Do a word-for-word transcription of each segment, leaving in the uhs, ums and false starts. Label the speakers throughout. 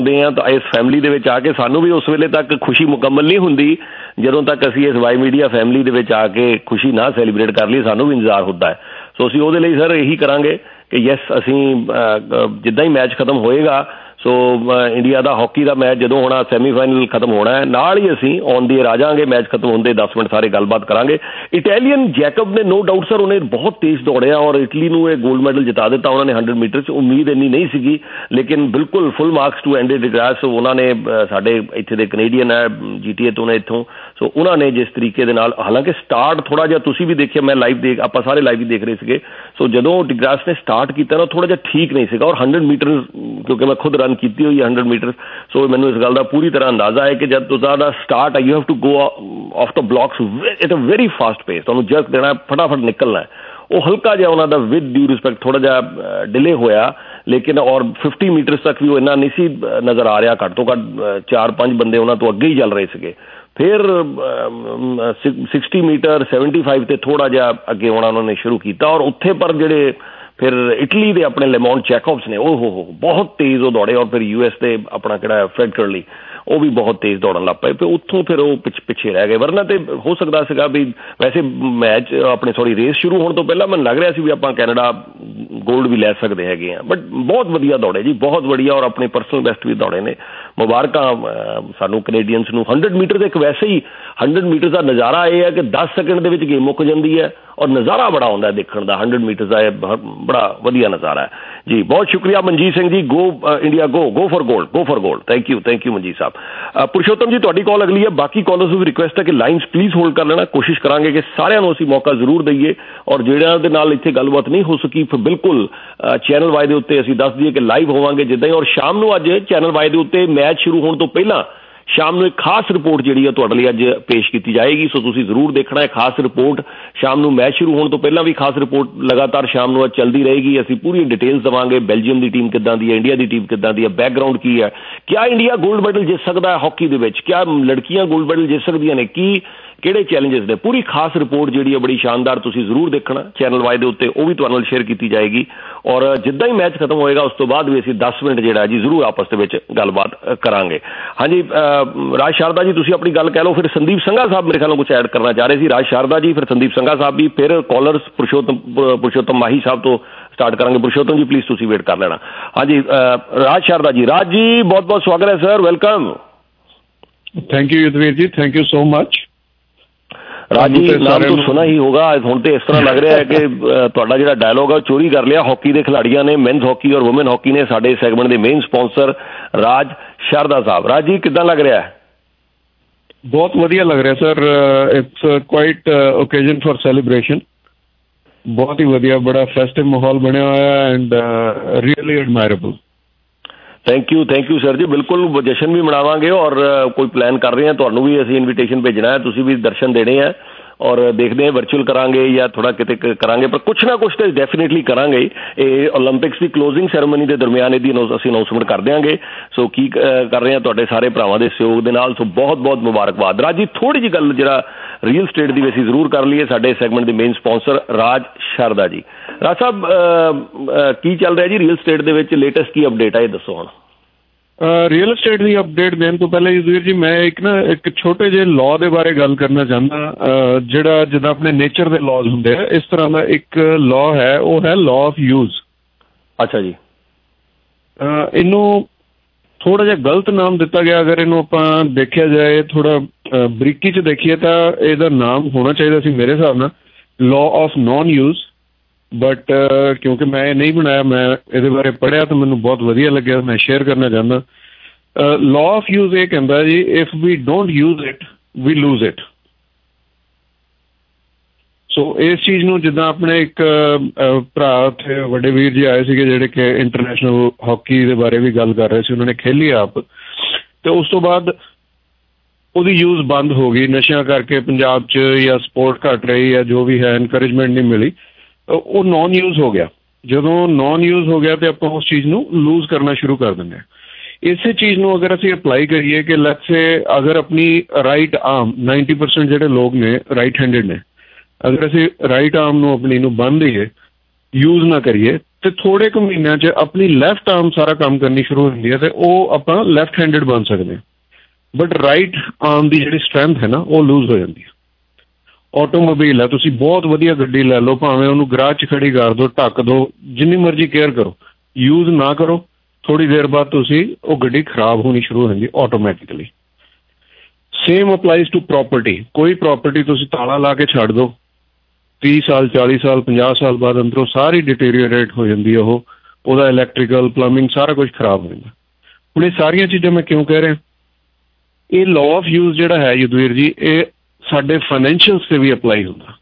Speaker 1: ਆ ਤਾਂ ਇਸ ਫੈਮਿਲੀ ਦੇ ਵਿੱਚ ਆ ਕੇ ਸਾਨੂੰ ਵੀ ਉਸ ਵੇਲੇ ਤੱਕ ਖੁਸ਼ੀ ਮੁਕੰਮਲ ਨਹੀਂ ਹੁੰਦੀ ਜਦੋਂ ਤੱਕ ਅਸੀਂ ਇਸ ਵਾਈ ਮੀਡੀਆ ਫੈਮਿਲੀ ਦੇ ਵਿੱਚ ਆ ਕੇ ਖੁਸ਼ੀ ਨਾ ਸੈਲੀਬ੍ਰੇਟ ਕਰ ਲਈ, ਸਾਨੂੰ ਵੀ ਇੰਤਜ਼ਾਰ ਹੁੰਦਾ ਹੈ। ਸੋ ਅਸੀਂ ਉਹਦੇ ਲਈ ਸਰ ਇਹੀ ਕਰਾਂਗੇ ਕਿ ਯੈਸ ਅਸੀਂ ਜਿੱਦਾਂ ਹੀ ਮੈਚ ਖਤਮ ਹੋਏਗਾ, ਸੋ ਇੰਡੀਆ ਦਾ ਹਾਕੀ ਦਾ ਮੈਚ ਜਦੋਂ ਹੋਣਾ ਸੈਮੀਫਾਈਨਲ ਖਤਮ ਹੋਣਾ ਹੈ, ਨਾਲ ਹੀ ਅਸੀਂ ਔਨ ਦੀ ਏਅਰ ਆ ਜਾਵਾਂਗੇ, ਮੈਚ ਖਤਮ ਹੁੰਦੇ ਦਸ ਮਿੰਟ ਸਾਰੇ ਗੱਲਬਾਤ ਕਰਾਂਗੇ। ਇਟਾਲੀਅਨ ਜੈਕਬ ਨੇ ਨੋ ਡਾਊਟ ਸਰ ਉਹਨੇ ਬਹੁਤ ਤੇਜ਼ ਦੌੜਿਆ ਔਰ ਇਟਲੀ ਨੂੰ ਇਹ ਗੋਲਡ ਮੈਡਲ ਜਿਤਾ ਦਿੱਤਾ ਉਹਨਾਂ ਨੇ ਹੰਡਰਡ ਮੀਟਰ 'ਚ। ਉਮੀਦ ਇੰਨੀ ਨਹੀਂ ਸੀਗੀ ਲੇਕਿਨ ਬਿਲਕੁਲ ਫੁੱਲ ਮਾਰਕਸ ਟੂ ਐਂਡੀ ਡਿਗਰਾਸ ਉਹਨਾਂ ਨੇ, ਸਾਡੇ ਇੱਥੇ ਦੇ ਕੈਨੇਡੀਅਨ ਹੈ ਜੀ ਟੀ ਏ ਤੋਂ ਨੇ ਇੱਥੋਂ, ਸੋ ਉਹਨਾਂ ਨੇ ਜਿਸ ਤਰੀਕੇ ਦੇ ਨਾਲ, ਹਾਲਾਂਕਿ ਸਟਾਰਟ ਥੋੜ੍ਹਾ ਜਿਹਾ ਤੁਸੀਂ ਵੀ ਦੇਖਿਆ, ਮੈਂ ਲਾਈਵ ਦੇਖ ਆਪਾਂ ਸਾਰੇ ਲਾਈਵ ਹੀ ਦੇਖ ਰਹੇ ਸੀਗੇ, ਸੋ ਜਦੋਂ ਡਿਗਰਾਸ ਨੇ ਸਟਾਰਟ ਕੀਤਾ ਨਾ ਥੋੜ੍ਹਾ ਜਿਹਾ ਠੀਕ ਨਹੀਂ ਸੀਗਾ। ਔਰ ਹੰਡਰਡ ਮੀਟਰ ਕਿਉਂਕਿ ਮੈਂ ਖੁਦ ਰਨ ਕੀਤੀ ਹੋਈ ਹੈ ਹੰਡਰਡ ਮੀਟਰ, ਸੋ ਮੈਨੂੰ ਇਸ ਗੱਲ ਦਾ ਪੂਰੀ ਤਰ੍ਹਾਂ ਅੰਦਾਜ਼ਾ ਹੈ ਕਿ ਜਦ ਤੁਹਾਡਾ ਸਟਾਰਟ ਹੈ you have to go off the blocks it a very fast pace, ਤੁਹਾਨੂੰ ਜਰਕ ਦੇਣਾ, ਫਟਾਫਟ ਨਿਕਲਣਾ। ਉਹ ਹਲਕਾ ਜਿਹਾ ਉਹਨਾਂ ਦਾ ਵਿਦ ਡਿਊ ਰਿਸਪੈਕਟ ਥੋੜ੍ਹਾ ਜਿਹਾ ਡਿਲੇ ਹੋਇਆ, ਲੇਕਿਨ ਔਰ ਫਿਫਟੀ ਮੀਟਰਸ ਤੱਕ ਵੀ ਉਹ ਇੰਨਾ ਨਹੀਂ ਸੀ ਨਜ਼ਰ ਆ ਰਿਹਾ, ਘੱਟ ਤੋਂ ਘੱਟ ਚਾਰ ਪੰਜ ਬੰਦੇ ਉਹਨਾਂ ਤੋਂ ਅੱਗੇ ਹੀ ਚੱਲ ਰਹੇ ਸੀਗੇ। ਫਿਰ ਸਿਕਸਟੀ ਮੀਟਰ ਸੈਵਨਟੀ ਫਾਈਵ 'ਤੇ ਥੋੜ੍ਹਾ ਜਿਹਾ ਅੱਗੇ ਆਉਣਾ ਉਹਨਾਂ ਨੇ ਸ਼ੁਰੂ ਕੀਤਾ ਔਰ ਉੱਥੇ ਪਰ ਜਿਹੜੇ ਫਿਰ ਇਟਲੀ ਦੇ ਆਪਣੇ ਲੈਮੋਨ ਚੈਕੋਵਸ ਨੇ ਉਹ ਹੋ ਹੋ ਬਹੁਤ ਤੇਜ਼ ਉਹ ਦੌੜੇ। ਔਰ ਫਿਰ ਯੂ ਐਸ ਦੇ ਆਪਣਾ ਕਿਹੜਾ ਫਰੈਡ ਕਰਲੀ ਉਹ ਵੀ ਬਹੁਤ ਤੇਜ਼ ਦੌੜਨ ਲੱਗ ਪਏ, ਫਿਰ ਉੱਥੋਂ ਫਿਰ ਉਹ ਪਿੱਛੇ ਪਿੱਛੇ ਰਹਿ ਗਏ। ਵਰਨਾ ਤੇ ਹੋ ਸਕਦਾ ਸੀਗਾ ਵੀ ਵੈਸੇ ਮੈਚ ਆਪਣੇ ਸੌਰੀ ਰੇਸ ਸ਼ੁਰੂ ਹੋਣ ਤੋਂ ਪਹਿਲਾਂ ਮੈਨੂੰ ਲੱਗ ਰਿਹਾ ਸੀ ਵੀ ਆਪਾਂ ਕੈਨੇਡਾ ਗੋਲਡ ਵੀ ਲੈ ਸਕਦੇ ਹੈਗੇ ਹਾਂ, ਬਟ ਬਹੁਤ ਵਧੀਆ ਦੌੜੇ ਜੀ, ਬਹੁਤ ਵਧੀਆ ਔਰ ਆਪਣੇ ਪਰਸਨਲ ਬੈਸਟ ਵੀ ਦੌੜੇ ਨੇ। ਮੁਬਾਰਕਾਂ ਸਾਨੂੰ ਕੈਨੇਡੀਅਨਸ ਨੂੰ। ਹੰਡਰਡ ਮੀਟਰ ਦੇ ਇੱਕ ਵੈਸੇ ਹੀ ਹੰਡਰਡ ਮੀਟਰ ਦਾ ਨਜ਼ਾਰਾ ਇਹ ਹੈ ਕਿ ਦਸ ਸੈਕਿੰਡ ਦੇ ਵਿੱਚ ਗੇਮ ਮੁੱਕ ਜਾਂਦੀ ਹੈ ਔਰ ਨਜ਼ਾਰਾ ਬੜਾ ਆਉਂਦਾ ਦੇਖਣ ਦਾ, ਹੰਡਰਡ ਮੀਟਰ ਦਾ ਇਹ ਬੜਾ ਵਧੀਆ ਨਜ਼ਾਰਾ ਹੈ ਜੀ। ਬਹੁਤ ਸ਼ੁਕਰੀਆ Manjit Singh ji. Go India go, go for gold, go for gold. Thank you, thank you Manjit Sahib. Purshotam ji ਤੁਹਾਡੀ ਕਾਲ ਅਗਲੀ ਹੈ, ਬਾਕੀ ਕਾਲਰਸ ਨੂੰ ਵੀ ਰਿਕੁਐਸਟ ਹੈ ਕਿ ਲਾਈਨਸ ਪਲੀਜ਼ ਹੋਲਡ ਕਰ ਲੈਣਾ, ਕੋਸ਼ਿਸ਼ ਕਰਾਂਗੇ ਕਿ ਸਾਰਿਆਂ ਨੂੰ ਅਸੀਂ ਮੌਕਾ ਜ਼ਰੂਰ ਦਈਏ ਔਰ ਜਿਹੜਿਆਂ ਦੇ ਨਾਲ ਇੱਥੇ ਗੱਲਬਾਤ ਨਹੀਂ ਹੋ ਸਕੀ ਫਿਰ ਬਿਲਕੁਲ ਚੈਨਲ ਵਾਈ ਦੇ ਉੱਤੇ ਅਸੀਂ ਦੱਸ ਦਈਏ ਕਿ ਲਾਈਵ ਹੋਵਾਂਗੇ ਜਿੱਦਾਂ ਹੀ। ਔਰ ਸ਼ਾਮ ਨੂੰ ਅੱਜ ਚੈਨਲ ਵਾਈ ਦੇ ਉੱਤੇ ਮੈਚ ਸ਼ੁਰੂ ਹੋਣ ਤੋਂ ਪਹਿਲਾਂ ਸ਼ਾਮ ਨੂੰ ਇੱਕ ਖਾਸ ਰਿਪੋਰਟ ਜਿਹੜੀ ਹੈ ਤੁਹਾਡੇ ਲਈ ਅੱਜ ਪੇਸ਼ ਕੀਤੀ ਜਾਏਗੀ, ਸੋ ਤੁਸੀਂ ਜ਼ਰੂਰ ਦੇਖਣਾ ਹੈ ਖਾਸ ਰਿਪੋਰਟ। ਸ਼ਾਮ ਨੂੰ ਮੈਚ ਸ਼ੁਰੂ ਹੋਣ ਤੋਂ ਪਹਿਲਾਂ ਵੀ ਖਾਸ ਰਿਪੋਰਟ ਲਗਾਤਾਰ ਸ਼ਾਮ ਨੂੰ ਅੱਜ ਚੱਲਦੀ ਰਹੇਗੀ। ਅਸੀਂ ਪੂਰੀ ਡਿਟੇਲਸ ਦੇਵਾਂਗੇ, ਬੈਲਜੀਅਮ ਦੀ ਟੀਮ ਕਿੱਦਾਂ ਦੀ ਹੈ, ਇੰਡੀਆ ਦੀ ਟੀਮ ਕਿੱਦਾਂ ਦੀ ਹੈ, ਬੈਕਗਰਾਊਂਡ ਕੀ ਹੈ, ਕਿਆ ਇੰਡੀਆ ਗੋਲਡ ਮੈਡਲ ਜਿੱਤ ਸਕਦਾ ਹੈ ਹਾਕੀ ਦੇ ਵਿੱਚ, ਕਿਆ ਲੜਕੀਆਂ ਗੋਲਡ ਮੈਡਲ ਜਿੱਤ ਸਕਦੀਆਂ ਨੇ, ਕੀ ਕਿਹੜੇ ਚੈਲੰਜਸ ਨੇ, ਪੂਰੀ ਖਾਸ ਰਿਪੋਰਟ ਜਿਹੜੀ ਹੈ ਬੜੀ ਸ਼ਾਨਦਾਰ, ਤੁਸੀਂ ਜ਼ਰੂਰ ਦੇਖਣਾ ਚੈਨਲ ਵਾਈ ਦੇ ਉੱਤੇ, ਉਹ ਵੀ ਤੁਹਾਡੇ ਨਾਲ ਸ਼ੇਅਰ ਕੀਤੀ ਜਾਏਗੀ। ਔਰ ਜਿੱਦਾਂ ਹੀ ਮੈਚ ਖਤਮ ਹੋਏਗਾ ਉਸ ਤੋਂ ਬਾਅਦ ਵੀ ਅਸੀਂ ਦਸ ਮਿੰਟ ਜਿਹੜਾ ਜੀ ਜ਼ਰੂਰ ਆਪਸ ਦੇ ਵਿੱਚ ਗੱਲਬਾਤ ਕਰਾਂਗੇ। ਹਾਂਜੀ ਰਾਜ ਸ਼ਾਰਦਾ ਜੀ ਤੁਸੀਂ ਆਪਣੀ ਗੱਲ ਕਹਿ ਲਓ, ਫਿਰ ਸੰਦੀਪ ਸੰਘਾ ਸਾਹਿਬ ਮੇਰੇ ਖਿਆਲ ਕੁਝ ਐਡ ਕਰਨਾ ਚਾਹ ਰਹੇ ਸੀ। ਰਾਜ ਸ਼ਾਰਦਾ ਜੀ, ਫਿਰ ਸੰਦੀਪ ਸੰਘਾ ਸਾਹਿਬ ਵੀ, ਫਿਰ ਕਾਲਰਸ ਪੁਰਸ਼ੋਤਮ ਪੁਰਸ਼ੋਤਮ ਮਾਹੀ ਸਾਹਿਬ ਤੋਂ ਸਟਾਰਟ ਕਰਾਂਗੇ। ਪੁਰਸ਼ੋਤਮ ਜੀ ਪਲੀਜ਼ ਤੁਸੀਂ ਵੇਟ ਕਰ ਲੈਣਾ। ਹਾਂਜੀ ਰਾਜ ਸ਼ਾਰਦਾ ਜੀ। ਰਾਜ ਜੀ ਬਹੁਤ ਬਹੁਤ ਸਵਾਗਤ ਹੈ sir, welcome.
Speaker 2: Thank you Yudhvir ji, thank you so much.
Speaker 1: Raj ji ਨਾਮ ਤੋਂ ਸੁਣਾ ਹੀ ਹੋਗਾ, ਹੁਣ ਤੇ ਇਸ ਤਰ੍ਹਾਂ ਲੱਗ ਰਿਹਾ ਹੈ ਕਿ ਤੁਹਾਡਾ ਜਿਹੜਾ ਡਾਇਲੋਗ ਹੈ ਉਹ ਚੋਰੀ ਕਰ ਲਿਆ ਹਾਕੀ ਦੇ ਖਿਡਾਰੀਆਂ ਨੇ। ਮੈਨਸ ਹਾਕੀ ਔਰ ਵੂਮਨ ਹਾਕੀ ਨੇ ਸਾਡੇ ਸੈਗਮੈਂਟ ਦੇ ਮੇਨ ਸਪਾਂਸਰ ਰਾਜ ਸ਼ਾਰਦਾ ਸਾਹਿਬ। ਰਾਜ ਜੀ ਕਿੱਦਾਂ ਲੱਗ ਰਿਹਾ ਹੈ?
Speaker 2: ਬਹੁਤ ਵਧੀਆ ਲੱਗ ਰਿਹਾ sir, it's quite occasion for celebration. ਬਹੁਤ ਹੀ ਵਧੀਆ, ਬੜਾ ਫੈਸਟਿਵ ਮਾਹੌਲ ਬਣਿਆ ਹੋਇਆ and really admirable.
Speaker 1: Thank you, thank you sir ji. ਬਿਲਕੁਲ ਜਸ਼ਨ ਵੀ ਮਨਾਵਾਂਗੇ ਔਰ ਕੋਈ ਪਲਾਨ ਕਰ ਰਹੇ ਹਾਂ, ਤੁਹਾਨੂੰ ਵੀ ਅਸੀਂ ਇਨਵੀਟੇਸ਼ਨ ਭੇਜਣਾ ਹੈ, ਤੁਸੀਂ ਵੀ ਦਰਸ਼ਨ ਦੇਣੇ ਹੈ ਔਰ ਦੇਖਦੇ ਹਾਂ ਵਰਚੁਅਲ ਕਰਾਂਗੇ ਜਾਂ ਥੋੜ੍ਹਾ ਕਿਤੇ ਕਰਾਂਗੇ, ਪਰ ਕੁਛ ਨਾ ਕੁਛ ਤਾਂ ਡੈਫੀਨੇਟਲੀ ਕਰਾਂਗੇ। ਇਹ ਓਲੰਪਿਕਸ ਦੀ ਕਲੋਜ਼ਿੰਗ ਸੈਰੇਮਨੀ ਦੇ ਦਰਮਿਆਨ ਇਹਦੀ ਅਸੀਂ ਅਨਾਊਂਸਮੈਂਟ ਕਰ ਦਿਆਂਗੇ। ਸੋ ਕੀ ਕਰ ਰਹੇ ਹਾਂ ਤੁਹਾਡੇ ਸਾਰੇ ਭਰਾਵਾਂ ਦੇ ਸਹਿਯੋਗ ਦੇ ਨਾਲ, ਸੋ ਬਹੁਤ ਬਹੁਤ ਮੁਬਾਰਕਬਾਦ। ਰਾਜ ਜੀ ਥੋੜ੍ਹੀ ਜਿਹੀ ਗੱਲ ਜਿਹੜਾ ਰੀਅਲ ਸਟੇਟ ਦੀ ਅਸੀਂ ਜ਼ਰੂਰ ਕਰ ਲਈਏ, ਸਾਡੇ ਸੈਗਮੈਂਟ ਦੇ ਮੇਨ ਸਪਾਂਸਰ ਰਾਜ ਸ਼ਾਰਦਾ ਜੀ। ਰਾਜ ਸਾਹਿਬ ਕੀ ਚੱਲ ਰਿਹਾ ਜੀ ਰੀਅਲ ਸਟੇਟ ਦੇ ਵਿੱਚ, ਲੇਟੈਸਟ ਕੀ ਅਪਡੇਟ ਹੈ ਇਹ ਦੱਸੋ ਹੁਣ।
Speaker 2: ਰੀਅਲ ਸਟੇਟ ਦੀ ਅਪਡੇਟ ਦੇਣ ਤੋਂ ਪਹਿਲਾਂ ਯੁਧਵੀਰ ਜੀ ਮੈਂ ਇੱਕ ਨਾ ਇੱਕ ਛੋਟੇ ਜਿਹੇ ਲਾਅ ਦੇ ਬਾਰੇ ਗੱਲ ਕਰਨਾ ਚਾਹੁੰਦਾ, ਜਿਹੜਾ ਜਿੱਦਾਂ ਆਪਣੇ ਨੇਚਰ ਦੇ ਲਾਅਜ਼ ਹੁੰਦੇ ਆ ਇਸ ਤਰ੍ਹਾਂ ਦਾ ਇੱਕ ਲਾਅ ਹੈ, ਉਹ ਹੈ ਲਾਅ ਆਫ ਯੂਜ਼।
Speaker 1: ਅੱਛਾ ਜੀ।
Speaker 2: ਇਹਨੂੰ ਥੋੜ੍ਹਾ ਜਿਹਾ ਗਲਤ ਨਾਮ ਦਿੱਤਾ ਗਿਆ, ਅਗਰ ਇਹਨੂੰ ਆਪਾਂ ਦੇਖਿਆ ਜਾਏ ਥੋੜ੍ਹਾ ਬਰੀਕੀ 'ਚ ਦੇਖੀਏ ਤਾਂ ਇਹਦਾ ਨਾਮ ਹੋਣਾ ਚਾਹੀਦਾ ਸੀ ਮੇਰੇ ਹਿਸਾਬ ਨਾਲ law of non use, but ਕਿਉਂਕਿ ਮੈਂ ਇਹ ਨਹੀਂ ਬਣਾਇਆ, ਮੈਂ ਇਹਦੇ ਬਾਰੇ ਪੜ੍ਹਿਆ ਤਾਂ ਮੈਨੂੰ ਬਹੁਤ ਵਧੀਆ ਲੱਗਿਆ, ਮੈਂ ਸ਼ੇਅਰ ਕਰਨਾ ਚਾਹੁੰਦਾ। ਲਾਅ ਆਫ ਯੂਜ਼ ਇਹ ਕਹਿੰਦਾ ਜੀ, if we don't use it we lose it. So ਇਸ ਚੀਜ਼ ਨੂੰ ਜਿੱਦਾਂ ਆਪਣੇ ਇੱਕ ਭਰਾ ਉੱਥੇ ਵੱਡੇ ਵੀਰ ਜੀ ਆਏ ਸੀਗੇ ਜਿਹੜੇ ਕਿ ਇੰਟਰਨੈਸ਼ਨਲ ਹਾਕੀ ਦੇ ਬਾਰੇ ਵੀ ਗੱਲ ਕਰ ਰਹੇ ਸੀ, ਉਹਨਾਂ ਨੇ ਖੇਲੀ ਆਪ, ਅਤੇ ਉਸ ਤੋਂ ਬਾਅਦ ਉਹਦੀ ਯੂਜ਼ ਬੰਦ ਹੋ ਗਈ ਨਸ਼ਿਆਂ ਕਰਕੇ ਪੰਜਾਬ 'ਚ, ਜਾਂ ਸਪੋਰਟ ਘੱਟ ਰਹੀ ਜਾਂ ਜੋ ਵੀ ਹੈ, ਇਨਕਰੇਜਮੈਂਟ ਨਹੀਂ ਮਿਲੀ, ਉਹ ਨੋਨ ਯੂਜ਼ ਹੋ ਗਿਆ। ਜਦੋਂ ਨੋਨ ਯੂਜ਼ ਹੋ ਗਿਆ ਤਾਂ ਆਪਾਂ ਉਸ ਚੀਜ਼ ਨੂੰ ਲੂਜ਼ ਕਰਨਾ ਸ਼ੁਰੂ ਕਰ ਦਿੰਦੇ ਹਾਂ। ਇਸੇ ਚੀਜ਼ ਨੂੰ ਅਗਰ ਅਸੀਂ ਅਪਲਾਈ ਕਰੀਏ ਕਿ ਲੈਟਸ ਸੇ ਅਗਰ ਆਪਣੀ ਰਾਈਟ ਆਰਮ, ਨਾਈਨਟੀ ਪਰਸੈਂਟ ਜਿਹੜੇ ਲੋਕ ਨੇ ਰਾਈਟ ਹੈਂਡਡ ਨੇ, ਅਗਰ ਅਸੀਂ ਰਾਈਟ ਆਰਮ ਨੂੰ ਆਪਣੀ ਨੂੰ ਬੰਨ੍ਹ ਦਈਏ ਯੂਜ਼ ਨਾ ਕਰੀਏ ਤੇ ਥੋੜੇ ਕੁ ਮਹੀਨਿਆਂ 'ਚ ਆਪਣੀ ਲੈਫਟ ਆਰਮ ਸਾਰਾ ਕੰਮ ਕਰਨੀ ਸ਼ੁਰੂ ਹੁੰਦੀ ਹੈ ਤੇ ਉਹ ਆਪਾਂ ਲੈਫਟ ਹੈਂਡਡ ਬਣ ਸਕਦੇ ਹਾਂ। ਬਟ ਰਾਈਟ ਆਰਮ ਦੀ ਜਿਹੜੀ ਸਟਰੈਂਥ ਹੈ ਨਾ ਉਹ ਲੂਜ਼ ਹੋ ਜਾਂਦੀ ਹੈ। ਆਟੋਮੋਬਾਈਲ ਹੈ, ਤੁਸੀਂ ਬਹੁਤ ਵਧੀਆ ਗੱਡੀ ਲੈ ਲਓ, ਭਾਵੇਂ ਉਹਨੂੰ ਗਰਾਜ 'ਚ ਖੜੀ ਕਰ ਦਿਓ, ਢੱਕ ਦਿਓ, ਜਿੰਨੀ ਮਰਜ਼ੀ ਕੇਅਰ ਕਰੋ, ਯੂਜ਼ ਨਾ ਕਰੋ, ਥੋੜ੍ਹੀ ਦੇਰ ਬਾਅਦ ਤੁਸੀਂ ਉਹ ਗੱਡੀ ਖਰਾਬ ਹੋਣੀ ਸ਼ੁਰੂ ਹੋ ਜਾਂਦੀ automatically. Same applies to property. ਕੋਈ ਪ੍ਰੋਪਰਟੀ ਤੁਸੀਂ ਤਾਲਾ ਲਾ ਕੇ ਛੱਡ ਦਿਓ, ਤੀਹ ਸਾਲ ਚਾਲੀ ਸਾਲ ਪੰਜਾਹ ਸਾਲ ਬਾਅਦ ਅੰਦਰੋਂ ਸਾਰੀ ਡਿਟੀਰੀਓਰੇਟ ਹੋ ਜਾਂਦੀ ਹੈ, ਉਹ ਉਹਦਾ ਇਲੈਕਟ੍ਰੀਕਲ ਪਲੰਬਿੰਗ ਸਾਰਾ ਕੁਝ ਖਰਾਬ ਹੋ ਜਾਂਦਾ। ਹੁਣ ਇਹ ਸਾਰੀਆਂ ਚੀਜ਼ਾਂ ਮੈਂ ਕਿਉਂ ਕਹਿ ਰਿਹਾ, ਇਹ ਲਾਅ ਆਫ ਯੂਜ਼ ਜਿਹੜਾ ਹੈ ਯੁਧਵੀਰ ਜੀ, ਇਹ ਸਾਡੇ ਫਾਈਨੈਂਸ਼ੀਅਲਸ 'ਤੇ ਵੀ ਅਪਲਾਈ ਹੁੰਦਾ।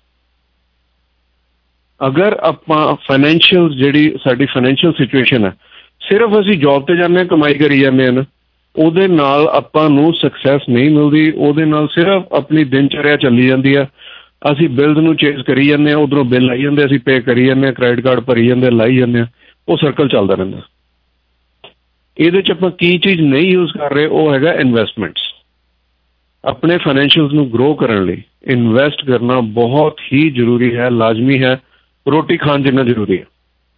Speaker 2: ਅਗਰ ਆਪਾਂ ਫਾਈਨੈਂਸ਼ੀਅਲ ਜਿਹੜੀ ਸਾਡੀ ਫਾਈਨੈਂਸ਼ੀਅਲ ਸਿਚੁਏਸ਼ਨ ਹੈ, ਸਿਰਫ ਅਸੀਂ ਜੋਬ 'ਤੇ ਜਾਂਦੇ ਹਾਂ, ਕਮਾਈ ਕਰੀ ਜਾਂਦੇ ਹਾਂ ਨਾ, ਉਹਦੇ ਨਾਲ ਆਪਾਂ ਨੂੰ ਸਕਸੈਸ ਨਹੀਂ ਮਿਲਦੀ। ਉਹਦੇ ਨਾਲ ਸਿਰਫ ਆਪਣੀ ਦਿਨਚਰਿਆ ਚੱਲੀ ਜਾਂਦੀ ਆ, ਅਸੀਂ ਬਿੱਲਸ ਨੂੰ ਚੇਂਜ ਕਰੀ ਜਾਂਦੇ ਹਾਂ, ਉੱਧਰੋਂ ਬਿੱਲ ਆਈ ਜਾਂਦੇ, ਅਸੀਂ ਪੇ ਕਰੀ ਜਾਂਦੇ ਹਾਂ, ਕ੍ਰੈਡਿਟ ਕਾਰਡ ਭਰੀ ਜਾਂਦੇ, ਲਾਈ ਜਾਂਦੇ ਹਾਂ, ਉਹ ਸਰਕਲ ਚੱਲਦਾ ਰਹਿੰਦਾ। ਇਹਦੇ 'ਚ ਆਪਾਂ ਕੀ ਚੀਜ਼ ਨਹੀਂ ਯੂਜ਼ ਕਰ ਰਹੇ, ਉਹ ਹੈਗਾ ਇਨਵੈਸਟਮੈਂਟਸ। ਆਪਣੇ ਫਾਈਨੈਂਸ਼ੀਅਲਸ ਨੂੰ ਗਰੋ ਕਰਨ ਲਈ ਇਨਵੈਸਟ ਕਰਨਾ ਬਹੁਤ ਹੀ ਜ਼ਰੂਰੀ ਹੈ, ਲਾਜ਼ਮੀ ਹੈ, ਰੋਟੀ ਖਾਣ ਜਿੰਨਾ ਜ਼ਰੂਰੀ ਹੈ।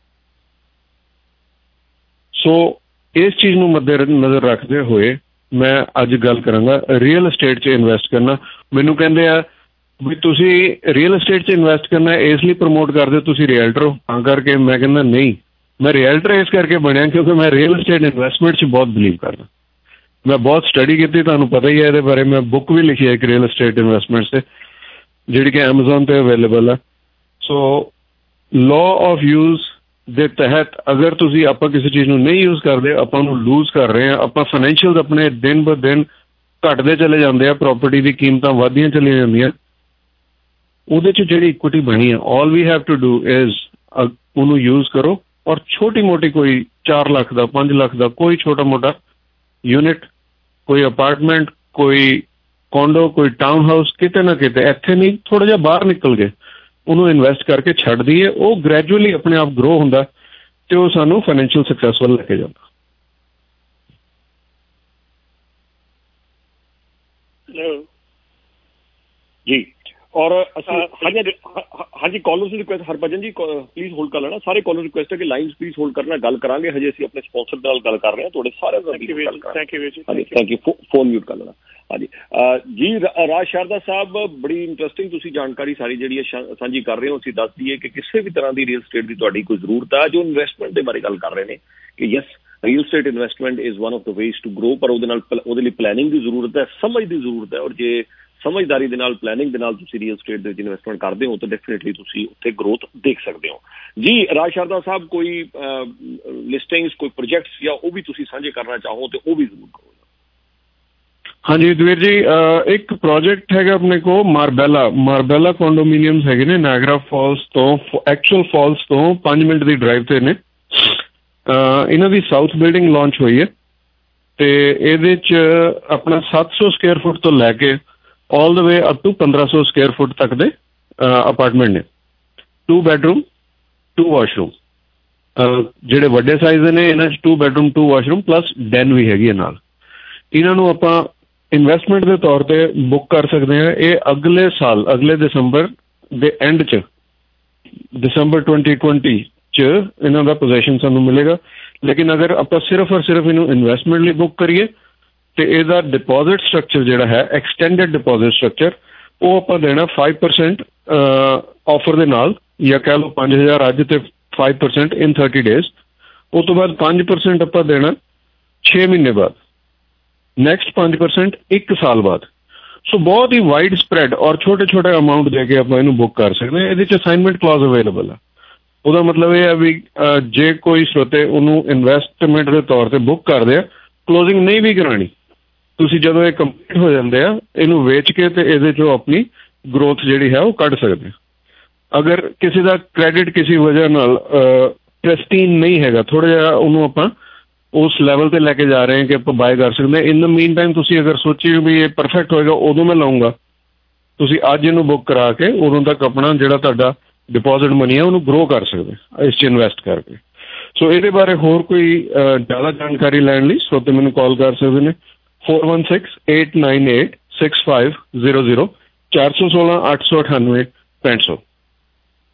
Speaker 2: ਸੋ ਇਸ ਚੀਜ਼ ਨੂੰ ਮੱਦੇ ਨਜ਼ਰ ਰੱਖਦੇ ਹੋਏ ਮੈਂ ਅੱਜ ਗੱਲ ਕਰਾਂਗਾ ਰੀਅਲ ਅਸਟੇਟ 'ਚ ਇਨਵੈਸਟ ਕਰਨਾ। ਮੈਨੂੰ ਕਹਿੰਦੇ ਆ ਵੀ ਤੁਸੀਂ ਰੀਅਲ ਅਸਟੇਟ 'ਚ ਇਨਵੈਸਟ ਕਰਨਾ ਇਸ ਲਈ ਪ੍ਰਮੋਟ ਕਰਦੇ ਹੋ, ਤੁਸੀਂ ਰੀਅਲਟਰ ਹੋ, ਤਾਂ ਕਰਕੇ ਮੈਂ ਕਹਿੰਦਾ ਨਹੀਂ, ਮੈਂ ਰੀਅਲਟਰ ਇਸ ਕਰਕੇ ਬਣਿਆ ਕਿਉਂਕਿ ਮੈਂ ਰੀਅਲ ਅਸਟੇਟ ਇਨਵੈਸਟਮੈਂਟ 'ਚ ਬਹੁਤ ਬਿਲੀਵ ਕਰਦਾ। ਮੈਂ ਬਹੁਤ ਸਟੱਡੀ ਕੀਤੀ, ਤੁਹਾਨੂੰ ਪਤਾ ਹੀ ਹੈ ਇਹਦੇ ਬਾਰੇ। ਮੈਂ ਬੁੱਕ ਵੀ ਲਿਖੀ ਹੈ ਇੱਕ ਰੀਅਲ ਅਸਟੇਟ ਇਨਵੈਸਟਮੈਂਟਸ 'ਤੇ, ਜਿਹੜੀ ਕਿ ਐਮਾਜ਼ੋਨ 'ਤੇ ਅਵੇਲੇਬਲ ਹੈ। ਸੋ ਲਾਅ ਆਫ ਯੂਜ਼ ਦੇ ਤਹਿਤ ਅਗਰ ਤੁਸੀਂ ਆਪਾਂ ਕਿਸੇ ਚੀਜ਼ ਨੂੰ ਨਹੀਂ ਯੂਜ਼ ਕਰਦੇ, ਆਪਾਂ ਉਹਨੂੰ ਲੂਜ਼ ਕਰ ਰਹੇ ਹਾਂ, ਆਪਾਂ ਫਾਈਨੈਂਸ਼ੀਅਲ ਆਪਣੇ ਦਿਨ ਬ ਦਿਨ ਘਟਦੇ ਚਲੇ ਜਾਂਦੇ ਆ, ਪ੍ਰਾਪਰਟੀ ਦੀ ਕੀਮਤਾਂ ਵੱਧਦੀਆਂ ਚਲੀਆਂ ਜਾਂਦੀਆਂ, ਉਹਦੇ 'ਚ ਜਿਹੜੀ ਇਕੁਇਟੀ ਬਣੀ ਹੈ, all we have to do is ਉਹਨੂੰ ਯੂਜ਼ ਕਰੋ। ਔਰ ਛੋਟੀ ਮੋਟੀ ਕੋਈ ਚਾਰ ਲੱਖ ਦਾ ਪੰਜ ਲੱਖ ਦਾ ਕੋਈ ਛੋਟਾ ਮੋਟਾ ਯੂਨਿਟ, ਕੋਈ ਅਪਾਰਟਮੈਂਟ, ਕੋਈ ਕੋਂਡੋ, ਕੋਈ ਟਾਊਨ ਹਾਊਸ, ਕਿਤੇ ਨਾ ਕਿਤੇ, ਇੱਥੇ ਨਹੀਂ ਥੋੜ੍ਹਾ ਜਿਹਾ ਬਾਹਰ ਨਿਕਲ ਗਏ, ਉਹਨੂੰ ਇਨਵੈਸਟ ਕਰਕੇ ਛੱਡ ਦਈਏ, ਉਹ ਗ੍ਰੈਜੂਅਲੀ ਆਪਣੇ ਆਪ ਗਰੋ ਹੁੰਦਾ ਅਤੇ ਉਹ ਸਾਨੂੰ ਫਾਈਨੈਂਸ਼ੀਅਲ ਸਕਸੈਸ ਵੱਲ ਲੈ ਕੇ ਜਾਂਦਾ।
Speaker 1: ਜੀ ਔਰ ਅਸੀਂ ਹਾਂਜੀ ਹਾਂਜੀ ਕਾਲਰ ਦੀ ਰਿਕੁਐਸਟ ਹਰਭਜਨ ਜੀ ਪਲੀਜ਼ ਹੋਲਡ ਕਰ ਲੈਣਾ। ਸਾਰੇ ਕਾਲਰ ਰਿਕੁਐਸਟ ਹੈ ਕਿ ਲਾਈਨਸ ਪਲੀਜ਼ ਹੋਲਡ ਕਰਨਾ, ਗੱਲ ਕਰਾਂਗੇ। ਹਜੇ ਅਸੀਂ ਆਪਣੇ ਸਪਾਂਸਰ ਨਾਲ ਗੱਲ ਕਰ ਰਹੇ ਹਾਂ, ਤੁਹਾਡੇ ਸਾਰਿਆਂ ਦਾ ਥੈਂਕ ਯੂ। ਫੋਨ ਮਿਊਟ ਕਰ ਲੈਣਾ। ਹਾਂਜੀ ਜੀ ਰਾਜ ਸ਼ਾਰਦਾ ਸਾਹਿਬ, ਬੜੀ ਇੰਟਰਸਟਿੰਗ ਤੁਸੀਂ ਜਾਣਕਾਰੀ ਸਾਰੀ ਜਿਹੜੀ ਹੈ ਸਾਂਝੀ ਕਰ ਰਹੇ ਹੋ। ਅਸੀਂ ਦੱਸ ਦਈਏ ਕਿ ਕਿਸੇ ਵੀ ਤਰ੍ਹਾਂ ਦੀ ਰੀਅਲ ਸਟੇਟ ਦੀ ਤੁਹਾਡੀ ਕੋਈ ਜ਼ਰੂਰਤ ਹੈ, ਜੋ ਇਨਵੈਸਟਮੈਂਟ ਦੇ ਬਾਰੇ ਗੱਲ ਕਰ ਰਹੇ ਨੇ ਕਿ yes real estate investment is one of the ways to grow, ਪਰ ਉਹਦੇ ਨਾਲ ਉਹਦੇ ਲਈ ਪਲੈਨਿੰਗ ਦੀ ਜ਼ਰੂਰਤ ਹੈ, ਸਮਝ ਦੀ ਜ਼ਰੂਰਤ ਹੈ। ਔਰ ਜੇ ਸਮਝਦਾਰੀ ਦੇ ਨਾਲ, ਪਲੈਨਿੰਗ ਦੇ ਨਾਲ ਤੁਸੀਂ ਰੀਅਲ ਸਟੇਟ ਦੇ ਵਿੱਚ ਇਨਵੈਸਟਮੈਂਟ ਕਰਦੇ ਹੋ ਤਾਂ ਡੈਫੀਨੇਟਲੀ ਤੁਸੀਂ ਉੱਥੇ ਗਰੋਥ ਦੇਖ ਸਕਦੇ ਹੋ। ਜੀ ਰਾਜ ਸ਼ਾਰਦਾ ਸਾਹਿਬ, ਕੋਈ ਲਿਸਟਿੰਗਸ, ਕੋਈ ਪ੍ਰੋਜੈਕਟਸ ਜਾਂ ਉਹ ਵੀ ਤੁਸੀਂ ਸਾਂਝੇ ਕਰਨਾ ਚਾਹੋ ਤੇ ਉਹ ਵੀ ਜ਼ਰੂਰ ਕਰੋ।
Speaker 2: ਹਾਂਜੀ ਦਵੀਰ ਜੀ, ਇੱਕ ਪ੍ਰੋਜੈਕਟ ਹੈਗਾ ਆਪਣੇ ਕੋਲ ਮਾਰਬੈਲਾ ਮਾਰਬੈਲਾ ਕੰਡੋਮੀਨੀਅਮਸ ਹੈਗੇ ਨੇ ਨਾਇਗਰਾ ਫਾਲਸ ਤੋਂ, ਐਕਚੁਅਲ ਫਾਲਸ ਤੋਂ ਪੰਜ ਮਿੰਟ ਦੀ ਡਰਾਈਵ 'ਤੇ ਨੇ। ਇਹਨਾਂ ਦੀ ਸਾਊਥ ਬਿਲਡਿੰਗ ਲਾਂਚ ਹੋਈ ਹੈ ਅਤੇ ਇਹਦੇ 'ਚ ਆਪਣਾ ਸੱਤ ਸੌ ਸਕੁਏਅਰ ਫੁੱਟ ਤੋਂ ਲੈ ਕੇ ਆਲ ਦ ਵੇ ਅਪ ਟੂ ਪੰਦਰਾਂ ਸੌ ਸਕੁਏਅਰ ਫੁੱਟ ਤੱਕ ਦੇ ਅਪਾਰਟਮੈਂਟ ਨੇ। ਟੂ ਬੈਡਰੂਮ ਟੂ ਵਾਸ਼ਰੂਮ, ਜਿਹੜੇ ਵੱਡੇ ਸਾਈਜ਼ ਦੇ ਨੇ ਇਹਨਾਂ 'ਚ two bedroom two washroom plus den ਵੀ ਹੈਗੀ ਹੈ ਨਾਲ। ਇਹਨਾਂ ਨੂੰ ਆਪਾਂ ਇਨਵੈਸਟਮੈਂਟ ਦੇ ਤੌਰ 'ਤੇ ਬੁੱਕ ਕਰ ਸਕਦੇ ਹਾਂ। ਇਹ ਅਗਲੇ ਸਾਲ, ਅਗਲੇ ਦਸੰਬਰ ਦੇ ਐਂਡ 'ਚ, ਦਸੰਬਰ ਟਵੈਂਟੀ ਟਵੈਂਟੀ 'ਚ ਇਹਨਾਂ ਦਾ ਪੋਜੈਸ਼ਨ ਸਾਨੂੰ ਮਿਲੇਗਾ। ਲੇਕਿਨ ਅਗਰ ਆਪਾਂ ਸਿਰਫ ਔਰ ਸਿਰਫ ਇਹਨੂੰ ਇਨਵੈਸਟਮੈਂਟ ਲਈ ਬੁੱਕ ਕਰੀਏ ਅਤੇ ਇਹਦਾ ਡਿਪੋਜ਼ਿਟ ਸਟਰਕਚਰ ਜਿਹੜਾ ਹੈ, ਐਕਸਟੈਂਡਡ ਡਿਪੋਜ਼ਿਟ ਸਟਰਕਚਰ, ਉਹ ਆਪਾਂ ਦੇਣਾ ਫਾਈਵ ਪਰਸੈਂਟ ਆਫਰ ਦੇ ਨਾਲ, ਜਾਂ ਕਹਿ ਲਓ ਪੰਜ ਹਜ਼ਾਰ ਅੱਜ ਅਤੇ five percent in thirty days. ਉਸ ਤੋਂ ਬਾਅਦ ਪੰਜ ਪਰਸੈਂਟ ਆਪਾਂ ਦੇਣਾ ਛੇ ਮਹੀਨੇ ਬਾਅਦ, ਨੈਕਸਟ ਪੰਜ ਪਰਸੈਂਟ ਇੱਕ ਸਾਲ ਬਾਅਦ। ਸੋ ਬਹੁਤ ਹੀ ਵਾਈਡ ਸਪਰੈਡ ਔਰ ਛੋਟੇ ਛੋਟੇ ਅਮਾਊਂਟ ਦੇ ਕੇ ਆਪਾਂ ਇਹਨੂੰ ਬੁੱਕ ਕਰ ਸਕਦੇ ਹਾਂ। ਇਹਦੇ 'ਚ ਅਸਾਈਨਮੈਂਟ ਕਲੌਜ਼ ਅਵੇਲੇਬਲ ਹੈ। ਉਹਦਾ ਮਤਲਬ ਇਹ ਹੈ ਵੀ ਜੇ ਕੋਈ ਸਰੋਤੇ ਉਹਨੂੰ ਇਨਵੈਸਟਮੈਂਟ ਦੇ ਤੌਰ 'ਤੇ ਬੁੱਕ ਕਰਦੇ ਆ, ਕਲੋਜ਼ਿੰਗ ਨਹੀਂ ਵੀ ਕਰਾਉਣੀ, ਤੁਸੀਂ ਜਦੋਂ ਇਹ ਕੰਪਲੀਟ ਹੋ ਜਾਂਦੇ ਆ ਇਹਨੂੰ ਵੇਚ ਕੇ ਅਤੇ ਇਹਦੇ 'ਚੋਂ ਆਪਣੀ ਗਰੋਥ ਜਿਹੜੀ ਹੈ ਉਹ ਕੱਢ ਸਕਦੇ। ਅਗਰ ਕਿਸੇ ਦਾ ਕ੍ਰੈਡਿਟ ਕਿਸੇ ਵਜ੍ਹਾ ਨਾਲ ਪ੍ਰੈਸਟੀਨ ਨਹੀਂ ਹੈਗਾ, ਥੋੜ੍ਹਾ ਜਿਹਾ ਉਹਨੂੰ ਆਪਾਂ ਉਸ ਲੈਵਲ 'ਤੇ ਲੈ ਕੇ ਜਾ ਰਹੇ ਹਾਂ ਕਿ ਆਪਾਂ ਬਾਏ ਕਰ ਸਕਦੇ ਹਾਂ। ਇਨ ਦ ਮੀਨ ਟਾਈਮ ਤੁਸੀਂ ਅਗਰ ਸੋਚੀਏ ਵੀ ਇਹ ਪਰਫੈਕਟ ਹੋਏਗਾ ਉਦੋਂ ਮੈਂ ਲਾਊਂਗਾ, ਤੁਸੀਂ ਅੱਜ ਇਹਨੂੰ ਬੁੱਕ ਕਰਾ ਕੇ ਉਦੋਂ ਤੱਕ ਆਪਣਾ ਜਿਹੜਾ ਤੁਹਾਡਾ ਡਿਪੋਜ਼ਿਟ ਮਨੀ ਹੈ ਉਹਨੂੰ ਗਰੋ ਕਰ ਸਕਦੇ ਇਸ 'ਚ ਇਨਵੈਸਟ ਕਰਕੇ। ਸੋ ਇਹਦੇ ਬਾਰੇ ਹੋਰ ਕੋਈ ਜ਼ਿਆਦਾ ਜਾਣਕਾਰੀ ਲੈਣ ਲਈ ਸਰੋਤੇ ਮੈਨੂੰ ਕਾਲ ਕਰ ਸਕਦੇ ਨੇ four one six eight nine eight six five zero zero, ਚਾਰ ਸੌ ਸੋਲਾਂ ਅੱਠ ਸੌ ਅਠਾਨਵੇਂ ਪੈਂਹਠ ਸੌ।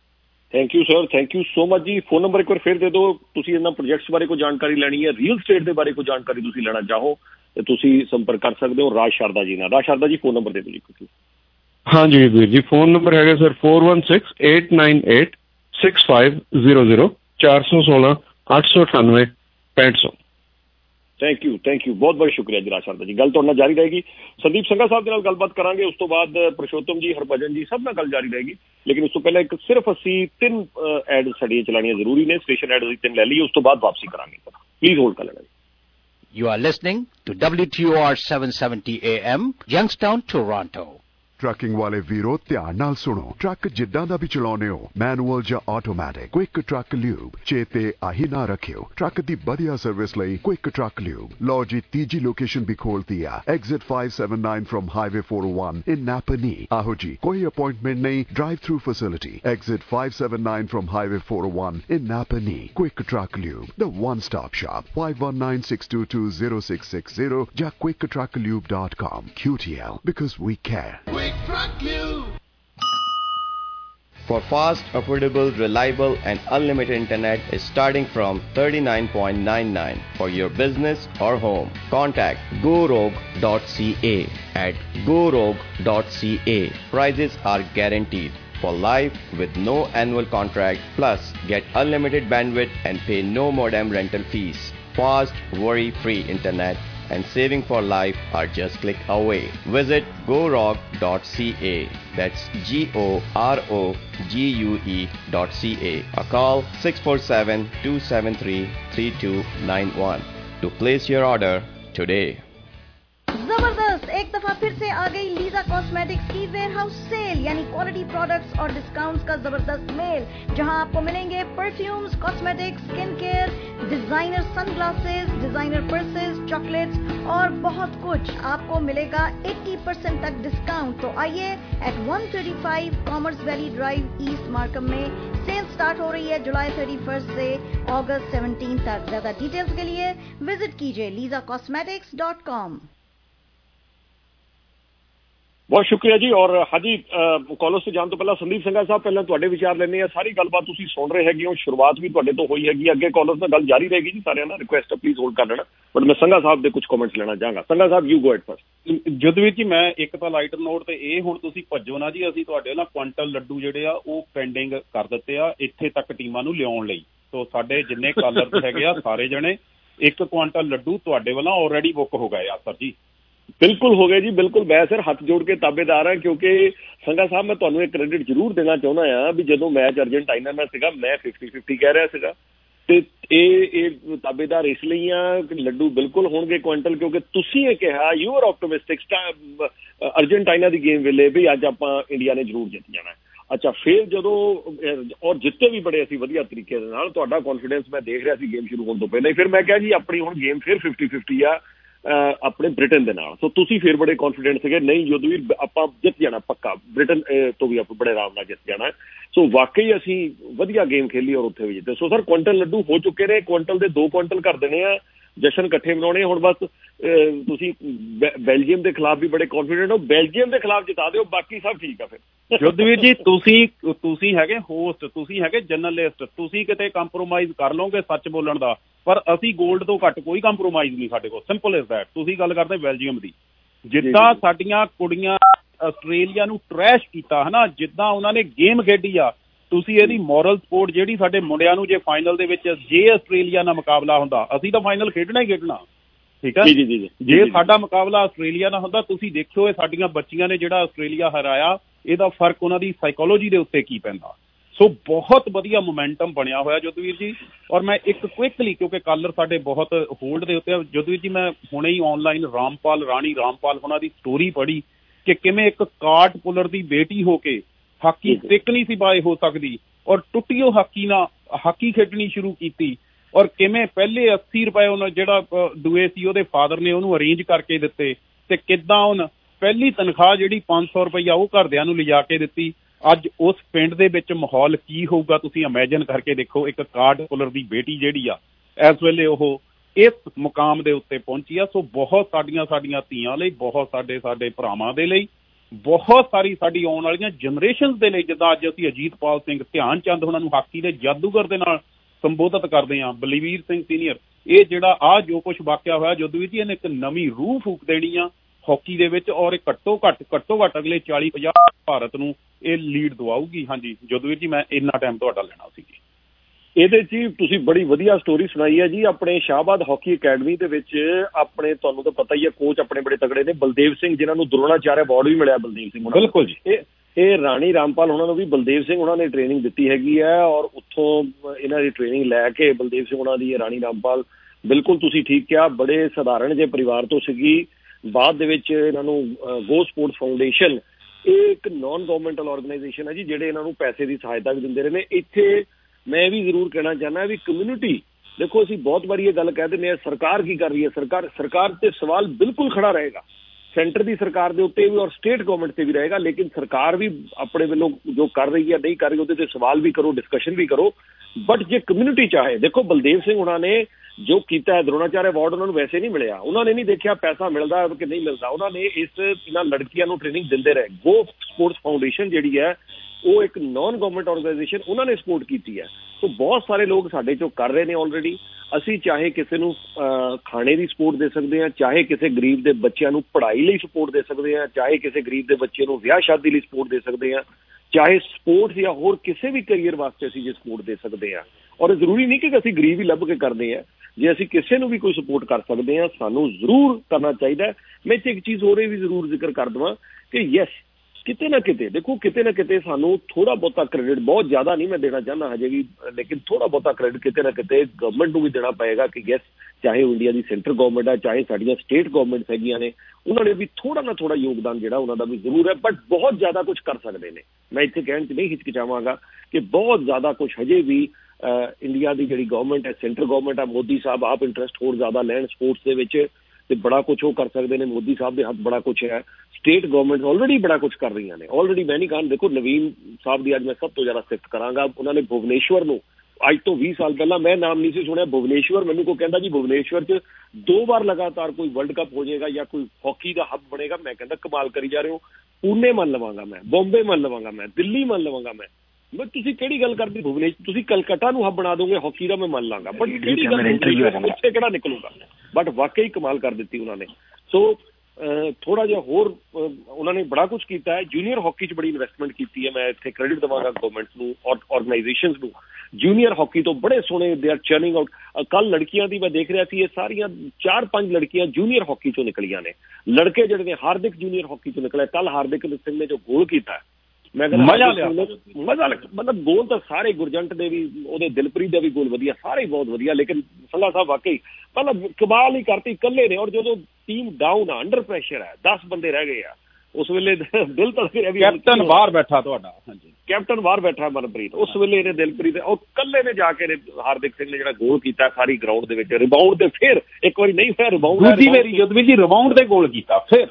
Speaker 1: Thank you sir, thank you so much ji. Phone number ਇੱਕ ਵਾਰ ਫਿਰ ਦੇ ਦਿਓ। ਤੁਸੀਂ ਇਹਨਾਂ ਪ੍ਰੋਜੈਕਟਸ ਬਾਰੇ ਕੋਈ ਜਾਣਕਾਰੀ ਲੈਣੀ ਹੈ, ਰੀਅਲ ਸਟੇਟ ਦੇ ਬਾਰੇ ਕੋਈ ਜਾਣਕਾਰੀ ਤੁਸੀਂ ਲੈਣਾ ਚਾਹੋ ਤੇ ਤੁਸੀਂ ਸੰਪਰਕ ਕਰ ਸਕਦੇ ਹੋ ਰਾਜ ਸ਼ਾਰਦਾ ਜੀ ਨਾਲ। ਰਾਜ ਸ਼ਾਰਦਾ ਜੀ ਫੋਨ ਨੰਬਰ ਦੇ ਦਿਓ ਜੀ।
Speaker 2: ਹਾਂਜੀ ਵੀਰ ਜੀ, ਫੋਨ ਨੰਬਰ ਹੈਗਾ sir four one six eight nine eight six five zero zero, ਚਾਰ ਸੌ ਸੋਲਾਂ ਅੱਠ ਸੌ ਅਠਾਨਵੇਂ ਪੈਂਹਠ ਸੌ। ਥੈਂਕ ਯੂ, ਥੈਂਕ ਯੂ, ਬਹੁਤ ਬਹੁਤ ਸ਼ੁਕਰੀਆ ਜੀ ਰਾਜ ਸ਼ਾਰਦਾ ਜੀ। ਗੱਲ ਤੁਹਾਡੇ ਨਾਲ ਜਾਰੀ ਰਹੇਗੀ। ਸੰਦੀਪ ਸੰਘਾ ਸਾਹਿਬ ਦੇ ਨਾਲ ਗੱਲਬਾਤ ਕਰਾਂਗੇ, ਉਸ ਤੋਂ ਬਾਅਦ ਪ੍ਰਸ਼ੋਤਮ ਜੀ, ਹਰਭਜਨ ਜੀ, ਸਭ ਨਾਲ ਗੱਲ ਜਾਰੀ ਰਹੇਗੀ। ਲੇਕਿਨ ਉਸ ਤੋਂ ਪਹਿਲਾਂ ਇੱਕ ਸਿਰਫ ਅਸੀਂ ਤਿੰਨ ਐਡ ਸਾਡੀਆਂ ਚਲਾਉਣੀਆਂ ਜ਼ਰੂਰੀ ਨੇ, ਸਟੇਸ਼ਨ ਐਡ ਅਸੀਂ ਤਿੰਨ ਲੈ ਲਈਏ, ਉਸ ਤੋਂ ਬਾਅਦ ਵਾਪਸੀ ਕਰਾਂਗੇ। ਪਲੀਜ਼ ਹੋਲਡ ਕਰ ਲੈਣਾ ਜੀ।
Speaker 3: You are listening to W T O R seven seventy A M, Youngstown, Toronto.
Speaker 4: Trucking ਵਾਲੇ ਵੀਰੋ ਧਿਆਨ ਨਾਲ ਸੁਣੋ। ਟਰੱਕ ਜਿੱਦਾਂ ਦਾ ਵੀ ਚਲਾਉਂਦੇ ਹੋ, ਮੈਨੂਅਲ ਜਾਂ ਆਟੋਮੈਟਿਕ, ਕੁਇਕ ਟਰੱਕ ਲਿਊਬ ਚੇਤੇ ਆਹੀ ਨਾ ਰੱਖਿਓ। ਟਰੱਕ ਦੀ ਵਧੀਆ ਸਰਵਿਸ ਲਈ ਕੁਇਕ ਟਰੱਕ ਲਿਊਬ। ਲਓ ਜੀ, ਤੀਜੀ ਲੋਕੇਸ਼ਨ ਵੀ ਖੋਲਤੀ ਆ, exit five seventy-nine from highway four oh one in Napanee. ਆਹੋ ਜੀ, ਕੋਈ ਅਪਾਇੰਟਮੈਂਟ ਨਹੀਂ, drive through facility. Exit five seventy-nine from highway four oh one in Napanee. Quick truck lube, the one stop shop. five one nine six two two zero six six zero ਜਾਂ quick truck lube dot com। Q T L, because we care.
Speaker 5: For fast, affordable, reliable and unlimited internet is starting from thirty-nine ninety-nine for your business or home. Contact go rogue dot c a at go rogue dot c a. Prices are guaranteed for life with no annual contract, plus get unlimited bandwidth and pay no modem rental fees. Fast, worry-free internet and saving for life are just click away. Visit go rogue dot c a. That's G O R O G U E dot C A. Or call six four seven two seven three three two nine one to place your order today.
Speaker 6: जबरदस्त, एक दफा फिर से आ गई Lisa cosmetics की warehouse sale, यानी quality products और डिस्काउंट्स का जबरदस्त मेल, जहां आपको मिलेंगे perfumes, cosmetics, skin care, designer sunglasses, designer purses, chocolates और बहुत कुछ आपको मिलेगा अस्सी परसेंट तक डिस्काउंट। तो आइए, at one thirty-five commerce valley drive east Markham में सेल स्टार्ट हो रही है जुलाई थर्टी फर्स्ट से अगस्त सेवनटीन तक। ज्यादा डिटेल्स के लिए विजिट कीजिए लीजा कॉस्मेटिक्स डॉट कॉम।
Speaker 1: ਬਹੁਤ ਸ਼ੁਕਰੀਆ ਜੀ। ਔਰ ਹਾਜੀ, ਕਾਲਜ ਤੋਂ ਜਾਣ ਤੋਂ ਪਹਿਲਾਂ ਸੰਦੀਪ ਸੰਘਾ ਸਾਹਿਬ, ਪਹਿਲਾਂ ਤੁਹਾਡੇ ਵਿਚਾਰ ਲੈਣੇ ਆ। ਸਾਰੀ ਗੱਲਬਾਤ ਤੁਸੀਂ ਸੁਣ ਰਹੇ ਹੈਗੇ ਹੋ, ਸ਼ੁਰੂਆਤ ਵੀ ਤੁਹਾਡੇ ਤੋਂ ਹੋਈ ਹੈਗੀ, ਅੱਗੇ ਕਾਲਜ ਨਾਲ ਗੱਲ ਜਾਰੀ ਰਹੇਗੀ ਜੀ। ਸਾਰਿਆਂ ਨਾਲ ਰਿਕੁਐਸਟ ਹੈ, ਪਲੀਜ਼ ਹੋਲਡ ਕਰ ਲੈਣਾ, ਬਟ ਮੈਂ ਸੰਘਾ ਸਾਹਿਬ ਦੇ ਕੁਝ ਕਮੈਂਟਸ ਲੈਣਾ ਚਾਹਾਂਗਾ। Sangha Sahib, you go it first.
Speaker 7: Jadvir ji, ਮੈਂ ਇੱਕ ਤਾਂ ਲਾਈਟਰ ਨੋਟ ਤੇ ਇਹ, ਹੁਣ ਤੁਸੀਂ ਭੱਜੋ ਨਾ ਜੀ, ਅਸੀਂ ਤੁਹਾਡੇ ਨਾਲ ਕੁਆਂਟਲ ਲੱਡੂ ਜਿਹੜੇ ਆ ਉਹ ਪੈਂਡਿੰਗ ਕਰ ਦਿੱਤੇ ਆ ਇੱਥੇ ਤੱਕ ਟੀਮਾਂ ਨੂੰ ਲਿਆਉਣ ਲਈ। ਸੋ ਸਾਡੇ ਜਿੰਨੇ ਕਾਲਰਸ ਹੈਗੇ ਆ ਸਾਰੇ ਜਣੇ, ਇੱਕ ਕੁਆਂਟਲ ਲੱਡੂ ਤੁਹਾਡੇ ਵੱਲੋਂ ਆਲਰੇਡੀ ਬੁੱਕ ਹੋ ਗਏ ਆ ਸਰ ਜੀ।
Speaker 1: ਬਿਲਕੁਲ ਹੋ ਗਏ ਜੀ, ਬਿਲਕੁਲ। ਮੈਂ ਸਰ ਹੱਥ ਜੋੜ ਕੇ ਤਾਬੇਦਾਰ ਹਾਂ, ਕਿਉਂਕਿ ਸੰਘਾ ਸਾਹਿਬ ਮੈਂ ਤੁਹਾਨੂੰ ਇੱਕ ਕ੍ਰੈਡਿਟ ਜ਼ਰੂਰ ਦੇਣਾ ਚਾਹੁੰਦਾ ਹਾਂ ਵੀ ਜਦੋਂ ਮੈਚ ਅਰਜਨਟਾਈਨਾ ਨਾਲ ਸੀਗਾ, ਮੈਂ ਫਿਫਟੀ ਫਿਫਟੀ ਕਹਿ ਰਿਹਾ ਸੀਗਾ, ਤੇ ਇਹ ਇਹ ਤਾਬੇਦਾਰ ਇਸ ਲਈ ਆ ਕਿ ਲੱਡੂ ਬਿਲਕੁਲ ਹੋਣਗੇ ਕੁਆਂਟਲ, ਕਿਉਂਕਿ ਤੁਸੀਂ ਇਹ ਕਿਹਾ, ਯੂ ਆਰ ਆਪਟਿਮਿਸਟਿਕ ਅਰਜਨਟਾਈਨਾ ਦੀ ਗੇਮ ਵੇਲੇ ਵੀ ਅੱਜ ਆਪਾਂ ਇੰਡੀਆ ਨੇ ਜ਼ਰੂਰ ਜਿੱਤ ਜਾਣਾ। ਅੱਛਾ, ਫਿਰ ਜਦੋਂ ਔਰ ਜਿੱਤੇ ਵੀ ਬੜੇ ਅਸੀਂ ਵਧੀਆ ਤਰੀਕੇ ਦੇ ਨਾਲ, ਤੁਹਾਡਾ ਕੌਨਫੀਡੈਂਸ ਮੈਂ ਦੇਖ ਰਿਹਾ ਸੀ ਗੇਮ ਸ਼ੁਰੂ ਹੋਣ ਤੋਂ ਪਹਿਲਾਂ ਹੀ। ਫਿਰ ਮੈਂ ਕਿਹਾ ਜੀ ਆਪਣੀ ਹੁਣ ਗੇਮ ਫਿਰ ਫਿਫਟੀ ਫਿਫਟੀ ਆ ਆਪਣੇ ਬ੍ਰਿਟਨ ਦੇ ਨਾਲ। ਸੋ ਤੁਸੀਂ ਫਿਰ ਬੜੇ ਕੌਨਫੀਡੈਂਟ ਸੀਗੇ, ਨਹੀਂ ਯੁੱਧਵੀਰ ਆਪਾਂ ਜਿੱਤ ਜਾਣਾ ਪੱਕਾ, ਬ੍ਰਿਟਨ ਤੋਂ ਵੀ ਆਪਾਂ ਬੜੇ ਆਰਾਮ ਨਾਲ ਜਿੱਤ ਜਾਣਾ। ਸੋ ਵਾਕਈ ਅਸੀਂ ਵਧੀਆ ਗੇਮ ਖੇਲੀ ਔਰ ਉੱਥੇ ਵੀ ਜਿੱਤੇ। ਸੋ ਸਰ, ਕੁਆਂਟਲ ਲੱਡੂ ਹੋ ਚੁੱਕੇ ਨੇ, ਕੁਆਂਟਲ ਦੇ ਦੋ ਕੁਆਂਟਲ ਕਰ ਦੇਣੇ ਆ, ਜਸ਼ਨ ਇਕੱਠੇ ਮਨਾਉਣੇ। ਹੁਣ ਬਸ ਤੁਸੀਂ ਬੈਲਜੀਅਮ ਦੇ ਖਿਲਾਫ ਵੀ ਬੜੇ ਕੌਨਫੀਡੈਂਟ ਹੋ, ਬੈਲਜੀਅਮ ਦੇ ਖਿਲਾਫ ਜਿਤਾ ਦਿਓ, ਬਾਕੀ ਸਭ ਠੀਕ ਆ। ਫਿਰ
Speaker 7: ਜੁੱਧਵੀਰ ਜੀ, ਤੁਸੀਂ ਤੁਸੀਂ ਹੈਗੇ ਹੋਸਟ, ਤੁਸੀਂ ਹੈਗੇ ਜਰਨਲਿਸਟ, ਤੁਸੀਂ ਕਿਤੇ ਕੰਪਰੋਮਾਈਜ਼ ਕਰ ਲਓਗੇ ਸੱਚ ਬੋਲਣ ਦਾ, ਪਰ ਅਸੀਂ ਗੋਲਡ ਤੋਂ ਘੱਟ ਕੋਈ ਕੰਪਰੋਮਾਈਜ਼ ਨਹੀਂ ਸਾਡੇ ਕੋਲ। Simple is that. ਤੁਸੀਂ ਗੱਲ ਕਰਦੇ ਬੈਲਜੀਅਮ ਦੀ, ਜਿੱਦਾਂ ਸਾਡੀਆਂ ਕੁੜੀਆਂ ਆਸਟ੍ਰੇਲੀਆ ਨੂੰ ਟਰੈਸ਼ ਕੀਤਾ ਹੈ ਨਾ, ਜਿੱਦਾਂ ਉਹਨਾਂ ਨੇ ਗੇਮ ਖੇਡੀ ਆ, ਤੁਸੀਂ ਇਹਦੀ ਮੋਰਲ ਸਪੋਰਟ ਜਿਹੜੀ ਸਾਡੇ ਮੁੰਡਿਆਂ ਨੂੰ, ਜੇ ਫਾਈਨਲ ਦੇ ਵਿੱਚ ਜੇ ਆਸਟ੍ਰੇਲੀਆ ਨਾਲ ਮੁਕਾਬਲਾ ਹੁੰਦਾ, ਅਸੀਂ ਤਾਂ ਫਾਈਨਲ ਖੇਡਣਾ ਹੀ ਖੇਡਣਾ, ਠੀਕ ਹੈ। ਜੇ ਸਾਡਾ ਮੁਕਾਬਲਾ ਆਸਟ੍ਰੇਲੀਆ ਨਾਲ ਹੁੰਦਾ, ਤੁਸੀਂ ਦੇਖਿਓ ਇਹ ਸਾਡੀਆਂ ਬੱਚੀਆਂ ਨੇ ਜਿਹੜਾ ਆਸਟ੍ਰੇਲੀਆ ਹਰਾਇਆ, ਇਹਦਾ ਫਰਕ ਉਹਨਾਂ ਦੀ ਸਾਈਕੋਲੋਜੀ ਦੇ ਉੱਤੇ ਕੀ ਪੈਂਦਾ। ਸੋ ਬਹੁਤ ਵਧੀਆ ਮੋਮੈਂਟਮ ਬਣਿਆ ਹੋਇਆ ਜੋਧਵੀਰ ਜੀ। ਔਰ ਮੈਂ ਇੱਕ ਕੁਇਕਲੀ, ਕਿਉਂਕਿ ਕਾਲਰ ਸਾਡੇ ਬਹੁਤ ਹੋਲਡ ਦੇ ਉੱਤੇ, ਜੋਧਵੀਰ ਜੀ ਮੈਂ ਹੁਣੇ ਹੀ ਆਨਲਾਈਨ ਰਾਮਪਾਲ ਰਾਣੀ ਰਾਮਪਾਲ ਉਹਨਾਂ ਦੀ ਸਟੋਰੀ ਪੜ੍ਹੀ ਕਿ ਕਿਵੇਂ ਇੱਕ ਕਾਰਟ ਪੁਲਰ ਦੀ ਬੇਟੀ ਹੋ ਕੇ ਹਾਕੀ ਸਟਿੱਕ ਨਹੀਂ ਸੀ ਬਾਏ ਹੋ ਸਕਦੀ, ਔਰ ਟੁੱਟੀਓ ਹਾਕੀ ਨਾਲ ਹਾਕੀ ਖੇਡਣੀ ਸ਼ੁਰੂ ਕੀਤੀ, ਔਰ ਕਿਵੇਂ ਪਹਿਲੇ ਅੱਸੀ ਰੁਪਏ ਉਹਨਾਂ ਜਿਹੜਾ ਦੂਏ ਸੀ ਉਹਦੇ ਫਾਦਰ ਨੇ ਉਹਨੂੰ ਅਰੇਂਜ ਕਰਕੇ ਦਿੱਤੇ, ਤੇ ਕਿੱਦਾਂ ਉਹਨ ਪਹਿਲੀ ਤਨਖਾਹ ਜਿਹੜੀ ਪੰਜ ਸੌ ਰੁਪਈਆ ਉਹ ਘਰਦਿਆਂ ਨੂੰ ਲਿਜਾ ਕੇ ਦਿੱਤੀ। ਅੱਜ ਉਸ ਪਿੰਡ ਦੇ ਵਿੱਚ ਮਾਹੌਲ ਕੀ ਹੋਊਗਾ ਤੁਸੀਂ ਇਮੈਜਿਨ ਕਰਕੇ ਦੇਖੋ। ਇੱਕ ਕਾਰਡ ਪੁਲਰ ਦੀ ਬੇਟੀ ਜਿਹੜੀ ਆ ਇਸ ਵੇਲੇ ਉਹ ਇਸ ਮੁਕਾਮ ਦੇ ਉੱਤੇ ਪਹੁੰਚੀ ਆ। ਸੋ ਬਹੁਤ ਸਾਡੀਆਂ ਸਾਡੀਆਂ ਧੀਆਂ ਲਈ, ਬਹੁਤ ਸਾਡੇ ਸਾਡੇ ਭਰਾਵਾਂ ਦੇ ਲਈ ਬਹੁਤ ਸਾਰੀ ਸਾਡੀ ਆਉਣ ਵਾਲੀਆਂ ਜਨਰੇਸ਼ਨਸ ਦੇ ਲਈ, ਜਿੱਦਾਂ ਅੱਜ ਅਸੀਂ ਅਜੀਤਪਾਲ ਸਿੰਘ, ਧਿਆਨ ਚੰਦ ਉਹਨਾਂ ਨੂੰ ਹਾਕੀ ਦੇ ਜਾਦੂਗਰ ਦੇ ਨਾਲ ਸੰਬੋਧਿਤ ਕਰਦੇ ਹਾਂ, ਬਲਵੀਰ ਸਿੰਘ ਸੀਨੀਅਰ, ਇਹ ਜਿਹੜਾ ਆ ਜੋ ਕੁਛ ਵਾਕਿਆ ਹੋਇਆ ਜਦਵੀਰ ਜੀ, ਇਹਨੇ ਇੱਕ ਨਵੀਂ ਰੂਹ ਫੂਕ ਦੇਣੀ ਆ ਹਾਕੀ ਦੇ ਵਿੱਚ, ਔਰ ਇਹ ਘੱਟੋ ਘੱਟ ਘੱਟੋ ਘੱਟ ਅਗਲੇ ਚਾਲੀ ਪੰਜਾਹ ਭਾਰਤ ਨੂੰ ਇਹ ਲੀਡ ਦਵਾਊਗੀ। ਹਾਂਜੀ ਜਦਵੀਰ ਜੀ, ਮੈਂ ਇੰਨਾ ਟਾਈਮ ਤੁਹਾਡਾ ਲੈਣਾ ਸੀ ਜੀ।
Speaker 1: ਇਹਦੇ 'ਚ ਹੀ ਤੁਸੀਂ ਬੜੀ ਵਧੀਆ ਸਟੋਰੀ ਸੁਣਾਈ ਹੈ ਜੀ। ਆਪਣੇ ਸ਼ਾਹਬਾਦ ਹਾਕੀ ਅਕੈਡਮੀ ਦੇ ਵਿੱਚ ਆਪਣੇ, ਤੁਹਾਨੂੰ ਤਾਂ ਪਤਾ ਹੀ ਹੈ, ਕੋਚ ਆਪਣੇ ਬੜੇ ਤਗੜੇ ਨੇ, ਬਲਦੇਵ ਸਿੰਘ, ਜਿਨ੍ਹਾਂ ਨੂੰ ਦਰੋਣਾਚਾਰਿਆ ਅਵਾਰਡ ਵੀ ਮਿਲਿਆ ਬਲਦੇਵ ਸਿੰਘ।
Speaker 7: ਬਿਲਕੁਲ ਜੀ।
Speaker 1: ਇਹ ਇਹ ਰਾਣੀ ਰਾਮਪਾਲ ਉਹਨਾਂ ਨੂੰ ਵੀ ਬਲਦੇਵ ਸਿੰਘ ਉਹਨਾਂ ਨੇ ਟ੍ਰੇਨਿੰਗ ਦਿੱਤੀ ਹੈਗੀ ਹੈ, ਔਰ ਉੱਥੋਂ ਇਹਨਾਂ ਦੀ ਟ੍ਰੇਨਿੰਗ ਲੈ ਕੇ ਬਲਦੇਵ ਸਿੰਘ ਉਹਨਾਂ ਦੀ ਰਾਣੀ ਰਾਮਪਾਲ, ਬਿਲਕੁਲ ਤੁਸੀਂ ਠੀਕ ਕਿਹਾ, ਬੜੇ ਸਧਾਰਨ ਜਿਹੇ ਪਰਿਵਾਰ ਤੋਂ ਸੀਗੀ। ਬਾਅਦ ਦੇ ਵਿੱਚ ਇਹਨਾਂ ਨੂੰ ਗੋ ਸਪੋਰਟਸ ਫਾਊਂਡੇਸ਼ਨ, ਇਹ ਇੱਕ ਨਾਨ ਗਵਰਨਮੈਂਟਲ ਆਰਗੇਨਾਈਜੇਸ਼ਨ ਹੈ ਜੀ, ਜਿਹੜੇ ਇਹਨਾਂ ਨੂੰ ਪੈਸੇ ਦੀ ਸਹਾਇਤਾ ਵੀ ਦਿੰਦੇ ਰਹੇ ਨੇ। ਇੱਥੇ ਮੈਂ ਵੀ ਜ਼ਰੂਰ ਕਹਿਣਾ ਚਾਹੁੰਦਾ ਵੀ ਕਮਿਊਨਿਟੀ, ਦੇਖੋ ਅਸੀਂ ਬਹੁਤ ਵਾਰੀ ਇਹ ਗੱਲ ਕਹਿ ਦਿੰਦੇ ਹਾਂ, ਸਰਕਾਰ ਕੀ ਕਰ ਰਹੀ ਹੈ, ਸਰਕਾਰ ਸਰਕਾਰ ਤੇ ਸਵਾਲ ਬਿਲਕੁਲ ਖੜਾ ਰਹੇਗਾ, ਸੈਂਟਰ ਦੀ ਸਰਕਾਰ ਦੇ ਉੱਤੇ ਵੀ ਔਰ ਸਟੇਟ ਗਵਰਨਮੈਂਟ ਤੇ ਵੀ ਰਹੇਗਾ, ਲੇਕਿਨ ਸਰਕਾਰ ਵੀ ਆਪਣੇ ਵੱਲੋਂ ਜੋ ਕਰ ਰਹੀ ਹੈ, ਨਹੀਂ ਕਰ ਰਹੀ, ਉਹਦੇ ਤੇ ਸਵਾਲ ਵੀ ਕਰੋ, ਡਿਸਕਸ਼ਨ ਵੀ ਕਰੋ। ਬਟ ਜੇ ਕਮਿਊਨਿਟੀ ਚਾਹੇ, ਦੇਖੋ ਬਲਦੇਵ ਸਿੰਘ ਉਹਨਾਂ ਨੇ ਜੋ ਕੀਤਾ ਹੈ, ਦਰੋਣਾਚਾਰਿਆ ਅਵਾਰਡ ਉਹਨਾਂ ਨੂੰ ਵੈਸੇ ਨਹੀਂ ਮਿਲਿਆ, ਉਹਨਾਂ ਨੇ ਨਹੀਂ ਦੇਖਿਆ ਪੈਸਾ ਮਿਲਦਾ ਕਿ ਨਹੀਂ ਮਿਲਦਾ, ਉਹਨਾਂ ਨੇ ਇਸ ਇਹਨਾਂ ਲੜਕੀਆਂ ਨੂੰ ਟ੍ਰੇਨਿੰਗ ਦਿੰਦੇ ਰਹੇ। ਗੋ ਸਪੋਰਟਸ ਫਾਊਂਡੇਸ਼ਨ ਜਿਹੜੀ ਹੈ ਉਹ ਇੱਕ ਨਾਨ ਗਵਰਨਮੈਂਟ ਆਰਗੇਨਾਈਜੇਸ਼ਨ, ਉਹਨਾਂ ਨੇ ਸਪੋਰਟ ਕੀਤੀ ਹੈ। ਸੋ ਬਹੁਤ ਸਾਰੇ ਲੋਕ ਸਾਡੇ ਚੋਂ ਕਰ ਰਹੇ ਨੇ ਆਲਰੇਡੀ। ਅਸੀਂ ਚਾਹੇ ਕਿਸੇ ਨੂੰ ਖਾਣੇ ਦੀ ਸਪੋਰਟ ਦੇ ਸਕਦੇ ਹਾਂ, ਚਾਹੇ ਕਿਸੇ ਗਰੀਬ ਦੇ ਬੱਚਿਆਂ ਨੂੰ ਪੜ੍ਹਾਈ ਲਈ ਸਪੋਰਟ ਦੇ ਸਕਦੇ ਹਾਂ, ਚਾਹੇ ਕਿਸੇ ਗਰੀਬ ਦੇ ਬੱਚੇ ਨੂੰ ਵਿਆਹ ਸ਼ਾਦੀ ਲਈ ਸਪੋਰਟ ਦੇ ਸਕਦੇ ਹਾਂ, ਚਾਹੇ ਸਪੋਰਟਸ ਜਾਂ ਹੋਰ ਕਿਸੇ ਵੀ ਕਰੀਅਰ ਵਾਸਤੇ ਅਸੀਂ ਜੇ ਸਪੋਰਟ ਦੇ ਸਕਦੇ ਹਾਂ। ਔਰ ਜ਼ਰੂਰੀ ਨਹੀਂ ਕਿ ਅਸੀਂ ਗਰੀਬ ਹੀ ਲੱਭ ਕੇ ਕਰਦੇ ਹਾਂ, ਜੇ ਅਸੀਂ ਕਿਸੇ ਨੂੰ ਵੀ ਕੋਈ ਸਪੋਰਟ ਕਰ ਸਕਦੇ ਹਾਂ, ਸਾਨੂੰ ਜ਼ਰੂਰ ਕਰਨਾ ਚਾਹੀਦਾ। ਮੈਂ ਇੱਥੇ ਇੱਕ ਚੀਜ਼ ਹੋਰ ਵੀ ਜ਼ਰੂਰ ਜ਼ਿਕਰ ਕਰ ਦੇਵਾਂ ਕਿ ਯੈਸ, ਕਿਤੇ ਨਾ ਕਿਤੇ ਦੇਖੋ, ਕਿਤੇ ਨਾ ਕਿਤੇ ਸਾਨੂੰ ਥੋੜ੍ਹਾ ਬਹੁਤਾ ਕ੍ਰੈਡਿਟ, ਬਹੁਤ ਜ਼ਿਆਦਾ ਨਹੀਂ ਮੈਂ ਦੇਣਾ ਚਾਹੁੰਦਾ ਹਜੇ ਵੀ, ਲੇਕਿਨ ਥੋੜ੍ਹਾ ਬਹੁਤਾ ਕ੍ਰੈਡਿਟ ਕਿਤੇ ਨਾ ਕਿਤੇ ਗਵਰਨਮੈਂਟ ਨੂੰ ਵੀ ਦੇਣਾ ਪਏਗਾ ਕਿ ਯੈਸ, ਚਾਹੇ ਉਹ ਇੰਡੀਆ ਦੀ ਸੈਂਟਰ ਗਵਰਨਮੈਂਟ ਹੈ, ਚਾਹੇ ਸਾਡੀਆਂ ਸਟੇਟ ਗਵਰਨਮੈਂਟਸ ਹੈਗੀਆਂ ਨੇ, ਉਹਨਾਂ ਨੇ ਵੀ ਥੋੜ੍ਹਾ ਨਾ ਥੋੜ੍ਹਾ ਯੋਗਦਾਨ ਜਿਹੜਾ ਉਹਨਾਂ ਦਾ ਵੀ ਜ਼ਰੂਰ ਹੈ, ਬਟ ਬਹੁਤ ਜ਼ਿਆਦਾ ਕੁਛ ਕਰ ਸਕਦੇ ਨੇ। ਮੈਂ ਇੱਥੇ ਕਹਿਣ 'ਚ ਨਹੀਂ ਹਿਚਕਿਚਾਵਾਂਗਾ ਕਿ ਬਹੁਤ ਜ਼ਿਆਦਾ ਕੁਛ ਹਜੇ ਵੀ ਇੰਡੀਆ ਦੀ ਜਿਹੜੀ ਗਵਰਨਮੈਂਟ ਹੈ, ਸੈਂਟਰ ਗਵਰਨਮੈਂਟ ਹੈ, ਮੋਦੀ ਸਾਹਿਬ ਆਪ ਇੰਟਰਸਟ ਹੋਰ ਜ਼ਿਆਦਾ ਲੈਣ ਸਪੋਰਟਸ ਦੇ ਵਿੱਚ, ਤੇ ਬੜਾ ਕੁਛ ਉਹ ਕਰ ਸਕਦੇ ਨੇ। ਮੋਦੀ ਸਾਹਿਬ ਦੇ ਹੱਥ ਬੜਾ ਕੁਛ ਹੈ, ਸਟੇਟ ਗਵਰਨਮੈਂਟ ਆਲਰੇਡੀ ਬੜਾ ਕੁਛ ਕਰ ਰਹੀਆਂ ਨੇ ਆਲਰੇਡੀ। ਮੈਂ ਨਹੀਂ ਕਹਾਂ, ਦੇਖੋ ਨਵੀਨ ਸਾਹਿਬ ਦੀ ਅੱਜ ਮੈਂ ਸਭ ਤੋਂ ਜ਼ਿਆਦਾ ਸਿਫਤ ਕਰਾਂਗਾ, ਉਹਨਾਂ ਨੇ ਭੁਵਨੇਸ਼ਵਰ ਨੂੰ ਅੱਜ ਤੋਂ ਵੀਹ ਸਾਲ ਪਹਿਲਾਂ, ਮੈਂ ਨਾਮ ਨਹੀਂ ਸੀ ਸੁਣਿਆ ਭੁਵਨੇਸ਼ਵਰ, ਮੈਨੂੰ ਕੋਈ ਕਹਿੰਦਾ ਜੀ ਭੁਵਨੇਸ਼ਵਰ 'ਚ ਦੋ ਵਾਰ ਲਗਾਤਾਰ ਕੋਈ ਵਰਲਡ ਕੱਪ ਹੋ ਜਾਏਗਾ ਜਾਂ ਕੋਈ ਹਾਕੀ ਦਾ ਹੱਬ ਬਣੇਗਾ। ਮੈਂ ਕਹਿੰਦਾ ਕਮਾਲ ਕਰੀ ਜਾ ਰਹੇ ਹੋ। ਪੂਨੇ ਮੰਨ ਲਵਾਂਗਾ ਮੈਂ, ਬੰਬੇ ਮੰਨ ਲਵਾਂਗਾ ਮੈਂ, ਦਿੱਲੀ ਮੰਨ ਲਵਾਂਗਾ ਮੈਂ, ਬਟ ਤੁਸੀਂ ਕਿਹੜੀ ਗੱਲ ਕਰਦੇ ਭੁਵਨੇਸ਼ਵਰ, ਤੁਸੀਂ ਕਲਕੱਤਾ ਨੂੰ ਹੱਬ ਬਣਾ ਦੋਗੇ ਹਾਕੀ ਦਾ, ਮੈਂ ਮੰਨ ਲਾਂਗਾ, ਬਟ ਕਿਹੜੀ ਗੱਲ ਉੱਥੇ ਕਿਹੜਾ ਨਿਕਲੂਗਾ। ਬਟ ਵਾਕਈ ਕਮਾਲ ਕਰ ਦਿੱਤੀ ਉਹਨਾਂ ਨੇ। ਸੋ ਥੋੜਾ ਜਿਹਾ ਹੋਰ ਉਹਨਾਂ ਨੇ ਬੜਾ ਕੁਛ ਕੀਤਾ ਹੈ। ਜੂਨੀਅਰ ਹਾਕੀ 'ਚ ਬੜੀ ਇਨਵੈਸਟਮੈਂਟ ਕੀਤੀ ਹੈ, ਮੈਂ ਇੱਥੇ ਕ੍ਰੈਡਿਟ ਦੇਵਾਂਗਾ ਗਵਰਨਮੈਂਟ ਨੂੰ ਔਰ ਆਰਗੇਨਾਈਜੇਸ਼ਨਸ ਨੂੰ। ਜੂਨੀਅਰ ਹਾਕੀ ਤੋਂ ਬੜੇ ਸੋਹਣੇ ਦੇ ਆਰ ਚਰਨਿੰਗ ਆਊਟ। ਕੱਲ ਲੜਕੀਆਂ ਦੀ ਮੈਂ ਦੇਖ ਰਿਹਾ ਸੀ, ਇਹ ਸਾਰੀਆਂ ਚਾਰ ਪੰਜ ਲੜਕੀਆਂ ਜੂਨੀਅਰ ਹਾਕੀ 'ਚੋਂ ਨਿਕਲੀਆਂ ਨੇ। ਲੜਕੇ ਜਿਹੜੇ ਨੇ, ਹਾਰਦਿਕ ਜੂਨੀਅਰ ਹਾਕੀ 'ਚੋਂ ਨਿਕਲਿਆ ਕੱਲ। ਹਾਰਦਿਕ ਸਿੰਘ ਨੇ ਜੋ ਗੋਲ ਕੀਤਾ, ਮੈਂ ਕਹਿੰਦਾ ਮਜ਼ਾ ਲਿਆ, ਮਜ਼ਾ ਲੱਗ, ਮਤਲਬ ਗੋਲ ਤਾਂ ਸਾਰੇ, ਗੁਰਜੰਟ ਦੇ ਵੀ, ਉਹਦੇ ਦਿਲਪ੍ਰੀਤ ਦਾ ਵੀ ਗੋਲ ਵਧੀਆ, ਸਾਰੇ ਬਹੁਤ ਵਧੀਆ। ਲੇਕਿਨ ਸੰਘਾ ਸਾਹਿਬ ਵਾਕਈ ਪਹਿਲਾਂ ਕਮਾਲ ਹੀ ਕਰਤੀ, ਇਕੱਲੇ ਨੇ, ਔਰ ਜਦੋਂ ਟੀਮ ਡਾਊਨ ਆ, ਅੰਡਰ ਪ੍ਰੈਸ਼ਰ ਹੈ, ਦਸ ਬੰਦੇ ਰਹਿ ਗਏ ਆ, ਉਸ ਵੇਲੇ ਦਿਲ ਤਾਂ
Speaker 7: ਕੈਪਟਨ ਬਾਹਰ ਬੈਠਾ ਤੁਹਾਡਾ, ਹਾਂਜੀ
Speaker 1: ਕੈਪਟਨ ਬਾਹਰ ਬੈਠਾ ਮਨਪ੍ਰੀਤ, ਉਸ ਵੇਲੇ ਇਹਨੇ ਦਿਲਪ੍ਰੀਤ ਉਹ ਇਕੱਲੇ ਨੇ ਜਾ ਕੇ ਹਾਰਦਿਕ ਸਿੰਘ ਨੇ ਜਿਹੜਾ ਗੋਲ ਕੀਤਾ ਸਾਰੀ ਗਰਾਊਂਡ ਦੇ ਵਿੱਚ, ਰਿਬਾਊਂਡ ਤੇ ਫਿਰ ਇੱਕ ਵਾਰੀ ਨਹੀਂ ਹੋਇਆ ਰਿਬਾਊਂਡ,
Speaker 7: ਦੂਜੀ ਵਾਰੀ ਜਦਵੀਰ ਜੀ ਰਿਬਾਊਂਡ ਤੇ ਗੋਲ ਕੀਤਾ ਫਿਰ।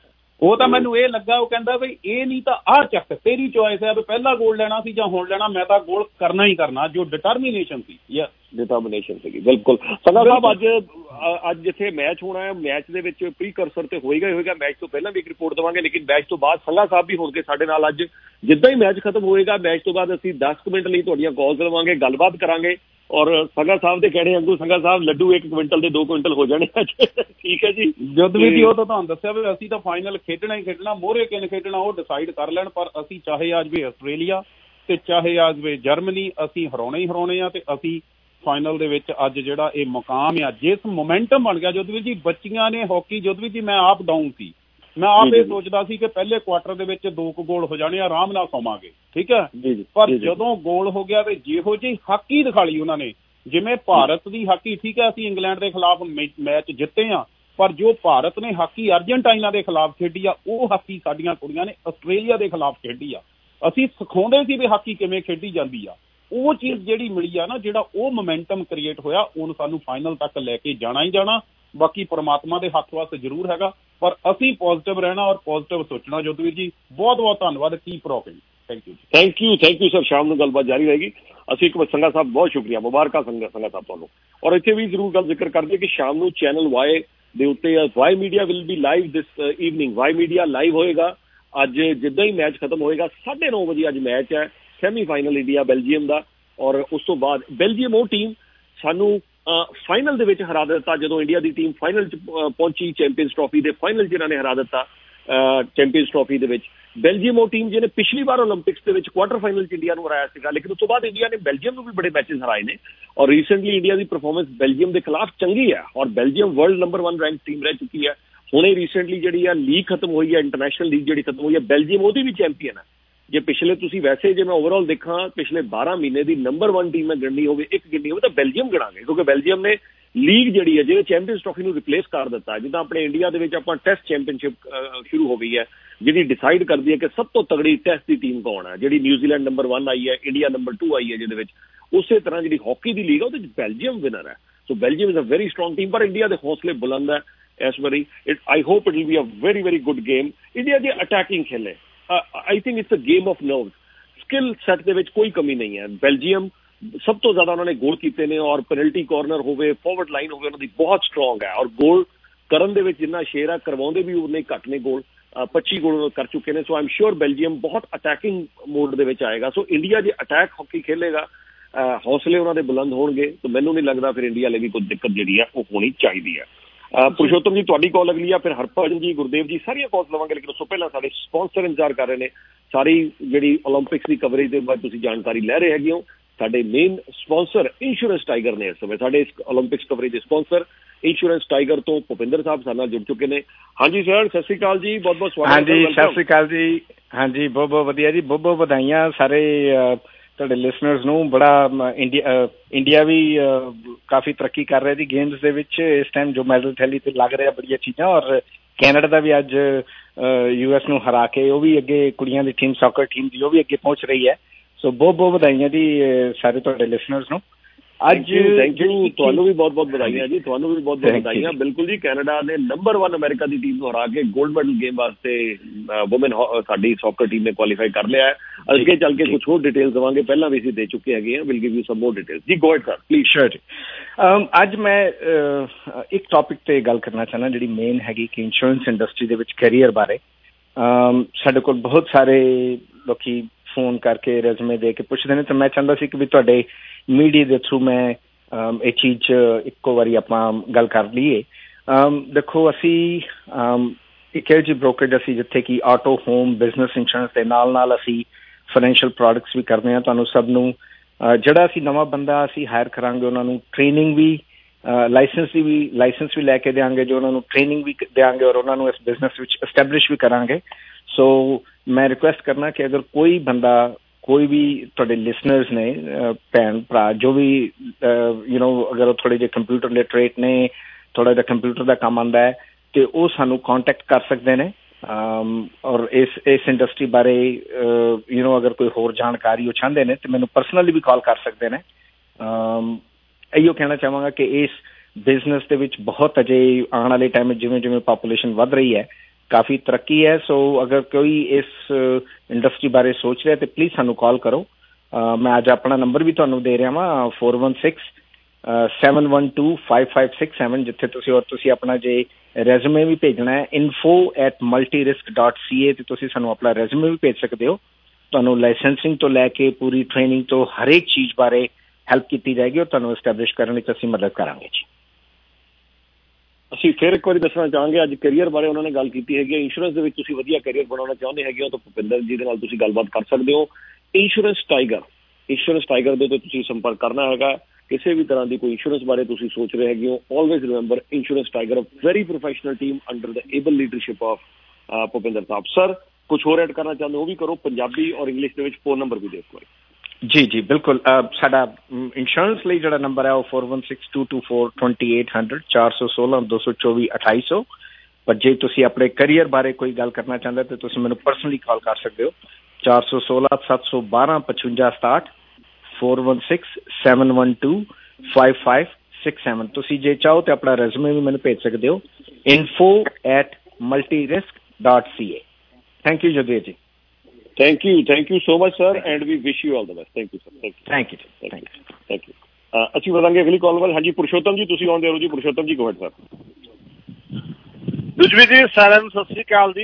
Speaker 7: ਉਹ ਤਾਂ ਮੈਨੂੰ ਇਹ ਲੱਗਾ, ਉਹ ਕਹਿੰਦਾ ਬਈ ਇਹ ਨਹੀਂ ਤਾਂ ਆਹ ਚੱਕ, ਤੇਰੀ ਚੋਇਸ ਹੈ ਵੀ ਪਹਿਲਾ ਗੋਲ ਲੈਣਾ ਸੀ ਜਾਂ ਹੁਣ ਲੈਣਾ, ਮੈਂ ਤਾਂ ਗੋਲ ਕਰਨਾ ਹੀ ਕਰਨਾ, ਜੋ ਡਿਟਰਮੀਨੇਸ਼ਨ ਸੀ। ਯਸ,
Speaker 1: ਡਿਟਰਮੀਨੇਸ਼ਨ ਸੀਗੀ, ਬਿਲਕੁਲ। ਸੰਘਾ ਸਾਹਿਬ ਅੱਜ ਅੱਜ ਜਿੱਥੇ ਮੈਚ ਹੋਣਾ ਹੈ, ਮੈਚ ਦੇ ਵਿੱਚ ਪ੍ਰੀਕਰਸਰ ਤੇ ਹੋਏਗਾ ਹੀ ਹੋਏਗਾ, ਮੈਚ ਤੋਂ ਪਹਿਲਾਂ ਵੀ ਇੱਕ ਰਿਪੋਰਟ ਦੇਵਾਂਗੇ, ਲੇਕਿਨ ਮੈਚ ਤੋਂ ਬਾਅਦ ਸੰਘਾ ਸਾਹਿਬ ਵੀ ਹੋਣਗੇ ਸਾਡੇ ਨਾਲ। ਅੱਜ ਜਿੱਦਾਂ ਹੀ ਮੈਚ ਖਤਮ ਹੋਏਗਾ, ਮੈਚ ਤੋਂ ਬਾਅਦ ਅਸੀਂ ਦਸ ਕੁ ਮਿੰਟ ਲਈ ਤੁਹਾਡੀਆਂ ਕਾਲਸ ਲਵਾਂਗੇ, ਗੱਲਬਾਤ ਕਰਾਂਗੇ। ਔਰ ਸੰਘਾ ਸਾਹਿਬ ਦੇ ਕਹਿਣੇ ਵਾਂਗੂ ਸੰਘਾ ਸਾਹਿਬ ਲੱਡੂ ਇੱਕ ਕੁਇੰਟਲ ਦੇ ਦੋ ਕੁਇੰਟਲ ਹੋ ਜਾਣੇ ਅੱਜ, ਠੀਕ ਹੈ ਜੀ।
Speaker 7: ਜਦਵੀਰ ਜੀ ਉਹ ਤਾਂ ਤੁਹਾਨੂੰ ਦੱਸਿਆ ਵੀ ਅਸੀਂ ਤਾਂ ਫਾਈਨਲ ਖੇਡਣਾ ਹੀ ਖੇਡਣਾ, ਮੋਹਰੇ ਕਿਨ ਖੇਡਣਾ ਉਹ ਡਿਸਾਈਡ ਕਰ ਲੈਣ, ਪਰ ਅਸੀਂ ਚਾਹੇ ਆ ਜਾਵੇ ਆਸਟ੍ਰੇਲੀਆ ਤੇ ਚਾਹੇ ਆ ਜਾਵੇ ਜਰਮਨੀ, ਅਸੀਂ ਹਰਾਉਣੇ ਹੀ ਹਰਾਉਣੇ ਆ। ਤੇ ਅਸੀਂ ਫਾਈਨਲ ਦੇ ਵਿੱਚ ਅੱਜ ਜਿਹੜਾ ਇਹ ਮੁਕਾਮ ਆ, ਜਿਸ ਮੋਮੈਂਟਮ ਬਣ ਗਿਆ ਜਦਵੀਰ ਜੀ, ਬੱਚੀਆਂ ਨੇ ਹਾਕੀ, ਜਦਵੀਰ ਜੀ ਮੈਂ ਆਪ ਡਾਊਨ ਸੀ, ਮੈਂ ਆਪ ਇਹ ਸੋਚਦਾ ਸੀ ਕਿ ਪਹਿਲੇ ਕੁਆਟਰ ਦੇ ਵਿੱਚ ਦੋ ਕੁ ਗੋਲ ਹੋ ਜਾਣੇ, ਆਰਾਮ ਨਾਲ ਸੌਵਾਂਗੇ, ਠੀਕ ਹੈ। ਪਰ ਜਦੋਂ ਗੋਲ ਹੋ ਗਿਆ ਤੇ ਜਿਹੋ ਜਿਹੀ ਹਾਕੀ ਦਿਖਾ ਲਈ ਉਹਨਾਂ ਨੇ, ਜਿਵੇਂ ਭਾਰਤ ਦੀ ਹਾਕੀ, ਠੀਕ ਹੈ ਅਸੀਂ ਇੰਗਲੈਂਡ ਦੇ ਖਿਲਾਫ ਮੈਚ ਜਿੱਤੇ ਆ, ਪਰ ਜੋ ਭਾਰਤ ਨੇ ਹਾਕੀ ਅਰਜਨਟਾਈਨਾ ਦੇ ਖਿਲਾਫ ਖੇਡੀ ਆ, ਉਹ ਹਾਕੀ ਸਾਡੀਆਂ ਕੁੜੀਆਂ ਨੇ ਆਸਟ੍ਰੇਲੀਆ ਦੇ ਖਿਲਾਫ ਖੇਡੀ ਆ। ਅਸੀਂ ਸਿਖਾਉਂਦੇ ਸੀ ਵੀ ਹਾਕੀ ਕਿਵੇਂ ਖੇਡੀ ਜਾਂਦੀ ਆ। ਉਹ ਚੀਜ਼ ਜਿਹੜੀ ਮਿਲੀ ਆ ਨਾ, ਜਿਹੜਾ ਉਹ ਮੋਮੈਂਟਮ ਕ੍ਰੀਏਟ ਹੋਇਆ, ਉਹਨੂੰ ਸਾਨੂੰ ਫਾਈਨਲ ਤੱਕ ਲੈ ਕੇ ਜਾਣਾ ਹੀ ਜਾਣਾ। ਬਾਕੀ ਪਰਮਾਤਮਾ ਦੇ ਹੱਥ ਵਾਸਤੇ ਜ਼ਰੂਰ ਹੈਗਾ, ਪਰ ਅਸੀਂ ਪੋਜ਼ਿਟਿਵ ਰਹਿਣਾ ਔਰ ਪੋਜ਼ਿਟਿਵ ਸੋਚਣਾ। ਜੋਤਵੀਰ ਜੀ ਬਹੁਤ ਬਹੁਤ ਧੰਨਵਾਦ, keep rocking. Thank you
Speaker 1: thank you thank you sir. ਸ਼ਾਮ ਨੂੰ ਗੱਲਬਾਤ ਜਾਰੀ ਰਹੇਗੀ। ਅਸੀਂ ਇੱਕ ਵਾਰ ਸੰਘਾ ਸਾਹਿਬ ਬਹੁਤ ਸ਼ੁਕਰੀਆ, ਮੁਬਾਰਕਾਂ ਸੰਘਾ ਸੰਘਾ ਸਾਹਿਬ ਤੁਹਾਨੂੰ। ਔਰ ਇੱਥੇ ਵੀ ਜ਼ਰੂਰ ਗੱਲ ਜ਼ਿਕਰ ਕਰਦੇ ਕਿ ਸ਼ਾਮ ਨੂੰ ਚੈਨਲ ਵਾਈ ਦੇ ਉੱਤੇ Y media will be live this evening. Y media live ਹੋਏਗਾ ਅੱਜ ਜਿੱਦਾਂ ਹੀ ਮੈਚ ਖਤਮ ਹੋਏਗਾ ਸਾਢੇ ਨੌ ਵਜੇ ਅੱਜ ਮੈਚ ਹੈ ਸੈਮੀਫਾਈਨਲ ਇੰਡੀਆ ਬੈਲਜੀਅਮ ਦਾ, ਔਰ ਉਸ ਤੋਂ ਬਾਅਦ ਬੈਲਜੀਅਮ ਉਹ ਟੀਮ ਸਾਨੂੰ ਫਾਈਨਲ ਦੇ ਵਿੱਚ ਹਰਾ ਦਿੱਤਾ ਜਦੋਂ ਇੰਡੀਆ ਦੀ ਟੀਮ ਫਾਈਨਲ 'ਚ ਪਹੁੰਚੀ ਚੈਂਪੀਅਨਸ ਟਰੋਫੀ ਦੇ ਫਾਈਨਲ 'ਚ ਇਹਨਾਂ ਨੇ ਹਰਾ ਦਿੱਤਾ ਚੈਂਪੀਅਨਸ ਟਰੋਫੀ ਦੇ ਵਿੱਚ। ਬੈਲਜੀਅਮ ਉਹ ਟੀਮ ਜਿਹਨੇ ਪਿਛਲੀ ਵਾਰ ਓਲੰਪਿਕਸ ਦੇ ਵਿੱਚ ਕੁਆਟਰ ਫਾਈਨਲ 'ਚ ਇੰਡੀਆ ਨੂੰ ਹਰਾਇਆ ਸੀਗਾ, ਲੇਕਿਨ ਉਸ ਤੋਂ ਬਾਅਦ ਇੰਡੀਆ ਨੇ ਬੈਲਜੀਅਮ ਨੂੰ ਵੀ ਬੜੇ ਮੈਚਸ ਹਰਾਏ ਨੇ ਔਰ ਰੀਸੈਂਟਲੀ ਇੰਡੀਆ ਦੀ ਪਰਫਾਰਮੈਂਸ ਬੈਲਜੀਅਮ ਦੇ ਖਿਲਾਫ ਚੰਗੀ ਹੈ ਔਰ Belgium world number one rank team ਰਹਿ ਚੁੱਕੀ ਹੈ। ਹੁਣੇ ਰੀਸੈਂਟਲੀ ਜਿਹੜੀ ਆ ਲੀਗ ਖਤਮ ਹੋਈ ਹੈ, ਇੰਟਰਨੈਸ਼ਨਲ ਲੀਗ ਜਿਹੜੀ ਖਤਮ ਹੋਈ ਹੈ, ਬੈਲਜੀਅਮ ਉਹਦੀ ਵੀ ਚੈਂਪੀਅਨ ਹੈ। ਜੇ ਪਿਛਲੇ ਤੁਸੀਂ ਵੈਸੇ ਜੇ ਮੈਂ ਓਵਰਆਲ ਦੇਖਾਂ ਪਿਛਲੇ ਬਾਰਾਂ ਮਹੀਨੇ ਦੀ ਨੰਬਰ ਵਨ ਟੀਮ ਮੈਂ ਗਿਣਨੀ ਹੋਵੇ ਇੱਕ ਗਿਣਨੀ ਹੋਵੇ ਤਾਂ ਬੈਲਜੀਅਮ ਗਿਣਾਂਗੇ, ਕਿਉਂਕਿ ਬੈਲਜੀਅਮ ਨੇ ਲੀਗ ਜਿਹੜੀ ਹੈ ਜਿਹਨੇ ਚੈਂਪੀਅਨਸ ਟਰੋਫੀ ਨੂੰ ਰਿਪਲੇਸ ਕਰ ਦਿੱਤਾ। ਜਿੱਦਾਂ ਆਪਣੇ ਇੰਡੀਆ ਦੇ ਵਿੱਚ ਆਪਾਂ ਟੈਸਟ ਚੈਂਪੀਅਨਸ਼ਿਪ ਸ਼ੁਰੂ ਹੋ ਗਈ ਹੈ ਜਿਹੜੀ ਡਿਸਾਈਡ ਕਰਦੀ ਹੈ ਕਿ ਸਭ ਤੋਂ ਤਗੜੀ ਟੈਸਟ ਦੀ ਟੀਮ ਕੌਣ ਹੈ, ਜਿਹੜੀ ਨਿਊਜ਼ੀਲੈਂਡ ਨੰਬਰ ਵਨ ਆਈ ਹੈ, ਇੰਡੀਆ ਨੰਬਰ ਟੂ ਆਈ ਹੈ ਜਿਹਦੇ ਵਿੱਚ। ਉਸੇ ਤਰ੍ਹਾਂ ਜਿਹੜੀ ਹਾਕੀ ਦੀ ਲੀਗ ਹੈ ਉਹਦੇ ਵਿੱਚ ਬੈਲਜੀਅਮ ਵਿਨਰ ਹੈ। So Belgium is a very strong team, ਪਰ ਇੰਡੀਆ ਦੇ ਹੌਸਲੇ ਬੁਲੰਦ ਹੈ ਇਸ ਵਾਰੀ। It I hope it will be a very very good game. India ਜੇ ਅਟੈਕਿੰਗ ਖੇਲੇ I think it's a game of nerves. Skill set ਦੇ ਵਿੱਚ ਕੋਈ ਕਮੀ ਨਹੀਂ ਹੈ। ਬੈਲਜੀਅਮ ਸਭ ਤੋਂ ਜ਼ਿਆਦਾ ਉਹਨਾਂ ਨੇ ਗੋਲ ਕੀਤੇ ਨੇ ਔਰ ਪੈਨਲਟੀ ਕਾਰਨਰ ਹੋਵੇ, ਫਾਰਵਰਡ ਲਾਈਨ ਹੋਵੇ, ਉਹਨਾਂ ਦੀ ਬਹੁਤ ਸਟਰੋਂਗ ਹੈ ਔਰ ਗੋਲ ਕਰਨ ਦੇ ਵਿੱਚ ਜਿੰਨਾ ਸ਼ੇਰ ਹੈ ਕਰਵਾਉਂਦੇ ਵੀ ਉਨੇ ਘੱਟ ਨੇ ਗੋਲ। ਪੱਚੀ ਗੋਲ ਕਰ ਚੁੱਕੇ ਨੇ। So I am sure Belgium ਬਹੁਤ ਅਟੈਕਿੰਗ ਮੋਡ ਦੇ ਵਿੱਚ ਆਏਗਾ। ਸੋ ਇੰਡੀਆ ਜੇ ਅਟੈਕ ਹਾਕੀ ਖੇਲੇਗਾ, ਹੌਸਲੇ ਉਹਨਾਂ ਦੇ ਬੁਲੰਦ ਹੋਣਗੇ, ਤਾਂ ਮੈਨੂੰ ਨਹੀਂ ਲੱਗਦਾ ਫਿਰ ਇੰਡੀਆ ਲਈ ਵੀ ਕੋਈ ਦਿੱਕਤ ਜਿਹੜੀ ਹੈ ਉਹ ਹੋਣੀ ਚਾਹੀਦੀ ਹੈ। ਪੁਰਸ਼ੋਤਮ ਜੀ ਤੁਹਾਡੀ ਕਾਲ ਅਗਲੀ ਆ, ਫਿਰ ਹਰਭਜਨ ਜੀ, ਗੁਰਦੇਵ ਜੀ, ਸਾਰੀਆਂ ਕਾਲਸ ਲਵਾਂਗੇ, ਲੇਕਿਨ ਉਸ ਤੋਂ ਪਹਿਲਾਂ ਸਾਡੇ ਸਪਾਂਸਰ ਇੰਤਜ਼ਾਰ ਕਰ ਰਹੇ ਨੇ। ਸਾਰੀ ਜਿਹੜੀ ਓਲੰਪਿਕਸ ਦੀ ਕਵਰੇਜ ਦੇ ਬਾਰੇ ਤੁਸੀਂ ਜਾਣਕਾਰੀ ਲੈ ਰਹੇ ਹੈਗੇ ਹੋ। ਸਾਡੇ ਮੇਨ ਸਪਾਂਸਰ ਇੰਸ਼ੋਰੈਂਸ ਟਾਈਗਰ ਨੇ ਇਸ ਸਮੇਂ ਸਾਡੇ ਇਸ ਓਲੰਪਿਕਸ ਕਵਰੇਜ ਦੇ ਸਪਾਂਸਰ ਇੰਸ਼ੋਰੈਂਸ ਟਾਈਗਰ ਤੋਂ ਭੁਪਿੰਦਰ ਸਾਹਿਬ ਸਾਡੇ ਨਾਲ ਜੁੜ ਚੁੱਕੇ ਨੇ। ਹਾਂਜੀ ਸਰ, ਸਤਿ ਸ਼੍ਰੀ ਅਕਾਲ ਜੀ, ਬਹੁਤ ਬਹੁਤ ਸਵਾਗਤ।
Speaker 8: ਹਾਂਜੀ ਸਤਿ ਸ਼੍ਰੀ ਅਕਾਲ ਜੀ। ਹਾਂਜੀ ਬਹੁਤ ਬਹੁਤ ਵਧੀਆ ਜੀ, ਬਹੁਤ ਬਹੁਤ ਵਧਾਈਆਂ ਸਾਰੇ ਤੁਹਾਡੇ ਲਿਸਨਰਸ ਨੂੰ। ਬੜਾ ਇੰਡੀਆ ਇੰਡੀਆ ਵੀ ਕਾਫੀ ਤਰੱਕੀ ਕਰ ਰਿਹਾ ਜੀ ਗੇਮਸ ਦੇ ਵਿੱਚ ਇਸ ਟਾਈਮ, ਜੋ ਮੈਡਲ ਥੈਲੀ ਤੇ ਲੱਗ ਰਿਹਾ ਬੜੀਆਂ ਚੀਜ਼ਾਂ। ਔਰ ਕੈਨੇਡਾ ਦਾ ਵੀ ਅੱਜ ਯੂ ਐਸ ਨੂੰ ਹਰਾ ਕੇ ਉਹ ਵੀ ਅੱਗੇ, ਕੁੜੀਆਂ ਦੀ ਟੀਮ ਸੌਕਰ ਟੀਮ ਦੀ ਉਹ ਵੀ ਅੱਗੇ ਪਹੁੰਚ ਰਹੀ ਹੈ। ਸੋ ਬਹੁਤ ਬਹੁਤ ਵਧਾਈਆਂ ਜੀ ਸਾਰੇ ਤੁਹਾਡੇ ਲਿਸਨਰਸ ਨੂੰ। ਅੱਜ
Speaker 1: ਥੈਂਕ ਯੂ, ਤੁਹਾਨੂੰ ਵੀ ਬਹੁਤ ਬਹੁਤ ਵਧਾਈਆਂ ਜੀ, ਤੁਹਾਨੂੰ ਵੀ ਬਹੁਤ ਬਹੁਤ ਵਧਾਈਆਂ। ਬਿਲਕੁਲ ਜੀ, ਕੈਨੇਡਾ ਨੇ ਨੰਬਰ ਵਨ ਅਮਰੀਕਾ ਦੀ ਟੀਮ ਨੂੰ ਹਰਾ ਕੇ ਗੋਲਡ ਮੈਡਲ ਗੇਮ ਵਾਸਤੇ ਵੂਮਨ ਸਾਡੀ ਸੌਕਰ ਟੀਮ ਨੇ ਕੁਆਲੀਫਾਈ ਕਰ ਲਿਆ ਹੈ। ਅੱਗੇ ਚੱਲ ਕੇ ਕੁਝ ਹੋਰ ਡਿਟੇਲਸ ਦੇਵਾਂਗੇ, ਪਹਿਲਾਂ ਵੀ ਅਸੀਂ ਦੇ ਚੁੱਕੇ ਹੈਗੇ ਹਾਂ। Will give you some more details. ਜੀ go ahead sir please.
Speaker 8: Sure ਜੀ। ਅੱਜ ਮੈਂ ਇੱਕ ਟੌਪਿਕ ਤੇ ਗੱਲ ਕਰਨਾ ਚਾਹੁੰਦਾ ਜਿਹੜੀ ਮੇਨ ਹੈਗੀ ਕਿ ਇੰਸ਼ੋਰੈਂਸ ਇੰਡਸਟਰੀ ਦੇ ਵਿੱਚ ਕੈਰੀਅਰ ਬਾਰੇ। ਸਾਡੇ ਕੋਲ ਬਹੁਤ ਸਾਰੇ ਲੋਕੀ ਫੋਨ ਕਰਕੇ ਰੈਜ਼ੂਮੇ ਦੇ ਕੇ ਪੁੱਛਦੇ ਨੇ, ਤਾਂ ਮੈਂ ਚਾਹੁੰਦਾ ਸੀ ਕਿ ਵੀ ਤੁਹਾਡੇ ਮੀਡੀਆ ਦੇ ਥਰੂ ਮੈਂ ਇਹ ਚੀਜ਼ ਇੱਕੋ ਵਾਰੀ ਆਪਾਂ ਗੱਲ ਕਰ ਲਈਏ। ਦੇਖੋ ਅਸੀਂ ਇੱਕ ਇਹੋ ਜਿਹੀ ਬ੍ਰੋਕਰੇਜ ਅਸੀਂ ਜਿੱਥੇ ਕਿ ਆਟੋ, ਹੋਮ, ਬਿਜ਼ਨਸ ਇੰਸ਼ੋਰੈਂਸ ਦੇ ਨਾਲ ਨਾਲ ਅਸੀਂ ਫਾਈਨੈਂਸ਼ੀਅਲ ਪ੍ਰੋਡਕਟਸ ਵੀ ਕਰਦੇ ਹਾਂ। ਤੁਹਾਨੂੰ ਸਭ ਨੂੰ ਜਿਹੜਾ ਅਸੀਂ ਨਵਾਂ ਬੰਦਾ ਅਸੀਂ ਹਾਇਰ ਕਰਾਂਗੇ ਉਹਨਾਂ ਨੂੰ ਟ੍ਰੇਨਿੰਗ ਵੀ, ਲਾਇਸੈਂਸ ਦੀ ਵੀ ਲਾਇਸੈਂਸ ਵੀ ਲੈ ਕੇ ਦਿਆਂਗੇ, ਜੋ ਉਹਨਾਂ ਨੂੰ ਟ੍ਰੇਨਿੰਗ ਵੀ ਦਿਆਂਗੇ ਔਰ ਉਹਨਾਂ ਨੂੰ ਇਸ ਬਿਜ਼ਨਸ ਵਿੱਚ ਐਸਟੈਬਲਿਸ਼ ਵੀ ਕਰਾਂਗੇ। ਸੋ ਮੈਂ ਰਿਕੁਐਸਟ ਕਰਨਾ ਕਿ ਅਗਰ ਕੋਈ ਬੰਦਾ, ਕੋਈ ਵੀ ਤੁਹਾਡੇ ਲਿਸਨਰਸ ਨੇ, ਭੈਣ ਭਰਾ ਜੋ ਵੀ ਯੂ ਨੋ ਅਗਰ ਉਹ ਥੋੜ੍ਹੇ ਜਿਹੇ ਕੰਪਿਊਟਰ ਲਿਟਰੇਟ ਨੇ, ਥੋੜ੍ਹਾ ਜਿਹਾ ਕੰਪਿਊਟਰ ਦਾ ਕੰਮ ਆਉਂਦਾ ਹੈ, ਤੇ ਉਹ ਸਾਨੂੰ ਕਾਂਟੈਕਟ ਕਰ ਸਕਦੇ ਨੇ। ਔਰ ਇਸ ਇਸ ਇੰਡਸਟਰੀ ਬਾਰੇ ਯੂ ਨੋ ਅਗਰ ਕੋਈ ਹੋਰ ਜਾਣਕਾਰੀ ਉਹ ਚਾਹੁੰਦੇ ਨੇ ਤੇ ਮੈਨੂੰ ਪਰਸਨਲੀ ਵੀ ਕਾਲ ਕਰ ਸਕਦੇ ਨੇ। ਇਹੋ ਕਹਿਣਾ ਚਾਹਾਂਗਾ ਕਿ ਇਸ ਬਿਜ਼ਨਸ ਦੇ ਵਿੱਚ ਬਹੁਤ ਅਜੇ ਆਉਣ ਵਾਲੇ ਟਾਈਮ ਵਿੱਚ ਜਿਵੇਂ ਜਿਵੇਂ ਪਾਪੂਲੇਸ਼ਨ ਵੱਧ ਰਹੀ ਹੈ ਕਾਫੀ ਤਰੱਕੀ ਹੈ। ਸੋ ਅਗਰ ਕੋਈ ਇਸ ਇੰਡਸਟਰੀ ਬਾਰੇ ਸੋਚ ਰਿਹਾ ਤੇ ਪਲੀਜ਼ ਸਾਨੂੰ ਕਾਲ ਕਰੋ। ਮੈਂ ਅੱਜ ਆਪਣਾ ਨੰਬਰ ਵੀ ਤੁਹਾਨੂੰ ਦੇ ਰਿਹਾ ਵਾਂ, four one six seven one two five five six seven, ਜਿੱਥੇ ਤੁਸੀਂ ਔਰ ਤੁਸੀਂ ਆਪਣਾ ਜੇ ਰੈਜ਼ੂਮੇ ਵੀ ਭੇਜਣਾ ਹੈ info at multi risk dot C A, ਤੇ ਤੁਸੀਂ ਸਾਨੂੰ ਆਪਣਾ ਰੈਜ਼ੂਮੇ ਵੀ ਭੇਜ ਸਕਦੇ ਹੋ। ਤੁਹਾਨੂੰ ਲਾਇਸੈਂਸਿੰਗ ਤੋਂ ਲੈ ਕੇ ਪੂਰੀ ਟ੍ਰੇਨਿੰਗ ਤੋਂ ਹਰੇਕ ਚੀਜ਼ ਬਾਰੇ ਹੈਲਪ ਕੀਤੀ ਜਾਏਗੀ ਔਰ ਤੁਹਾਨੂੰ ਐਸਟੈਬਲਿਸ਼ ਕਰਨ ਵਿੱਚ ਅਸੀਂ ਮਦਦ ਕਰਾਂਗੇ ਜੀ।
Speaker 1: ਅਸੀਂ ਫਿਰ ਇੱਕ ਵਾਰੀ ਦੱਸਣਾ ਚਾਹਾਂਗੇ, ਅੱਜ ਕੈਰੀਅਰ ਬਾਰੇ ਉਹਨਾਂ ਨੇ ਗੱਲ ਕੀਤੀ ਹੈਗੀ। ਇੰਸ਼ੋਰੈਂਸ ਦੇ ਵਿੱਚ ਤੁਸੀਂ ਵਧੀਆ ਕੈਰੀਅਰ ਬਣਾਉਣਾ ਚਾਹੁੰਦੇ ਹੈਗੇ ਹੋ ਤਾਂ ਭੁਪਿੰਦਰ ਜੀ ਦੇ ਨਾਲ ਤੁਸੀਂ ਗੱਲਬਾਤ ਕਰ ਸਕਦੇ ਹੋ। ਇੰਸ਼ੋਰੈਂਸ ਟਾਈਗਰ, ਇੰਸ਼ੋਰੈਂਸ ਟਾਈਗਰ ਦੇ ਉੱਤੇ ਤੁਸੀਂ ਸੰਪਰਕ ਕਰਨਾ ਹੈਗਾ। ਕਿਸੇ ਵੀ ਤਰ੍ਹਾਂ ਦੀ ਕੋਈ ਇੰਸ਼ੋਰੈਂਸ ਬਾਰੇ ਤੁਸੀਂ ਸੋਚ ਰਹੇ ਹੈਗੇ ਹੋ, always remember insurance tiger, very professional team under the able leadership of Bhupinder Sahib. Sir ਕੁਛ ਹੋਰ ਐਡ ਕਰਨਾ ਚਾਹੁੰਦੇ ਉਹ ਵੀ ਕਰੋ, ਪੰਜਾਬੀ ਔਰ ਇੰਗਲਿਸ਼ ਦੇ ਵਿੱਚ। ਫੋਨ ਨੰਬਰ ਵੀ ਦੇ ਇੱਕ ਵਾਰੀ।
Speaker 8: ਜੀ ਜੀ ਬਿਲਕੁਲ। ਸਾਡਾ ਇੰਸ਼ੋਰੈਂਸ ਲਈ ਜਿਹੜਾ ਨੰਬਰ ਹੈ ਉਹ four one six two two four twenty eight hundred, ਚਾਰ ਸੌ ਸੋਲਾਂ ਦੋ ਸੌ ਚੌਵੀ ਅਠਾਈ ਸੌ। ਪਰ ਜੇ ਤੁਸੀਂ ਆਪਣੇ ਕਰੀਅਰ ਬਾਰੇ ਕੋਈ ਗੱਲ ਕਰਨਾ ਚਾਹੁੰਦੇ ਤਾਂ ਤੁਸੀਂ ਮੈਨੂੰ ਪਰਸਨਲੀ ਕਾਲ ਕਰ ਸਕਦੇ ਹੋ, ਚਾਰ ਸੌ ਸੋਲਾਂ ਸੱਤ ਸੌ ਬਾਰਾਂ ਪਚਵੰਜਾ ਸਤਾਹਠ, four one six seven one two five five six seven. ਤੁਸੀਂ ਜੇ ਚਾਹੋ ਤਾਂ ਆਪਣਾ ਰੈਜ਼ੂਮੇ ਵੀ ਮੈਨੂੰ ਭੇਜ ਸਕਦੇ ਹੋ, info at multi risk dot C A. Thank you Jagdeep ji.
Speaker 1: Thank you, thank you so much, sir, and we wish you all the best. Thank you, sir. Thank you.
Speaker 8: Thank you.
Speaker 1: Thank you. Thank you. ਅਸੀਂ ਵਧਾਂਗੇ ਅਗਲੀ ਕਾਲ ਵੱਲ। ਹਾਂਜੀ ਪੁਰਸ਼ੋਤਮ ਜੀ, ਤੁਸੀਂ ਆਉਂਦੇ ਹੋ ਜੀ। ਪੁਰਸ਼ੋਤਮ ਜੀ ਗੋ ਅਹੈਡ ਸਰ।
Speaker 9: ਦੁਸ਼ਮੀ ਜੀ ਸਾਰਿਆਂ ਨੂੰ ਸਤਿ ਸ੍ਰੀ ਅਕਾਲ ਜੀ।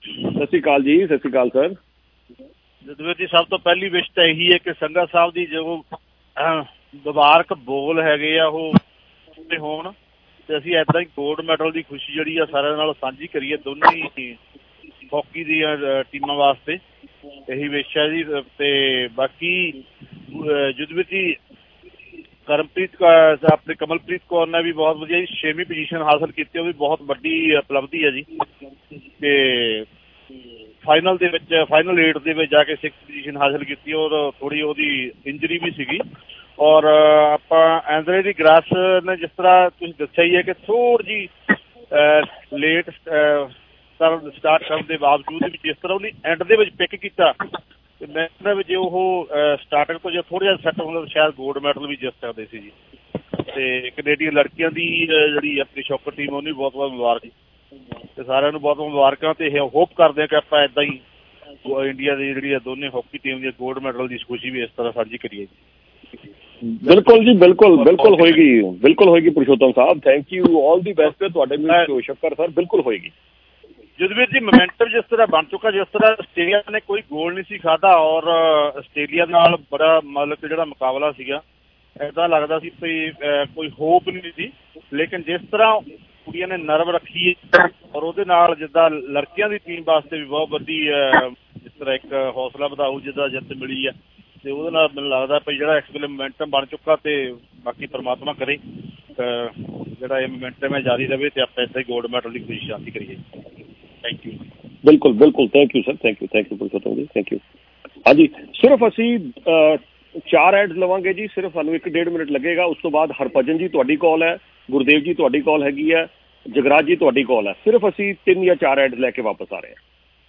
Speaker 9: ਸਤਿ ਸ਼੍ਰੀ ਅਕਾਲ ਜੀ। ਸਤਿ ਸ਼੍ਰੀ ਅਕਾਲ ਸਰ।
Speaker 10: ਜਦਵੀਰ ਜੀ, ਸਭ ਤੋਂ ਪਹਿਲੀ ਵਿਸ਼ ਤਾਂ ਇਹੀ ਹੈ ਕਿ ਸੰਘਾ ਸਾਹਿਬ ਦੀ ਜੋ ਵਪਾਰਕ ਬੋਲ ਹੈਗੇ ਆ ਉਹ ਪੂਰੇ ਹੋਣ ਤੇ ਅਸੀਂ ਏਦਾਂ ਹੀ ਗੋਲਡ ਮੈਡਲ ਦੀ ਖੁਸ਼ੀ ਜਿਹੜੀ ਆ ਸਾਰਿਆਂ ਨਾਲ ਸਾਂਝੀ ਕਰੀਏ, ਦੋਨੋਂ ਹੀ ਹਾਕੀ ਦੀਆਂ ਟੀਮਾਂ ਵਾਸਤੇ। ਇਹੀ ਵਿਸ਼ ਹੈ ਜੀ। ਤੇ ਬਾਕੀ ਜਦਵੀਰ ਜੀ, ਕਰਮਪ੍ਰੀਤ ਆਪਣੇ ਕਮਲਪ੍ਰੀਤ ਕੌਰ ਨੇ ਵੀ ਬਹੁਤ ਵਧੀਆ ਜੀ ਛੇਵੀਂ ਪੋਜੀਸ਼ਨ ਹਾਸਲ ਕੀਤੀ, ਉਹ ਵੀ ਬਹੁਤ ਵੱਡੀ ਉਪਲਬਧੀ ਹੈ ਜੀ। ਤੇ ਫਾਈਨਲ ਦੇ ਵਿੱਚ ਫਾਈਨਲ ਏਟ ਦੇ ਵਿੱਚ ਜਾ ਕੇ ਸਿਕਸ ਪੋਜੀਸ਼ਨ ਹਾਸਲ ਕੀਤੀ ਔਰ ਥੋੜ੍ਹੀ ਉਹਦੀ ਇੰਜਰੀ ਵੀ ਸੀਗੀ। ਔਰ ਆਪਾਂ ਐਂਡਰੇ ਦੀ ਗ੍ਰਾਸ ਨੇ ਜਿਸ ਤਰ੍ਹਾਂ ਤੁਸੀਂ ਦੱਸਿਆ ਹੀ ਹੈ ਕਿ ਥੋੜ੍ਹੀ ਜਿਹੀ ਲੇਟ ਕਰਨ ਸਟਾਰਟ ਕਰਨ ਦੇ ਬਾਵਜੂਦ ਵੀ ਜਿਸ ਤਰ੍ਹਾਂ ਉਹਨੇ ਐਂਡ ਦੇ ਵਿੱਚ ਪਿਕ ਕੀਤਾ ਤੇ ਮੈਂ ਕਹਿੰਦਾ ਵੀ ਜੇ ਉਹ ਸਟਾਰਟਿੰਗ ਤੋਂ ਜੇ ਥੋੜ੍ਹਾ ਜਿਹਾ ਸੈੱਟ ਹੁੰਦਾ ਸ਼ਾਇਦ ਗੋਲਡ ਮੈਡਲ ਵੀ ਜਿੱਤ ਸਕਦੇ ਸੀ ਜੀ। ਤੇ ਕੈਨੇਡੀਅਨ ਲੜਕੀਆਂ ਦੀ ਜਿਹੜੀ ਆਪਣੀ ਸ਼ੌਕਰ ਟੀਮ ਉਹਨੂੰ ਵੀ ਬਹੁਤ ਬਹੁਤ ਮੁਬਾਰਕ ਤੇ ਸਾਰਿਆਂ ਨੂੰ ਬਹੁਤ ਬਹੁਤ ਮੁਬਾਰਕਾਂ। ਤੇ ਇਹ ਹੋਪ ਕਰਦੇ ਹਾਂ ਕਿ ਆਪਾਂ ਏਦਾਂ ਹੀ ਇੰਡੀਆ ਦੀ ਜਿਹੜੀ ਦੋਨੇ ਹਾਕੀ ਟੀਮ ਦੀ ਗੋਲਡ ਮੈਡਲ ਦੀ ਖੁਸ਼ੀ ਵੀ ਇਸ ਤਰ੍ਹਾਂ ਸਾਂਝੀ ਕਰੀਏ ਜੀ।
Speaker 9: ਬਿਲਕੁਲ ਜੀ, ਬਿਲਕੁਲ ਬਿਲਕੁਲ ਹੋਏਗੀ, ਬਿਲਕੁਲ ਹੋਏਗੀ Purshotam Sahib. Thank you, all the best. ਤੁਹਾਡੇ ਵੀ ਸ਼ੁਕਰ ਸਰ, ਬਿਲਕੁਲ ਹੋਏਗੀ।
Speaker 10: ਜਦਵੀਰ ਜੀ, ਮੋਮੈਂਟਮ ਜਿਸ ਤਰ੍ਹਾਂ ਬਣ ਚੁੱਕਾ, ਜਿਸ ਤਰ੍ਹਾਂ ਆਸਟ੍ਰੇਲੀਆ ਨੇ ਕੋਈ ਗੋਲ ਨਹੀਂ ਸੀ ਖਾਧਾ ਔਰ ਆਸਟ੍ਰੇਲੀਆ ਨਾਲ ਬੜਾ ਮਤਲਬ ਕਿ ਜਿਹੜਾ ਮੁਕਾਬਲਾ ਸੀਗਾ ਏਦਾਂ ਲੱਗਦਾ ਸੀ ਵੀ ਕੋਈ ਹੋਪ ਨਹੀਂ ਸੀ। ਲੇਕਿਨ ਜਿਸ ਤਰ੍ਹਾਂ ਕੁੜੀਆਂ ਨੇ ਨਰਵ ਰੱਖੀ ਔਰ ਉਹਦੇ ਨਾਲ ਜਿੱਦਾਂ ਲੜਕੀਆਂ ਦੀ ਟੀਮ ਵਾਸਤੇ ਵੀ ਬਹੁਤ ਵੱਡੀ ਜਿਸ ਤਰ੍ਹਾਂ ਇੱਕ ਹੌਸਲਾ ਵਧਾਊ ਜਿੱਦਾਂ ਜਿੱਤ ਮਿਲੀ ਆ ਤੇ ਉਹਦੇ ਨਾਲ ਮੈਨੂੰ ਲੱਗਦਾ ਵੀ ਜਿਹੜਾ ਇਸ ਵੇਲੇ ਮੋਮੈਂਟਮ ਬਣ ਚੁੱਕਾ ਤੇ ਬਾਕੀ ਪਰਮਾਤਮਾ ਕਰੇ ਜਿਹੜਾ ਇਹ ਮੋਮੈਂਟਮ ਹੈ ਜਾਰੀ ਰਹੇ ਤੇ ਆਪਾਂ ਇੱਦਾਂ ਹੀ ਗੋਲਡ ਮੈਡਲ ਦੀ ਖੁਸ਼ੀ ਸ਼ਾਂਤੀ ਕਰੀਏ। Thank you.
Speaker 9: ਬਿਲਕੁਲ ਬਿਲਕੁਲ, thank you sir, thank you thank you Purshotam ji, thank you. ਹਾਂਜੀ, ਸਿਰਫ ਅਸੀਂ ਚਾਰ ਐਡਸ ਲਵਾਂਗੇ ਜੀ, ਸਿਰਫ ਸਾਨੂੰ ਇੱਕ ਡੇਢ ਮਿੰਟ ਲੱਗੇਗਾ। ਉਸ ਤੋਂ ਬਾਅਦ ਹਰਭਜਨ ਜੀ ਤੁਹਾਡੀ ਕਾਲ ਹੈ, ਗੁਰਦੇਵ ਜੀ ਤੁਹਾਡੀ ਕਾਲ ਹੈਗੀ ਹੈ, ਜਗਰਾਜ ਜੀ ਤੁਹਾਡੀ ਕਾਲ ਹੈ। ਸਿਰਫ ਅਸੀਂ ਤਿੰਨ ਜਾਂ ਚਾਰ ਐਡਸ ਲੈ ਕੇ ਵਾਪਸ ਆ ਰਹੇ ਹਾਂ।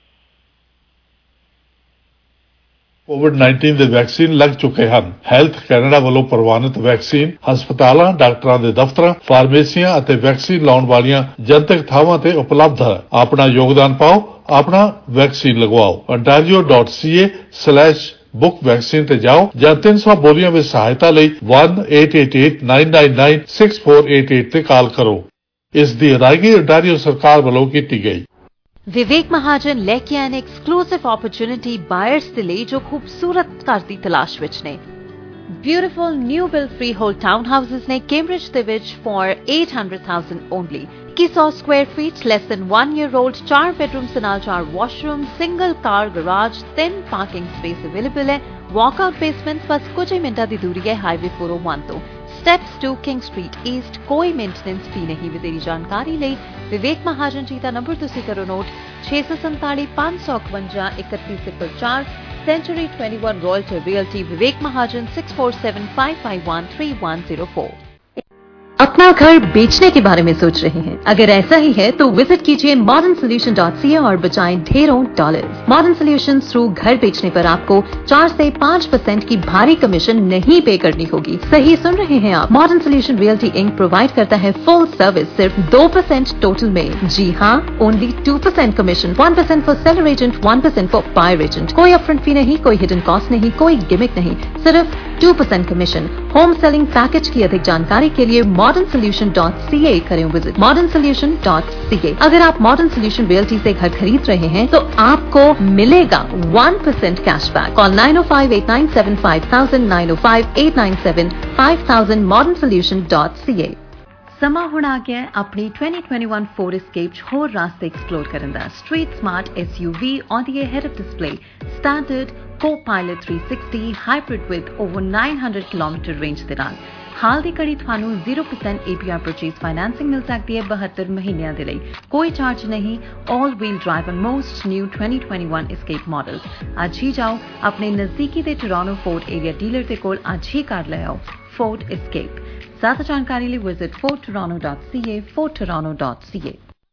Speaker 11: ਕੋਵਿਡ ਨਾਈਨਟੀਨ ਦੇ ਵੈਕਸੀਨ ਲੱਗ ਚੁੱਕੇ ਹਨ। ਹੈਲਥ ਕੈਨੇਡਾ ਵੱਲੋਂ ਪ੍ਰਵਾਨਿਤ ਵੈਕਸੀਨ ਹਸਪਤਾਲਾਂ, ਡਾਕਟਰਾਂ ਦੇ ਦਫ਼ਤਰਾਂ, ਫਾਰਮੇਸੀਆਂ ਅਤੇ ਵੈਕਸੀਨ ਲਾਉਣ ਵਾਲੀਆਂ ਜਨਤਕ ਥਾਵਾਂ ਤੇ ਉਪਲਬਧ ਹੈ। ਆਪਣਾ ਯੋਗਦਾਨ ਪਾਓ, ਆਪਣਾ ਵੈਕਸੀਨ ਲਗਵਾਓ। ontario dot c a slash book vaccine ਤੇ ਜਾਓ ਜਾਂ ਤਿੰਨ ਸੌ ਬੋਲੀਆਂ ਵਿੱਚ ਸਹਾਇਤਾ ਲਈ one eight eight eight nine nine nine six four eight eight ਤੇ ਕਾਲ ਕਰੋ। ਇਸ ਦੀ ਅਦਾਇਗੀ ontario ਸਰਕਾਰ ਵੱਲੋਂ ਕੀਤੀ ਗਈ।
Speaker 12: ਵਿਵੇਕ ਮਹਾਜਨ ਲੈ ਕੇ ਆਏ ਨੇ ਐਕਸਕਲੂਸਿਵ ਓਪਰਚੁਨਿਟੀ ਬਾਇਰਸ ਦੇ ਲਈ ਜੋ ਖੂਬਸੂਰਤ ਘਰ ਦੀ ਤਲਾਸ਼ ਵਿੱਚ ਨੇ। Beautiful new build free hold town houses ਨੇ ਕੈਂਬਰਿਜ ਦੇ ਵਿੱਚ for eight hundred thousand only. twenty hundred square feet, less than one year old, ਚਾਰ ਬੈਡਰੂਮਸ ਦੇ ਨਾਲ ਚਾਰ ਵਾਸ਼ਰੂਮ, ਸਿੰਗਲ ਕਾਰ ਗਰਾਜ, ਤਿੰਨ ਪਾਰਕਿੰਗ ਸਪੇਸ ਅਵੇਲੇਬਲ ਹੈ। ਵਾਕਆਊਟ ਬੇਸਮੈਂਟ ਬਸ ਕੁਝ ਹੀ ਮਿੰਟਾਂ ਦੀ ਦੂਰੀ ਹੈ ਹਾਈਵੇ four oh one ਤੋਂ। Steps to King Street east, ਕੋਈ ਮੇਨਟੇਨੈਂਸ ਫੀ ਨਹੀਂ। ਵਧੇਰੀ ਜਾਣਕਾਰੀ ਲਈ ਵਿਵੇਕ ਮਹਾਜਨ ਜੀ ਦਾ ਨੰਬਰ ਤੁਸੀਂ ਕਰੋ ਨੋਟ ਛੇ ਸੌ ਸੰਤਾਲੀ ਪੰਜ ਸੌ ਇਕਵੰਜਾ ਇਕੱਤੀ ਸਿਫਰ ਚਾਰ। Century twenty-one Royalty Realty, Vivek Mahajan, six four seven five five one three one zero four। अपना घर बेचने के बारे में सोच रहे हैं? अगर ऐसा ही है तो विजिट कीजिए modern solution dot C A और बचाएं ढेरों डॉलर्स। मॉडर्न सोल्यूशंस थ्रू घर बेचने पर आपको चार से पाँच परसेंट की भारी कमीशन नहीं पे करनी होगी। सही सुन रहे हैं आप, modern solution realty Inc provide करता है फुल सर्विस सिर्फ दो परसेंट टोटल में। जी हाँ, only two percent commission, one percent for seller agent, one percent for buyer agent. कोई अपफ्रंट फी नहीं, कोई हिडन कॉस्ट नहीं, कोई गिमिक नहीं, सिर्फ two percent commission. Home selling package की अधिक जानकारी के लिए modern solution dot C A करें visit, modern solution dot C A. अगर आप मॉडर्न सोल्यूशन रियल्टी से घर खरीद रहे हैं तो आपको मिलेगा one percent cashback. Call nine oh five eight nine seven five thousand, nine oh five eight nine seven five thousand, modern solution dot c a। ਸਮਾਂ ਹੁਣ ਆ ਗਿਆ ਆਪਣੀ twenty twenty-one Ford Escape ਹੋਰ ਰਾਸਤੇ ਐਕਸਪਲੋਰ ਕਰਨ ਦਾ। Street smart S U V ਆਉਂਦੀ ਹੈ head up display, standard Co-Pilot three sixty, hybrid with over nine hundred kilometer range ਦੇ ਨਾਲ। ਹਾਲ ਦੀ ਘੜੀ ਤੁਹਾਨੂੰ zero percent A P R purchase financing ਮਿਲ ਸਕਦੀ ਹੈ ਬਹੱਤਰ ਮਹੀਨਿਆਂ ਦੇ ਲਈ। ਕੋਈ ਚਾਰਜ ਨਹੀਂ, all wheel drive on most new twenty twenty-one Escape models। ਅੱਜ ਹੀ ਜਾਓ ਆਪਣੇ ਨਜ਼ਦੀਕੀ ਦੇ ਟੋਰਾਂਟੋ Ford ਏਰੀਆ ਡੀਲਰ ਦੇ ਕੋਲ, ਅੱਜ ਹੀ ਕਰ ਲਿਆਓ Ford Escape। ਜ਼ਿਆਦਾ ਜਾਣਕਾਰੀ ਲਈ visit ford toronto dot c a, ford toronto dot c a।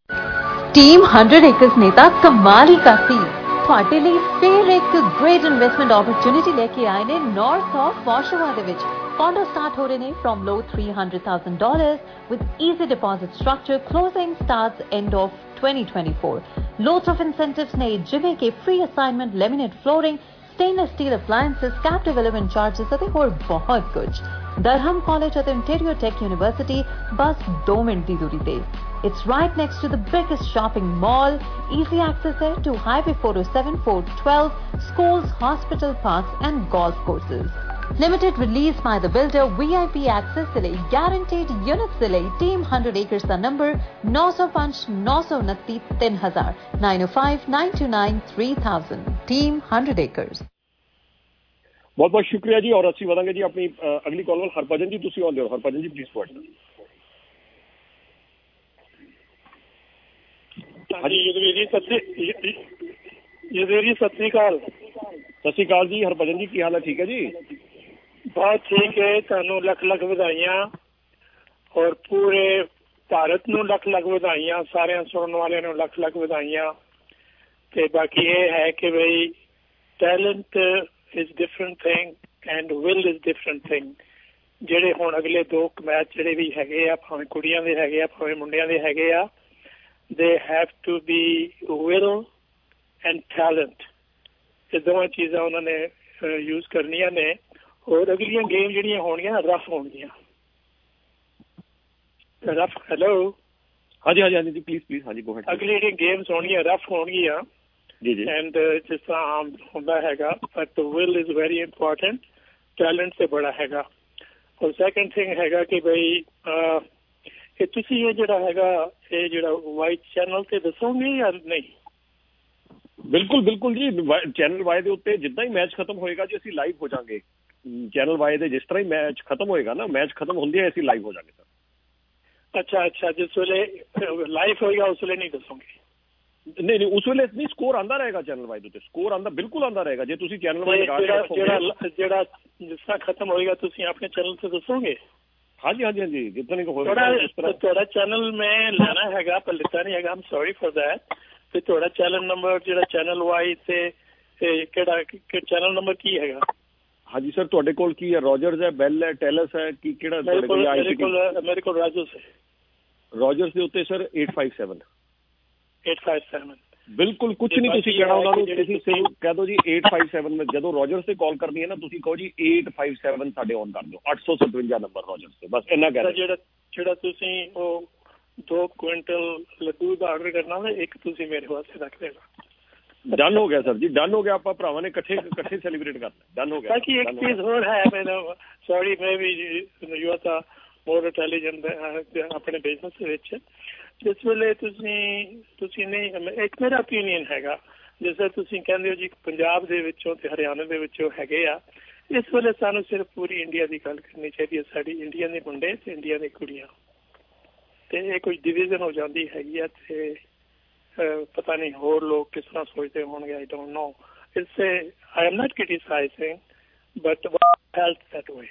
Speaker 12: Team one hundred acres ਨੇ ਤਾਂ ਕਮਾਲ ਹੀ ਕਰਤੀ। ਤੁਹਾਡੇ ਲਈ ਫੇਰ ਇੱਕ ਗ੍ਰੇਟ ਇਨਵੈਸਟਮੈਂਟ ਓਪਰਚੁਨਿਟੀ ਲੈ ਕੇ ਆਏ ਨੇ ਨਾਰਥ ਆਫ ਵਾਸ਼ਵਾ ਦੇ ਵਿੱਚ। Condo start ਹੋ ਰਹੇ ਨੇ from low three hundred thousand dollars with easy deposit structure. Closing starts end of twenty twenty-four. Lots of incentives ਨੇ ਜਿਵੇਂ ਕਿ free assignment, laminate flooring, stainless steel appliances, cap development charges ਅਤੇ ਹੋਰ ਬਹੁਤ ਕੁਝ। Durham College at Ontario Tech University, bus two minute ਦੀ ਦੂਰੀ ਤੇ. It's right next to the biggest shopping mall. Easy access है to Highway four oh seven, four twelve, schools, hospital, parks and golf courses. Limited release by the builder. V I P access ਦੇ ਲਈ guaranteed units ਦੇ ਲਈ team one hundred acres ਦਾ number nine zero five nine zero nine three thousand nine oh five nine two nine three thousand. Team one hundred acres.
Speaker 9: ਬਹੁਤ ਬਹੁਤ ਸ਼ੁਕਰੀਆ ਜੀ ਔਰ ਅਸੀਂ ਵਧਾਂਗੇ ਜੀ ਆਪਣੀ ਅਗਲੀ ਕਾਲ ਵੱਲ। ਹਰਭਜਨ ਜੀ ਤੁਸੀਂ ਆਉਂਦੇ ਹੋ। ਹਰਭਜਨ ਜੀ ਪਲੀਜ਼ ਪੁਆਇੰਟ।
Speaker 13: ਹਾਂਜੀ ਯਦਵੀਰ ਜੀ ਸਤਿ ਯਦਵੀਰ ਜੀ ਸਤਿ ਸ਼੍ਰੀ ਅਕਾਲ।
Speaker 9: ਸਤਿ ਸ਼੍ਰੀ ਅਕਾਲ ਜੀ ਹਰਭਜਨ ਜੀ, ਕੀ ਹਾਲ ਹੈ? ਠੀਕ ਹੈ ਜੀ,
Speaker 13: ਬਹੁਤ ਠੀਕ ਹੈ। ਤੁਹਾਨੂੰ ਲੱਖ ਲੱਖ ਵਧਾਈਆਂ ਔਰ ਪੂਰੇ ਭਾਰਤ ਨੂੰ ਲੱਖ ਲੱਖ ਵਧਾਈਆਂ, ਸਾਰਿਆਂ ਸੁਣਨ ਵਾਲਿਆਂ ਨੂੰ ਲੱਖ ਲੱਖ ਵਧਾਈਆਂ। ਤੇ ਬਾਕੀ ਇਹ ਹੈ ਕਿ ਬਈ talent is different thing and will is different thing. ਜਿਹੜੇ ਹੁਣ ਅਗਲੇ ਦੋ ਮੈਚ ਜਿਹੜੇ ਵੀ ਹੈਗੇ ਆ, ਭਾਵੇਂ ਕੁੜੀਆਂ ਦੇ ਹੈਗੇ ਆ ਭਾਵੇਂ ਮੁੰਡਿਆਂ ਦੇ ਹੈਗੇ ਆ, they have to be will and talent. ਇਹ ਦੋਵਾਂ ਚੀਜ਼ਾਂ ਉਹਨਾਂ ਨੇ ਯੂਜ਼ ਕਰਨੀਆਂ ਨੇ। ਹੋਰ ਅਗਲੀਆਂ ਗੇਮ ਜਿਹੜੀਆਂ ਹੋਣਗੀਆਂ ਰਫ ਹੋਣਗੀਆਂ। ਰਫ ਹੈਲੋ
Speaker 9: ਹਾਂਜੀ ਹਾਂਜੀ ਹਾਂਜੀ ਜੀ ਪਲੀਜ਼ ਪਲੀਜ਼ ਹਾਂਜੀ ਗੋ ਹੈਡ।
Speaker 13: ਅਗਲੀ ਜਿਹੜੀਆਂ ਗੇਮਸ ਹੋਣਗੀਆਂ ਰਫ ਹੋਣਗੀਆਂ
Speaker 9: ਜੀ ਜੀ
Speaker 13: ਐਂਡ ਜਿਸ ਤਰ੍ਹਾਂ ਆਮ ਹੁੰਦਾ ਹੈਗਾ, but will is very important. Talent ਤੇ ਬੜਾ ਹੈਗਾ। ਔਰ ਸੈਕੰਡ ਥਿੰਗ ਹੈਗਾ ਕਿ ਬਈ ਕਿ ਤੁਸੀਂ ਇਹ ਜਿਹੜਾ ਹੈਗਾ ਇਹ ਜਿਹੜਾ ਵਾਈਟ ਚੈਨਲ ਤੇ ਦੱਸੋਗੇ ਜਾਂ ਨਹੀਂ?
Speaker 9: ਬਿਲਕੁਲ ਬਿਲਕੁਲ ਜੀ, ਚੈਨਲ ਵਾਈ ਦੇ ਉੱਤੇ ਜਿੱਦਾਂ ਹੀ ਮੈਚ ਖਤਮ ਹੋਏਗਾ ਜੀ ਅਸੀਂ ਲਾਈਵ ਹੋ ਜਾਵਾਂਗੇ। ਚੈਨਲ ਵਾਈ ਦੇ ਜਿਸ ਤਰ੍ਹਾਂ ਹੀ ਮੈਚ ਖਤਮ ਹੋਏਗਾ ਨਾ, ਮੈਚ ਖਤਮ ਹੁੰਦੀ ਹੈ ਅਸੀਂ ਲਾਈਵ ਹੋ ਜਾਵਾਂਗੇ ਸਰ।
Speaker 13: ਅੱਛਾ ਅੱਛਾ, ਜਿਸ ਵੇਲੇ ਲਾਈਵ ਹੋਏਗਾ ਉਸ ਵੇਲੇ ਨਹੀਂ ਦੱਸੋਗੇ?
Speaker 9: ਨਹੀਂ ਨਹੀਂ, ਉਸ ਵੇਲੇ ਨਹੀਂ, ਸਕੋਰ ਆਉਂਦਾ ਰਹੇਗਾ ਚੈਨਲ ਵਾਈ ਦੇ ਉੱਤੇ। ਸਕੋਰ ਆਉਂਦਾ ਬਿਲਕੁਲ ਆਉਂਦਾ ਰਹੇਗਾ। ਜੇ ਤੁਸੀਂ ਚੈਨਲ ਵਾਈ
Speaker 13: ਜਿਹੜਾ ਜਿਹੜਾ ਜਿਸ ਤਰ੍ਹਾਂ ਖਤਮ ਹੋਏਗਾ ਤੁਸੀਂ ਆਪਣੇ ਚੈਨਲ ਤੇ ਦੱਸੋਗੇ? ਹਾਂਜੀ
Speaker 9: ਹਾਂਜੀ ਹਾਂਜੀ, ਜਿੱਦਾਂ
Speaker 13: ਹੋਏਗਾ। ਤੁਹਾਡਾ ਚੈਨਲ ਮੈਂ ਲੈਣਾ ਹੈਗਾ ਪਰ ਲਿੱਤਾ ਨਹੀਂ ਹੈਗਾ, ਆਮ ਸੌਰੀ ਫॉर दैट। ਤੇ ਤੁਹਾਡਾ ਚੈਨਲ ਨੰਬਰ ਜਿਹੜਾ ਚੈਨਲ ਵਾਈ ਤੇ ਕਿਹੜਾ ਚੈਨਲ ਨੰਬਰ ਕੀ ਹੈਗਾ?
Speaker 9: ਹਾਂਜੀ ਸਰ, ਤੁਹਾਡੇ ਕੋਲ ਕੀ ਹੈ? ਰੋਜਰਸ ਹੈ, ਬੈਲ ਹੈ, ਟੈਲਸ ਹੈ, ਕੀ ਕਿਹੜਾ?
Speaker 13: ਮੇਰੇ ਕੋਲ ਮੇਰੇ ਕੋਲ ਰਾਜਰਸ ਹੈ।
Speaker 9: ਰੋਜਰਸ ਦੇ ਉੱਤੇ sir eight five seven
Speaker 13: eight five seven
Speaker 9: ਬਿਲਕੁਲ ਕੁਛ ਨਹੀਂ ਤੁਸੀਂ ਕਹਿਣਾ ਉਹਨਾਂ ਨੂੰ, ਤੁਸੀਂ ਸਿਰਫ ਕਹਿ ਦਿਓ ਜੀ eight five seven। ਜਦੋਂ ਰੋਜਰਸ ਤੇ ਕਾਲ ਕਰਨੀ ਹੈ ਨਾ ਤੁਸੀਂ ਕਹੋ ਜੀ eight five seven ਸਾਡੇ ਔਨ ਕਰ ਦਿਓ, ਅੱਠ ਸੌ ਸਤਵੰਜਾ ਨੰਬਰ ਰੋਜਰਸ ਤੇ, ਬਸ ਇੰਨਾ ਕਹਿ ਦਿਓ।
Speaker 13: ਜਿਹੜਾ ਜਿਹੜਾ ਤੁਸੀਂ ਉਹ ਦੋ ਕੁਇੰਟਲ ਲੱਡੂ ਦਾ ਆਰਡਰ ਕਰਨਾ ਵਾ, ਇੱਕ ਤੁਸੀਂ ਮੇਰੇ ਵਾਸਤੇ ਰੱਖ ਦੇਣਾ।
Speaker 9: ਡਨ ਹੋ ਗਿਆ ਸਰ ਜੀ, ਡਨ ਹੋ ਗਿਆ। ਆਪਾਂ ਭਰਾਵਾਂ ਨੇ ਇਕੱਠੇ ਇਕੱਠੇ ਸੈਲੀਬ੍ਰੇਟ ਕਰਨਾ। ਡਨ ਹੋ ਗਿਆ।
Speaker 13: ਬਾਕੀ ਇੱਕ ਚੀਜ਼ ਹੋਰ ਹੈ, ਮੈਨੂੰ ਸੌਰੀ ਮੈਂ ਵੀ ਯੂ ਤਾਂ ਮੋਰ ਇੰਟੈਲੀਜੈਂਟ ਆਪਣੇ ਬਿਜ਼ਨਸ ਵਿੱਚ। ਜਿਸ ਵੇਲੇ ਤੁਸੀਂ ਤੁਸੀਂ ਨਹੀਂ, ਇੱਕ ਮੇਰਾ ਓਪੀਨੀਅਨ ਹੈਗਾ, ਜਿਸ ਵੇਲੇ ਤੁਸੀਂ ਕਹਿੰਦੇ ਹੋ ਜੀ ਪੰਜਾਬ ਦੇ ਵਿੱਚੋਂ ਤੇ ਹਰਿਆਣਾ ਦੇ ਵਿੱਚੋਂ ਹੈਗੇ ਆ, ਇਸ ਵੇਲੇ ਸਾਨੂੰ ਸਿਰਫ ਪੂਰੀ ਇੰਡੀਆ ਦੀ ਗੱਲ ਕਰਨੀ ਚਾਹੀਦੀ ਹੈ। ਸਾਡੀ ਇੰਡੀਆ ਦੇ ਮੁੰਡੇ ਤੇ ਇੰਡੀਆ ਦੀਆਂ ਕੁੜੀਆਂ, ਤੇ ਇਹ ਕੋਈ ਡਿਵੀਜ਼ਨ ਹੋ ਜਾਂਦੀ ਹੈਗੀ ਆ ਤੇ ਪਤਾ ਨਹੀਂ ਹੋਰ ਲੋਕ ਕਿਸ ਤਰ੍ਹਾਂ ਸੋਚਦੇ ਹੋਣਗੇ। I don't know. It's I am not criticising but help that way.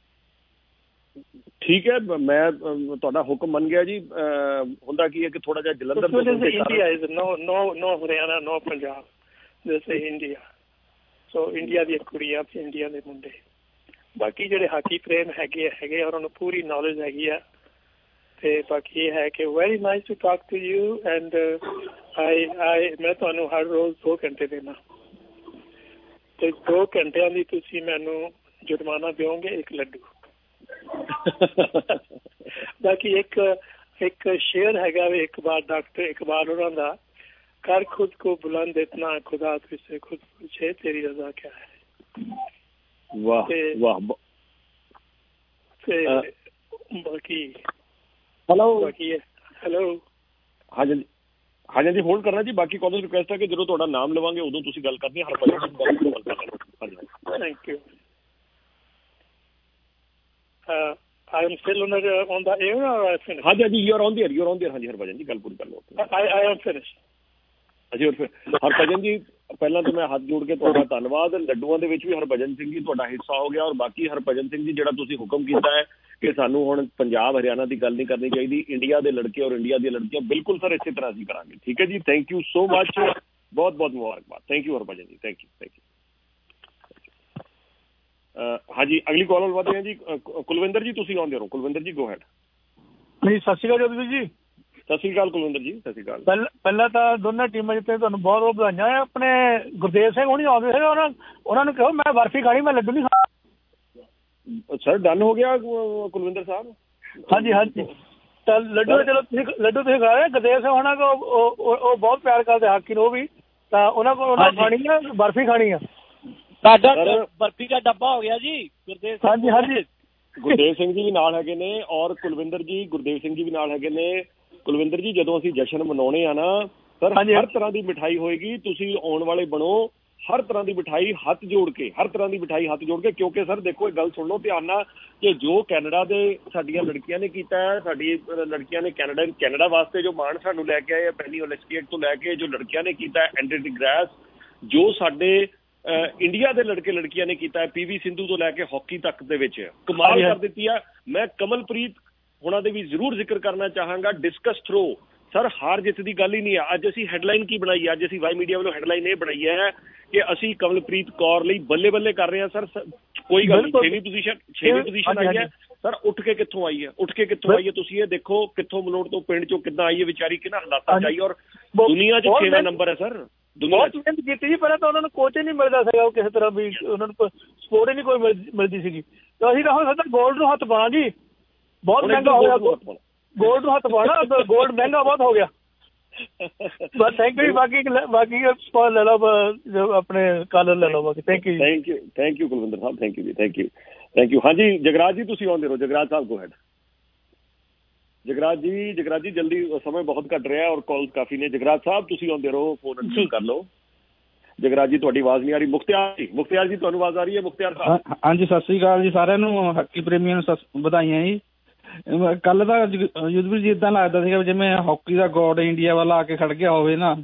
Speaker 9: ਠੀਕ ਹੈ, ਮੈਂ ਤੁਹਾਡਾ ਹੁਕਮ ਮੰਨ ਗਿਆ ਜੀ। ਹੁੰਦਾ ਕੀ ਹੈ ਕਿ ਥੋੜਾ ਜਿਹਾ Jalandhar
Speaker 13: India is no no no Haryana no Punjab, this is India. So India ਦੀਆਂ ਕੁੜੀਆਂ ਤੇ ਇੰਡੀਆ ਦੇ ਮੁੰਡੇ, ਬਾਕੀ ਜਿਹੜੇ ਹਾਕੀ ਪ੍ਰੇਮ ਹੈਗੇ ਹੈਗੇ ਉਹਨਾਂ ਨੂੰ ਪੂਰੀ ਨੌਲੇਜ ਹੈਗੀ ਆ। ਤੇ ਬਾਕੀ ਇਹ ਹੈ ਕਿ very nice to talk to you and I I ਮੈਂ ਤੁਹਾਨੂੰ ਹਰ ਰੋਜ਼ ਦੋ ਘੰਟੇ ਦੇਣਾ ਤੇ ਦੋ ਘੰਟਿਆਂ ਦੀ ਤੁਸੀਂ ਮੈਨੂੰ ਜੁਰਮਾਨਾ ਦਿਓਗੇ ਇੱਕ ਲੱਡੂ। ਬਾਕੀ ਇੱਕ ਇੱਕ ਸ਼ੇਰ ਹੈਗਾ ਵੇ ਇਕਬਾਲ, ਡਾਕਟਰ ਇਕਬਾਲ ਉਹਨਾਂ ਦਾ, ਕਰ ਖੁਦ ਕੋ ਬੁਲੰਦ ਇਤਨਾ ਖੁਦਾ ਤੁझसे खुद पूछे तेरी रजा क्या है।
Speaker 9: ਵਾਹ ਵਾਹ।
Speaker 13: ਤੇ ਬਾਕੀ
Speaker 9: ਹੈਲੋ
Speaker 13: ਬਾਕੀ ਹੈਲੋ
Speaker 9: ਹਾਂਜੀ ਹਾਂਜੀ ਹੋਲਡ ਕਰਨਾ ਜੀ। ਬਾਕੀ ਕਾਲਰ ਰਿਕੁਐਸਟ ਹੈ ਕਿ ਜਦੋਂ ਤੁਹਾਡਾ ਨਾਮ ਲਵਾਂਗੇ ਉਦੋਂ ਤੁਸੀਂ ਗੱਲ ਕਰਨੀ ਹੈ। ਹਰ ਹਾਂਜੀ
Speaker 13: thank you. Uh, I am still on the on the air or I finished?
Speaker 9: ਹਾਂਜੀ ਹਾਂਜੀ you are on the air, you are on the air। ਹਾਂਜੀ ਹਰਭਜਨ ਜੀ ਗੱਲ ਪੂਰੀ ਕਰ ਲਓ।
Speaker 13: I I am finished।
Speaker 9: ਹਾਂਜੀ ਹਰਭਜਨ ਜੀ ਪਹਿਲਾਂ ਤਾਂ ਮੈਂ ਹੱਥ ਜੋੜ ਕੇ ਤੁਹਾਡਾ ਧੰਨਵਾਦ। ਲੱਡੂਆਂ ਦੇ ਵਿੱਚ ਵੀ ਹਰਭਜਨ ਸਿੰਘ ਜੀ ਤੁਹਾਡਾ ਹਿੱਸਾ ਹੋ ਗਿਆ। ਔਰ ਬਾਕੀ ਹਰਭਜਨ ਸਿੰਘ ਜੀ ਜਿਹੜਾ ਤੁਸੀਂ ਹੁਕਮ ਕੀਤਾ ਹੈ ਕਿ ਸਾਨੂੰ ਹੁਣ ਪੰਜਾਬ ਹਰਿਆਣਾ ਦੀ ਗੱਲ ਨਹੀਂ ਕਰਨੀ ਚਾਹੀਦੀ, ਇੰਡੀਆ ਦੇ ਲੜਕੇ ਔਰ ਇੰਡੀਆ ਦੀਆਂ ਲੜਕੀਆਂ, ਬਿਲਕੁਲ ਸਰ ਇਸੇ ਤਰ੍ਹਾਂ ਅਸੀਂ ਕਰਾਂਗੇ। ਠੀਕ ਹੈ ਜੀ, ਥੈਂਕ ਯੂ ਸੋ ਮਚ, ਬਹੁਤ ਬਹੁਤ ਮੁਬਾਰਕਬਾਦ। ਥੈਂਕ ਯੂ ਹਰਭਜਨ ਜੀ, ਥੈਂਕ ਯੂ ਥੈਂਕ ਯੂ। ਹਾਂਜੀ ਅਗਲੀ ਕਾਲ ਵੱਲ ਵਧਦੇ ਹਾਂ ਜੀ। ਕੁਲਵਿੰਦਰ ਜੀ ਤੁਸੀਂ ਆਉਂਦੇ ਰਹੋ। ਕੁਲਵਿੰਦਰ ਜੀ ਗੋ ਹੈਡ।
Speaker 14: ਨਹੀਂ ਸਤਿ ਸ਼੍ਰੀ ਅਕਾਲ ਜੋਦਵੀਰ ਜੀ।
Speaker 9: ਸਤਿ ਸ਼੍ਰੀ ਅਕਾਲ ਕੁਲਵਿੰਦਰ ਜੀ, ਸਤਿ ਸ਼੍ਰੀ ਅਕਾਲ।
Speaker 14: ਪਹਿਲਾਂ ਪਹਿਲਾਂ ਤਾਂ ਦੋਨਾਂ ਟੀਮਾਂ ਜਿੱਤੇ ਤੁਹਾਨੂੰ ਬਹੁਤ ਬਹੁਤ ਵਧਾਈਆਂ। ਆਪਣੇ ਗੁਰਦੇਵ ਸਿੰਘ ਹੁਣੀ ਆਉਂਦੇ ਸੀਗੇ, ਉਹਨਾਂ ਉਹਨਾਂ ਨੂੰ ਕਹੋ ਮੈਂ ਬਰਫੀ ਖਾਣੀ, ਮੈਂ ਲੱਡੂ ਨਹੀਂ ਖਾਣਾ।
Speaker 9: ਸਰ ਡਨ ਹੋ ਗਿਆ ਕੁਲਵਿੰਦਰ ਸਾਹਿਬ?
Speaker 14: ਹਾਂਜੀ ਹਾਂਜੀ ਤਾਂ ਲੱਡੂ ਚਲੋ ਤੁਸੀਂ ਲੱਡੂ ਤੁਸੀਂ ਖਾ ਰਹੇ ਗੁਰਦੇਵ ਸਿੰਘ ਹੋਣਾ ਕੋ ਉਹ ਬਹੁਤ ਪਿਆਰ ਕਰਦੇ ਹਾਕੀ ਨੂੰ, ਉਹ ਵੀ ਤਾਂ ਉਹਨਾਂ ਕੋਲ ਉਹਨਾਂ ਖਾਣੀ ਆ ਬਰਫੀ ਖਾਣੀ ਆ।
Speaker 15: ਸਾਡਾ ਬਰਫੀ ਦਾ ਡੱਬਾ ਹੋ ਗਿਆ ਜੀ ਗੁਰਦੇਵ ਸਿੰਘ।
Speaker 14: ਹਾਂਜੀ ਹਾਂਜੀ
Speaker 9: ਗੁਰਦੇਵ ਸਿੰਘ ਜੀ ਵੀ ਨਾਲ ਹੈਗੇ ਨੇ ਔਰ ਕੁਲਵਿੰਦਰ ਜੀ ਗੁਰਦੇਵ ਸਿੰਘ ਜੀ ਵੀ ਨਾਲ ਹੈਗੇ ਨੇ। ਕੁਲਵਿੰਦਰ ਜੀ ਜਦੋਂ ਅਸੀਂ ਜਸ਼ਨ ਮਨਾਉਣੇ ਆ ਨਾ ਸਰ, ਹਰ ਤਰ੍ਹਾਂ ਦੀ ਮਿਠਾਈ ਹੋਏਗੀ, ਤੁਸੀਂ ਆਉਣ ਵਾਲੇ ਬਣੋ। ਹਰ ਤਰ੍ਹਾਂ ਦੀ ਮਿਠਾਈ ਹੱਥ ਜੋੜ ਕੇ, ਹਰ ਤਰ੍ਹਾਂ ਦੀ ਮਿਠਾਈ ਹੱਥ ਜੋੜ ਕੇ, ਕਿਉਂਕਿ ਸਰ ਦੇਖੋ ਇਹ ਗੱਲ ਸੁਣ ਲਓ ਧਿਆਨ ਨਾਲ ਕਿ ਜੋ ਕੈਨੇਡਾ ਦੇ ਸਾਡੀਆਂ ਲੜਕੀਆਂ ਨੇ ਕੀਤਾ ਹੈ, ਸਾਡੀ ਲੜਕੀਆਂ ਨੇ ਕੈਨੇਡਾ ਕੈਨੇਡਾ ਵਾਸਤੇ ਜੋ ਮਾਣ ਸਾਨੂੰ ਲੈ ਕੇ ਆਏ ਪੈਨੀ ਓਲੰਪੀਅਡ ਤੋਂ ਲੈ ਕੇ, ਜੋ ਲੜਕੀਆਂ ਨੇ ਕੀਤਾ ਐਂਡਰੇ ਡਿਗਰਾਸ, ਜੋ ਸਾਡੇ ਇੰਡੀਆ ਦੇ ਲੜਕੇ ਲੜਕੀਆਂ ਨੇ ਕੀਤਾ ਪੀ ਵੀ ਸਿੰਧੂ ਤੋਂ ਲੈ ਕੇ ਹਾਕੀ ਤੱਕ ਦੇ ਵਿੱਚ ਕਮਾਲ ਕਰ ਦਿੱਤੀ ਆ। ਮੈਂ ਕਮਲਪ੍ਰੀਤ ਉਹਨਾਂ ਦੇ ਵੀ ਜ਼ਰੂਰ ਜ਼ਿਕਰ ਕਰਨਾ ਚਾਹਾਂਗਾ। ਡਿਸਕਸ ਥਰੋ ਸਰ ਹਾਰ ਜਿੱਤ ਦੀ ਗੱਲ ਹੀ ਨਹੀਂ ਹੈ। ਅੱਜ ਅਸੀਂ ਹੈਡਲਾਈਨ ਕੀ ਬਣਾਈ ਹੈ? ਅੱਜ ਅਸੀਂ ਵਾਈ ਮੀਡੀਆ ਵੱਲੋਂ ਹੈਡਲਾਈਨ ਇਹ ਬਣਾਈ ਹੈ ਕਿ ਅਸੀਂ ਕਮਲਪ੍ਰੀਤ ਕੌਰ ਲਈ ਬੱਲੇ ਬੱਲੇ ਕਰ ਰਹੇ ਹਾਂ ਸਰ। ਕੋਈ ਗੱਲ ਨਹੀਂ, ਛੇਵੀਂ ਪੋਜੀਸ਼ਨ ਛੇਵੀਂ ਪੋਜੀਸ਼ਨ ਆਈ ਹੈ ਸਰ। ਉੱਠ ਕੇ ਕਿੱਥੋਂ ਆਈ ਹੈ? ਉੱਠ ਕੇ ਕਿੱਥੋਂ ਆਈ ਹੈ? ਤੁਸੀਂ ਇਹ ਦੇਖੋ ਕਿੱਥੋਂ ਮਲੋਟ ਤੋਂ ਪਿੰਡ ਚੋਂ ਕਿੱਦਾਂ ਆਈ ਹੈ ਵਿਚਾਰੀ, ਕਿਹਨਾਂ ਹਾਲਾਤਾਂ ਚ ਆਈ ਔਰ ਦੁਨੀਆ ਚ ਛੇਵਾਂ ਨੰਬਰ ਹੈ ਸਰ।
Speaker 14: ਬਹੁਤ ਮਿਹਨਤ ਕੀਤੀ ਜੀ, ਪਹਿਲਾਂ ਤਾਂ ਉਹਨਾਂ ਨੂੰ ਕੋਚ ਹੀ ਨਹੀਂ ਮਿਲਦਾ ਸੀਗਾ, ਉਹ ਕਿਸੇ ਤਰ੍ਹਾਂ ਵੀ ਉਹਨਾਂ ਨੂੰ ਸਪੋਰਟ ਹੀ ਨਹੀਂ ਕੋਈ ਮਿਲਦੀ ਸੀਗੀ। ਤਾਂ ਅਸੀਂ ਤਾਂ ਹੁਣ ਸਾਡਾ ਗੋਲਡ ਨੂੰ ਹੱਥ ਪਾਉਣਾ ਜੀ, ਬਹੁਤ ਮਹਿੰਗਾ ਹੋ ਗਿਆ ਗੋਲਡ ਨੂੰ ਹੱਥ ਪਾਉਣਾ, ਗੋਲਡ ਮਹਿੰਗਾ ਬਹੁਤ ਹੋ ਗਿਆ। ਬਸ ਥੈਂਕ ਯੂ। ਬਾਕੀ ਬਾਕੀ ਲੈ ਲਓ ਆਪਣੇ ਕਾਲਰ ਲੈ ਲਓ ਬਾਕੀ। Thank you
Speaker 9: thank you thank you Kulwinder Sahib, thank you ji, thank you thank you. ਹਾਂਜੀ ਜਗਰਾਜ ਜੀ ਤੁਸੀਂ ਆਉਂਦੇ ਰਹੋ। Jagraj Sahib go ahead. ਜਗਰਾਜ ਜੀ ਜਗਰਾਜ ਜੀ ਜਲਦੀ, ਸਮਾਂ ਬਹੁਤ ਘੱਟ ਰਿਹਾ ਔਰ ਕਾਲਸ ਕਾਫੀ ਨੇ। ਜਗਰਾਜ ਸਾਹਿਬ ਤੁਸੀਂ ਆਉਂਦੇ ਰਹੋ, ਫੋਨ ਅਟੈਂਡ ਕਰ ਲਓ। ਜਗਰਾਜ ਜੀ ਤੁਹਾਡੀ ਆਵਾਜ਼ ਨਹੀਂ ਆ ਰਹੀ। ਮੁਖਤਿਆਰ ਜੀ ਮੁਖਤਿਆਰ ਜੀ ਤੁਹਾਨੂੰ ਆਵਾਜ਼ ਆ ਰਹੀ ਹੈ? ਮੁਖਤਿਆਰ ਸਾਹਿਬ
Speaker 16: ਹਾਂਜੀ ਸਤਿ ਸ੍ਰੀ ਅਕਾਲ ਜੀ ਸਾਰਿਆਂ ਨੂੰ, ਹਾਕੀ ਪ੍ਰੇਮੀਆਂ ਨੂੰ ਵਧਾਈਆਂ ਜੀ। ਕੱਲ ਤਾਂ ਯੁੱਧਵੀਰ ਜੀ ਏਦਾਂ ਲੱਗਦਾ ਸੀਗਾ ਜਿਵੇਂ ਹਾਕੀ ਦਾ ਗੋਡ ਇੰਡੀਆ ਵੱਲ ਆ ਕੇ ਖੜ ਗਿਆ ਹੋਵੇ ਨਾ।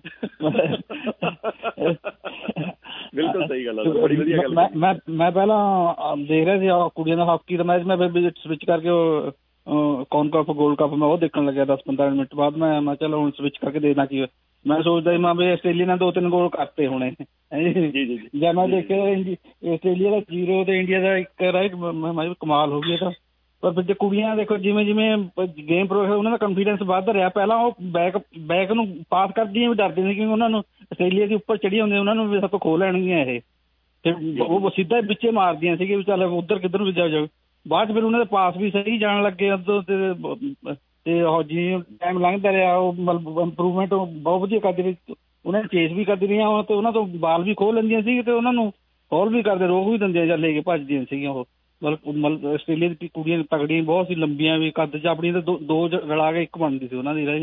Speaker 9: ਬਿਲਕੁਲ ਸਹੀ ਗੱਲ ਹੈ, ਬੜੀ ਵਧੀਆ ਗੱਲ।
Speaker 16: ਮੈਂ ਮੈਂ ਪਹਿਲਾਂ ਦੇਖ ਰਿਹਾ ਸੀ ਕੁੜੀਆਂ ਦਾ ਹਾਕੀ ਦਾ ਮੈਚ, ਮੈਂ ਸਵਿਚ ਕਰਕੇ ਉਹ ਕੌਨਕਾਫ ਗੋਲਡ ਕੱਪ ਮੈਂ ਉਹ ਦੇਖਣ ਲੱਗਿਆ ਦਸ ਪੰਦਰਾਂ ਮਿੰਟ ਬਾਅਦ। ਮੈਂ ਮੈਂ ਚਲੋ ਹੁਣ ਸਵਿਚ ਕਰਕੇ ਦੇਖਦਾ ਕੀ ਮੈਂ ਸੋਚਦਾ ਮੈਂ ਵੀ ਆਸਟ੍ਰੇਲੀਆ ਨੇ ਦੋ ਤਿੰਨ ਗੋਲ ਕਰਤੇ ਹੋਣੇ। ਜਦ ਮੈਂ ਦੇਖਿਆ ਆਸਟ੍ਰੇਲੀਆ ਦਾ ਜ਼ੀਰੋ ਤੇ ਇੰਡੀਆ ਦਾ ਇੱਕ ਰਹਿ, ਕਮਾਲ ਹੋ ਗਈ ਤਾਂ। ਪਰ ਜੇ ਕੁੜੀਆਂ ਦੇਖੋ ਜਿਵੇਂ ਜਿਵੇਂ ਗੇਮ ਪ੍ਰੋ ਉਹਨਾਂ ਦਾ ਕੰਫੀਡੈਂਸ ਵੱਧ ਰਿਹਾ। ਪਹਿਲਾਂ ਉਹ ਬੈਕ ਬੈਕ ਨੂੰ ਪਾਸ ਕਰਦੀਆਂ ਵੀ ਡਰਦੇ ਸੀ ਕਿਉਂਕਿ ਉਹਨਾਂ ਨੂੰ ਆਸਟ੍ਰੇਲੀਆ ਦੇ ਉੱਪਰ ਚੜੀ ਹੁੰਦੇ ਉਹਨਾਂ ਨੂੰ ਵੀ ਸਭ ਤੋਂ ਖੋਹ ਲੈਣਗੀਆਂ ਇਹ, ਤੇ ਉਹ ਸਿੱਧਾ ਵਿੱਚੇ ਮਾਰਦੀਆਂ ਸੀਗੇ ਵੀ ਚੱਲ ਉੱਧਰ ਕਿੱਧਰ ਨੂੰ ਵੀ ਜਾ ਜਾਓ। ਬਾਅਦ 'ਚ ਫਿਰ ਉਹਨਾਂ ਦੇ ਪਾਸ ਵੀ ਸਹੀ ਜਾਣ ਲੱਗੇ ਅੱਧੋ ਤੇ ਤੇ ਜਿਵੇਂ ਟਾਈਮ ਲੰਘਦਾ ਰਿਹਾ ਉਹ ਮਤਲਬ ਇੰਪਰੂਵਮੈਂਟ ਬਹੁਤ ਵਧੀਆ ਕਰਦੇ ਰਹੇ। ਉਹਨਾਂ ਨੇ ਚੇਸ ਵੀ ਕਰਦੀ ਰਹੀਆਂ ਤੇ ਉਹਨਾਂ ਤੋਂ ਬਾਲ ਵੀ ਖੋਹ ਲੈਂਦੀਆਂ ਸੀ ਤੇ ਉਹਨਾਂ ਨੂੰ ਹੌਲ ਵੀ ਕਰਦੇ, ਰੋਕ ਵੀ ਦਿੰਦੀਆਂ ਜਾਂ ਲੈ ਕੇ ਭੱਜਦੀਆਂ ਸੀਗੀਆਂ ਉਹ। ਮਤਲਬ ਮਤਲਬ ਆਸਟ੍ਰੇਲੀਆ ਦੀ ਕੁੜੀਆਂ ਤਗੜੀਆਂ ਬਹੁਤ ਸੀ, ਲੰਬੀਆਂ ਵੀ ਕੱਦ 'ਚ ਆਪਣੀਆਂ ਤੇ ਦੋ ਦੋ ਰਲਾ ਕੇ ਇੱਕ ਬਣਦੀ ਸੀ ਉਹਨਾਂ ਦੀ ਰਾਹੀਂ।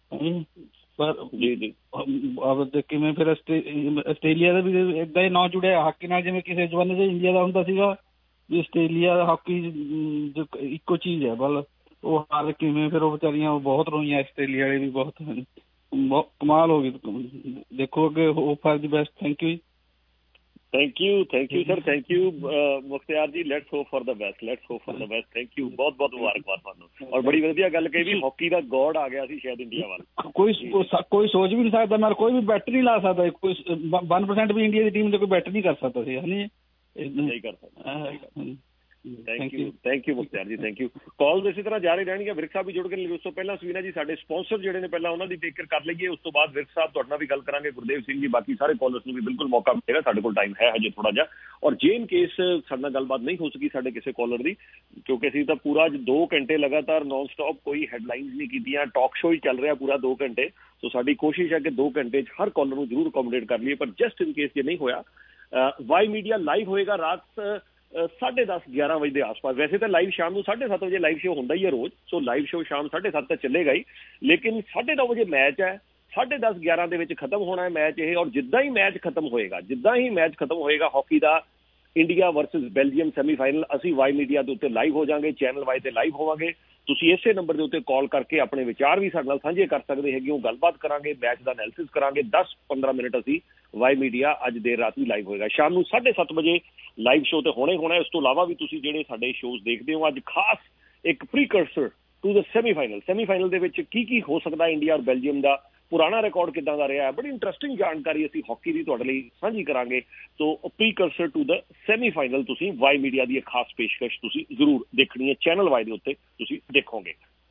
Speaker 16: ਪਰ
Speaker 9: ਜੀ ਜੀ
Speaker 16: ਕਿਵੇਂ ਫਿਰ ਆਸਟ੍ਰੇਲੀਆ ਦਾ ਵੀ ਏਦਾਂ ਹੀ ਨਾਂ ਜੁੜਿਆ ਹਾਕੀ ਨਾਲ ਜਿਵੇਂ ਕਿਸੇ ਜ਼ਮਾਨੇ 'ਚ ਇੰਡੀਆ ਦਾ ਹੁੰਦਾ ਸੀਗਾ ਵੀ ਆਸਟ੍ਰੇਲੀਆ ਹਾਕੀ ਇੱਕੋ ਚੀਜ਼ ਹੈ। ਬਲ ਉਹ ਹਾਰ ਕਿਵੇਂ ਫਿਰ ਉਹ ਵਿਚਾਰੀਆਂ ਬਹੁਤ ਰੋਈਆਂ, ਆਸਟ੍ਰੇਲੀਆ ਵਾਲੇ ਵੀ ਬਹੁਤ ਬਹੁਤ ਕਮਾਲ ਹੋ ਗਈ। ਦੇਖੋ ਅੱਗੇ hope for the best. Thank you
Speaker 9: thank you thank you sir, thank you Mukhtiar ji. Let's hope for the best, let's hope for the best. Thank you, ਬਹੁਤ ਬਹੁਤ ਮੁਬਾਰਕਬਾਦ ਤੁਹਾਨੂੰ। ਔਰ ਬੜੀ ਵਧੀਆ ਗੱਲ ਕਹੀ ਵੀ ਹਾਕੀ ਦਾ ਗੋਡ ਆ ਗਿਆ ਸੀ ਸ਼ਾਇਦ ਇੰਡੀਆ ਵੱਲ।
Speaker 16: ਕੋਈ ਕੋਈ ਸੋਚ ਵੀ ਨਹੀਂ ਸਕਦਾ, ਮੈਂ ਕੋਈ ਵੀ ਬੈਟ ਨਹੀਂ ਲਾ ਸਕਦਾ, ਕੋਈ ਵਨ ਪਰਸੈਂਟ ਵੀ ਇੰਡੀਆ ਦੀ ਟੀਮ ਤੇ ਕੋਈ ਬੈਟ ਨਹੀਂ ਕਰ ਸਕਦਾ ਸੀ। ਹਨੀ
Speaker 9: ਨਹੀਂ ਕਰ ਸਕਦਾ। Thank you thank you Mukhtiar ji, thank you. ਕਾਲਸ ਇਸੇ ਤਰ੍ਹਾਂ ਜਾਰੀ ਰਹਿਣਗੀਆਂ। ਵਿਰਕ ਸਾਹਿਬ ਵੀ ਜੁੜ ਕੇ ਉਸ ਤੋਂ ਪਹਿਲਾਂ ਸਵੀਨਾ ਜੀ ਸਾਡੇ ਸਪਾਂਸਰ ਜਿਹੜੇ ਨੇ ਪਹਿਲਾਂ ਉਹਨਾਂ ਦੀ ਟੇਕ ਕਰ ਲਈਏ, ਉਸ ਤੋਂ ਬਾਅਦ ਵਿਰਕ ਸਾਹਿਬ ਤੁਹਾਡੇ ਨਾਲ ਵੀ ਗੱਲ ਕਰਾਂਗੇ, ਗੁਰਦੇਵ ਸਿੰਘ ਜੀ, ਬਾਕੀ ਸਾਰੇ ਕਾਲਰਸ ਨੂੰ ਵੀ ਬਿਲਕੁਲ ਮੌਕਾ ਮਿਲੇਗਾ। ਸਾਡੇ ਕੋਲ ਟਾਈਮ ਹੈ ਹਜੇ ਥੋੜਾ ਜਿਹਾ। ਔਰ ਜੇ ਇਨ ਕੇਸ ਸਾਡੇ ਨਾਲ ਗੱਲਬਾਤ ਨਹੀਂ ਹੋ ਸਕੀ ਸਾਡੇ ਕਿਸੇ ਕਾਲਰ ਦੀ, ਕਿਉਂਕਿ ਅਸੀਂ ਤਾਂ ਪੂਰਾ ਦੋ ਘੰਟੇ ਲਗਾਤਾਰ ਨੌਨ ਸਟਾਪ ਕੋਈ ਹੈਡਲਾਈਨਸ ਨਹੀਂ ਕੀਤੀਆਂ, ਟਾਕ ਸ਼ੋ ਹੀ ਚੱਲ ਰਿਹਾ ਪੂਰਾ ਦੋ ਘੰਟੇ। ਸੋ ਸਾਡੀ ਕੋਸ਼ਿਸ਼ ਹੈ ਕਿ ਦੋ ਘੰਟੇ 'ਚ ਹਰ ਕਾਲਰ ਨੂੰ ਜ਼ਰੂਰ ਅਕੋਮੋਡੇਟ ਕਰ ਲਈਏ। ਪਰ ਜਸਟ ਇਨ ਕੇਸ ਜੇ ਨਹੀਂ ਹੋਇਆ, ਵਾਈ ਮੀਡੀਆ ਲਾਈਵ ਹੋਏਗਾ ਰਾਤ ਸਾਢੇ ਦਸ ਗਿਆਰਾਂ ਵਜੇ ਦੇ ਆਸ ਪਾਸ। ਵੈਸੇ ਤਾਂ ਲਾਈਵ ਸ਼ਾਮ ਨੂੰ ਸਾਢੇ ਸੱਤ ਵਜੇ ਲਾਈਵ ਸ਼ੋ ਹੁੰਦਾ ਹੀ ਹੈ ਰੋਜ਼। ਸੋ ਲਾਈਵ ਸ਼ੋ ਸ਼ਾਮ ਸਾਢੇ ਸੱਤ ਤੱਕ ਚੱਲੇਗਾ ਹੀ, ਲੇਕਿਨ ਸਾਢੇ ਨੌ ਵਜੇ ਮੈਚ ਹੈ, ਸਾਢੇ ਦਸ ਗਿਆਰਾਂ ਦੇ ਵਿੱਚ ਖਤਮ ਹੋਣਾ ਹੈ ਮੈਚ ਇਹ। ਔਰ ਜਿੱਦਾਂ ਹੀ ਮੈਚ ਖਤਮ ਹੋਏਗਾ ਜਿੱਦਾਂ ਹੀ ਮੈਚ ਖਤਮ ਹੋਏਗਾ ਹਾਕੀ ਦਾ ਇੰਡੀਆ ਵਰਸਸ ਬੈਲਜੀਅਮ ਸੈਮੀਫਾਈਨਲ, ਅਸੀਂ ਵਾਈ ਮੀਡੀਆ ਦੇ ਉੱਤੇ ਲਾਈਵ ਹੋ ਜਾਵਾਂਗੇ, ਚੈਨਲ ਵਾਈ ਤੇ ਲਾਈਵ ਹੋਵਾਂਗੇ। ਤੁਸੀਂ ਇਸੇ ਨੰਬਰ ਦੇ ਉੱਤੇ ਕਾਲ ਕਰਕੇ ਆਪਣੇ ਵਿਚਾਰ ਵੀ ਸਾਡੇ ਨਾਲ ਸਾਂਝੇ ਕਰ ਸਕਦੇ ਹੈਗੇ ਹੋ। ਗੱਲਬਾਤ ਕਰਾਂਗੇ, ਮੈਚ ਦਾ ਐਨਾਲਿਸਿਸ ਕਰਾਂਗੇ। ਦਸ ਪੰਦਰਾਂ ਮਿੰਟ ਅਸੀਂ ਵਾਈ ਮੀਡੀਆ ਅੱਜ ਦੇਰ ਰਾਤ ਵੀ ਲਾਈਵ ਹੋਏਗਾ। ਸ਼ਾਮ ਨੂੰ ਸਾਢੇ ਸੱਤ ਵਜੇ ਲਾਈਵ ਸ਼ੋਅ ਤੇ ਹੋਣੇ ਹੋਣਾ। ਇਸ ਤੋਂ ਇਲਾਵਾ ਵੀ ਤੁਸੀਂ ਜਿਹੜੇ ਸਾਡੇ ਸ਼ੋਅ ਦੇਖਦੇ ਹੋ, ਅੱਜ ਖਾਸ ਇੱਕ precursor to the semifinal, semifinal ਦੇ ਵਿੱਚ ਕੀ ਕੀ ਹੋ ਸਕਦਾ ਇੰਡੀਆ ਔਰ ਬੈਲਜੀਅਮ ਦਾ, ਪੁਰਾਣਾ ਰਿਕਾਰਡ ਕਿੱਦਾਂ ਦਾ ਰਿਹਾ ਹੈ, ਬੜੀ ਇੰਟਰਸਟਿੰਗ ਜਾਣਕਾਰੀ ਅਸੀਂ ਹਾਕੀ ਦੀ ਤੁਹਾਡੇ ਲਈ ਸਾਂਝੀ ਕਰਾਂਗੇ। So precursor to the semifinal ਤੁਸੀਂ ਵਾਈ ਮੀਡੀਆ ਦੀ ਇੱਕ ਖਾਸ ਪੇਸ਼ਕਸ਼ ਤੁਸੀਂ ਜ਼ਰੂਰ ਦੇਖਣੀ ਹੈ, ਚੈਨਲ ਵਾਈ ਦੇ ਉੱਤੇ ਤੁਸੀਂ ਦੇਖੋਗੇ।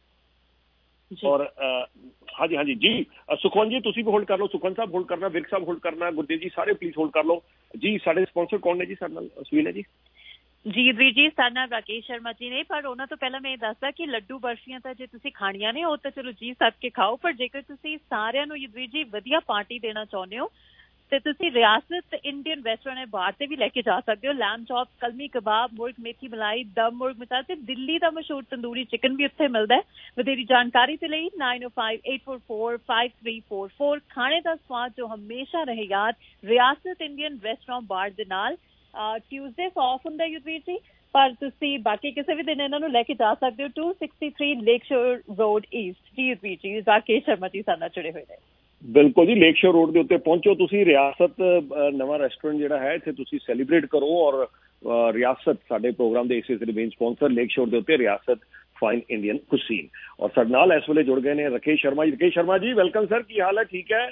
Speaker 9: ਔਰ ਹਾਂਜੀ ਹਾਂਜੀ ਜੀ ਸੁਖਵੰਤ ਜੀ ਤੁਸੀਂ ਵੀ ਹੋਲਡ ਕਰ ਲਓ, ਸੁਖਵੰਤ ਸਾਹਿਬ ਹੋਲਡ ਕਰਨਾ, ਵਿਰਕ ਸਾਹਿਬ ਹੋਲਡ ਕਰਨਾ, ਗੁਰਦੇਵ ਜੀ ਸਾਰੇ ਪਲੀਜ਼ ਹੋਲਡ ਕਰ ਲਓ ਜੀ। ਸਾਡੇ ਸਪਾਂਸਰ ਕੌਣ ਨੇ ਜੀ ਸਾਡੇ ਨਾਲ? ਸੁਵੀਨਾ ਜੀ
Speaker 17: ਜੀ ਵੀਰ ਜੀ, ਸਾਡੇ ਨਾਲ ਰਾਕੇਸ਼ ਸ਼ਰਮਾ ਜੀ ਨੇ। ਪਰ ਉਹਨਾਂ ਤੋਂ ਪਹਿਲਾਂ ਮੈਂ ਇਹ ਦੱਸਦਾ ਕਿ ਲੱਡੂ ਬਰਫੀਆਂ ਤਾਂ ਜੇ ਤੁਸੀਂ ਖਾਣੀਆਂ ਨੇ ਉਹ ਤਾਂ ਚਲੋ ਜੀ ਸੱਦ ਕੇ ਖਾਓ, ਪਰ ਜੇਕਰ ਤੁਸੀਂ ਸਾਰਿਆਂ ਨੂੰ ਵੀਰ ਜੀ ਵਧੀਆ ਪਾਰਟੀ ਦੇਣਾ ਚਾਹੁੰਦੇ ਹੋ ਤੇ ਤੁਸੀਂ ਰਿਆਸਤ ਇੰਡੀਅਨ ਰੈਸਟੋਰੈਂਟ ਐਂਡ ਬਾਰ ਤੇ ਵੀ ਲੈ ਕੇ ਜਾ ਸਕਦੇ ਹੋ। ਲੈਮ ਚੌਪ, ਕਲਮੀ ਕਬਾਬ, ਮੁਰਗ ਮੇਥੀ ਮਲਾਈ, ਦਮ ਮੁਰਗ ਮਸਾਲਾ ਤੇ ਦਿੱਲੀ ਦਾ ਮਸ਼ਹੂਰ ਤੰਦੂਰੀ ਚਿਕਨ ਵੀ ਉੱਥੇ ਮਿਲਦਾ ਹੈ। ਵਧੇਰੀ ਜਾਣਕਾਰੀ ਦੇ ਲਈ nine oh five eight four four five three four four. ਖਾਣੇ ਦਾ ਸਵਾਦ ਜੋ ਹਮੇਸ਼ਾ ਰਹੇ ਯਾਦ, ਰਿਆਸਤ ਇੰਡੀਅਨ ਰੈਸਟੋਰੈਂਟ ਬਾਰ ਦੇ ਨਾਲ। ਟਿਊਜ਼ਡੇ ਆਫ ਹੁੰਦਾ ਯੁਧਵੀਰ ਜੀ, ਪਰ ਤੁਸੀਂ ਬਾਕੀ ਕਿਸੇ ਵੀ ਦਿਨ ਇਹਨਾਂ ਨੂੰ ਲੈ ਕੇ ਜਾ ਸਕਦੇ ਹੋ। Two sixty three Lake Shore Road East. ਜੀ ਯੁਧਵੀਰ ਜੀ, ਰਾਕੇਸ਼ ਸ਼ਰਮਾ ਜੀ ਸਾਡੇ ਨਾਲ ਜੁੜੇ ਹੋਏ ਨੇ।
Speaker 9: ਬਿਲਕੁਲ ਜੀ, ਲੇਕ ਸ਼ੋਰ ਰੋਡ ਦੇ ਉੱਤੇ ਪਹੁੰਚੋ ਤੁਸੀਂ। ਰਿਆਸਤ ਨਵਾਂ ਰੈਸਟੋਰੈਂਟ ਜਿਹੜਾ ਹੈ ਇੱਥੇ ਤੁਸੀਂ ਸੈਲੀਬ੍ਰੇਟ ਕਰੋ। ਔਰ ਰਿਆਸਤ ਸਾਡੇ ਪ੍ਰੋਗਰਾਮ ਦੇ ਇਸੇ ਮੇਨ ਸਪਾਂਸਰ, ਲੇਕ ਸ਼ੋਰ ਦੇ ਉੱਤੇ ਰਿਆਸਤ ਫਾਈਨ ਇੰਡੀਅਨ ਕੁਸੀਨ। ਔਰ ਸਾਡੇ ਨਾਲ ਇਸ ਵੇਲੇ ਜੁੜ ਗਏ ਨੇ ਰਾਕੇਸ਼ ਸ਼ਰਮਾ ਜੀ। ਰਾਕੇਸ਼ ਸ਼ਰਮਾ ਜੀ, ਵੈਲਕਮ ਸਰ, ਕੀ ਹਾਲ ਹੈ? ਠੀਕ ਹੈ?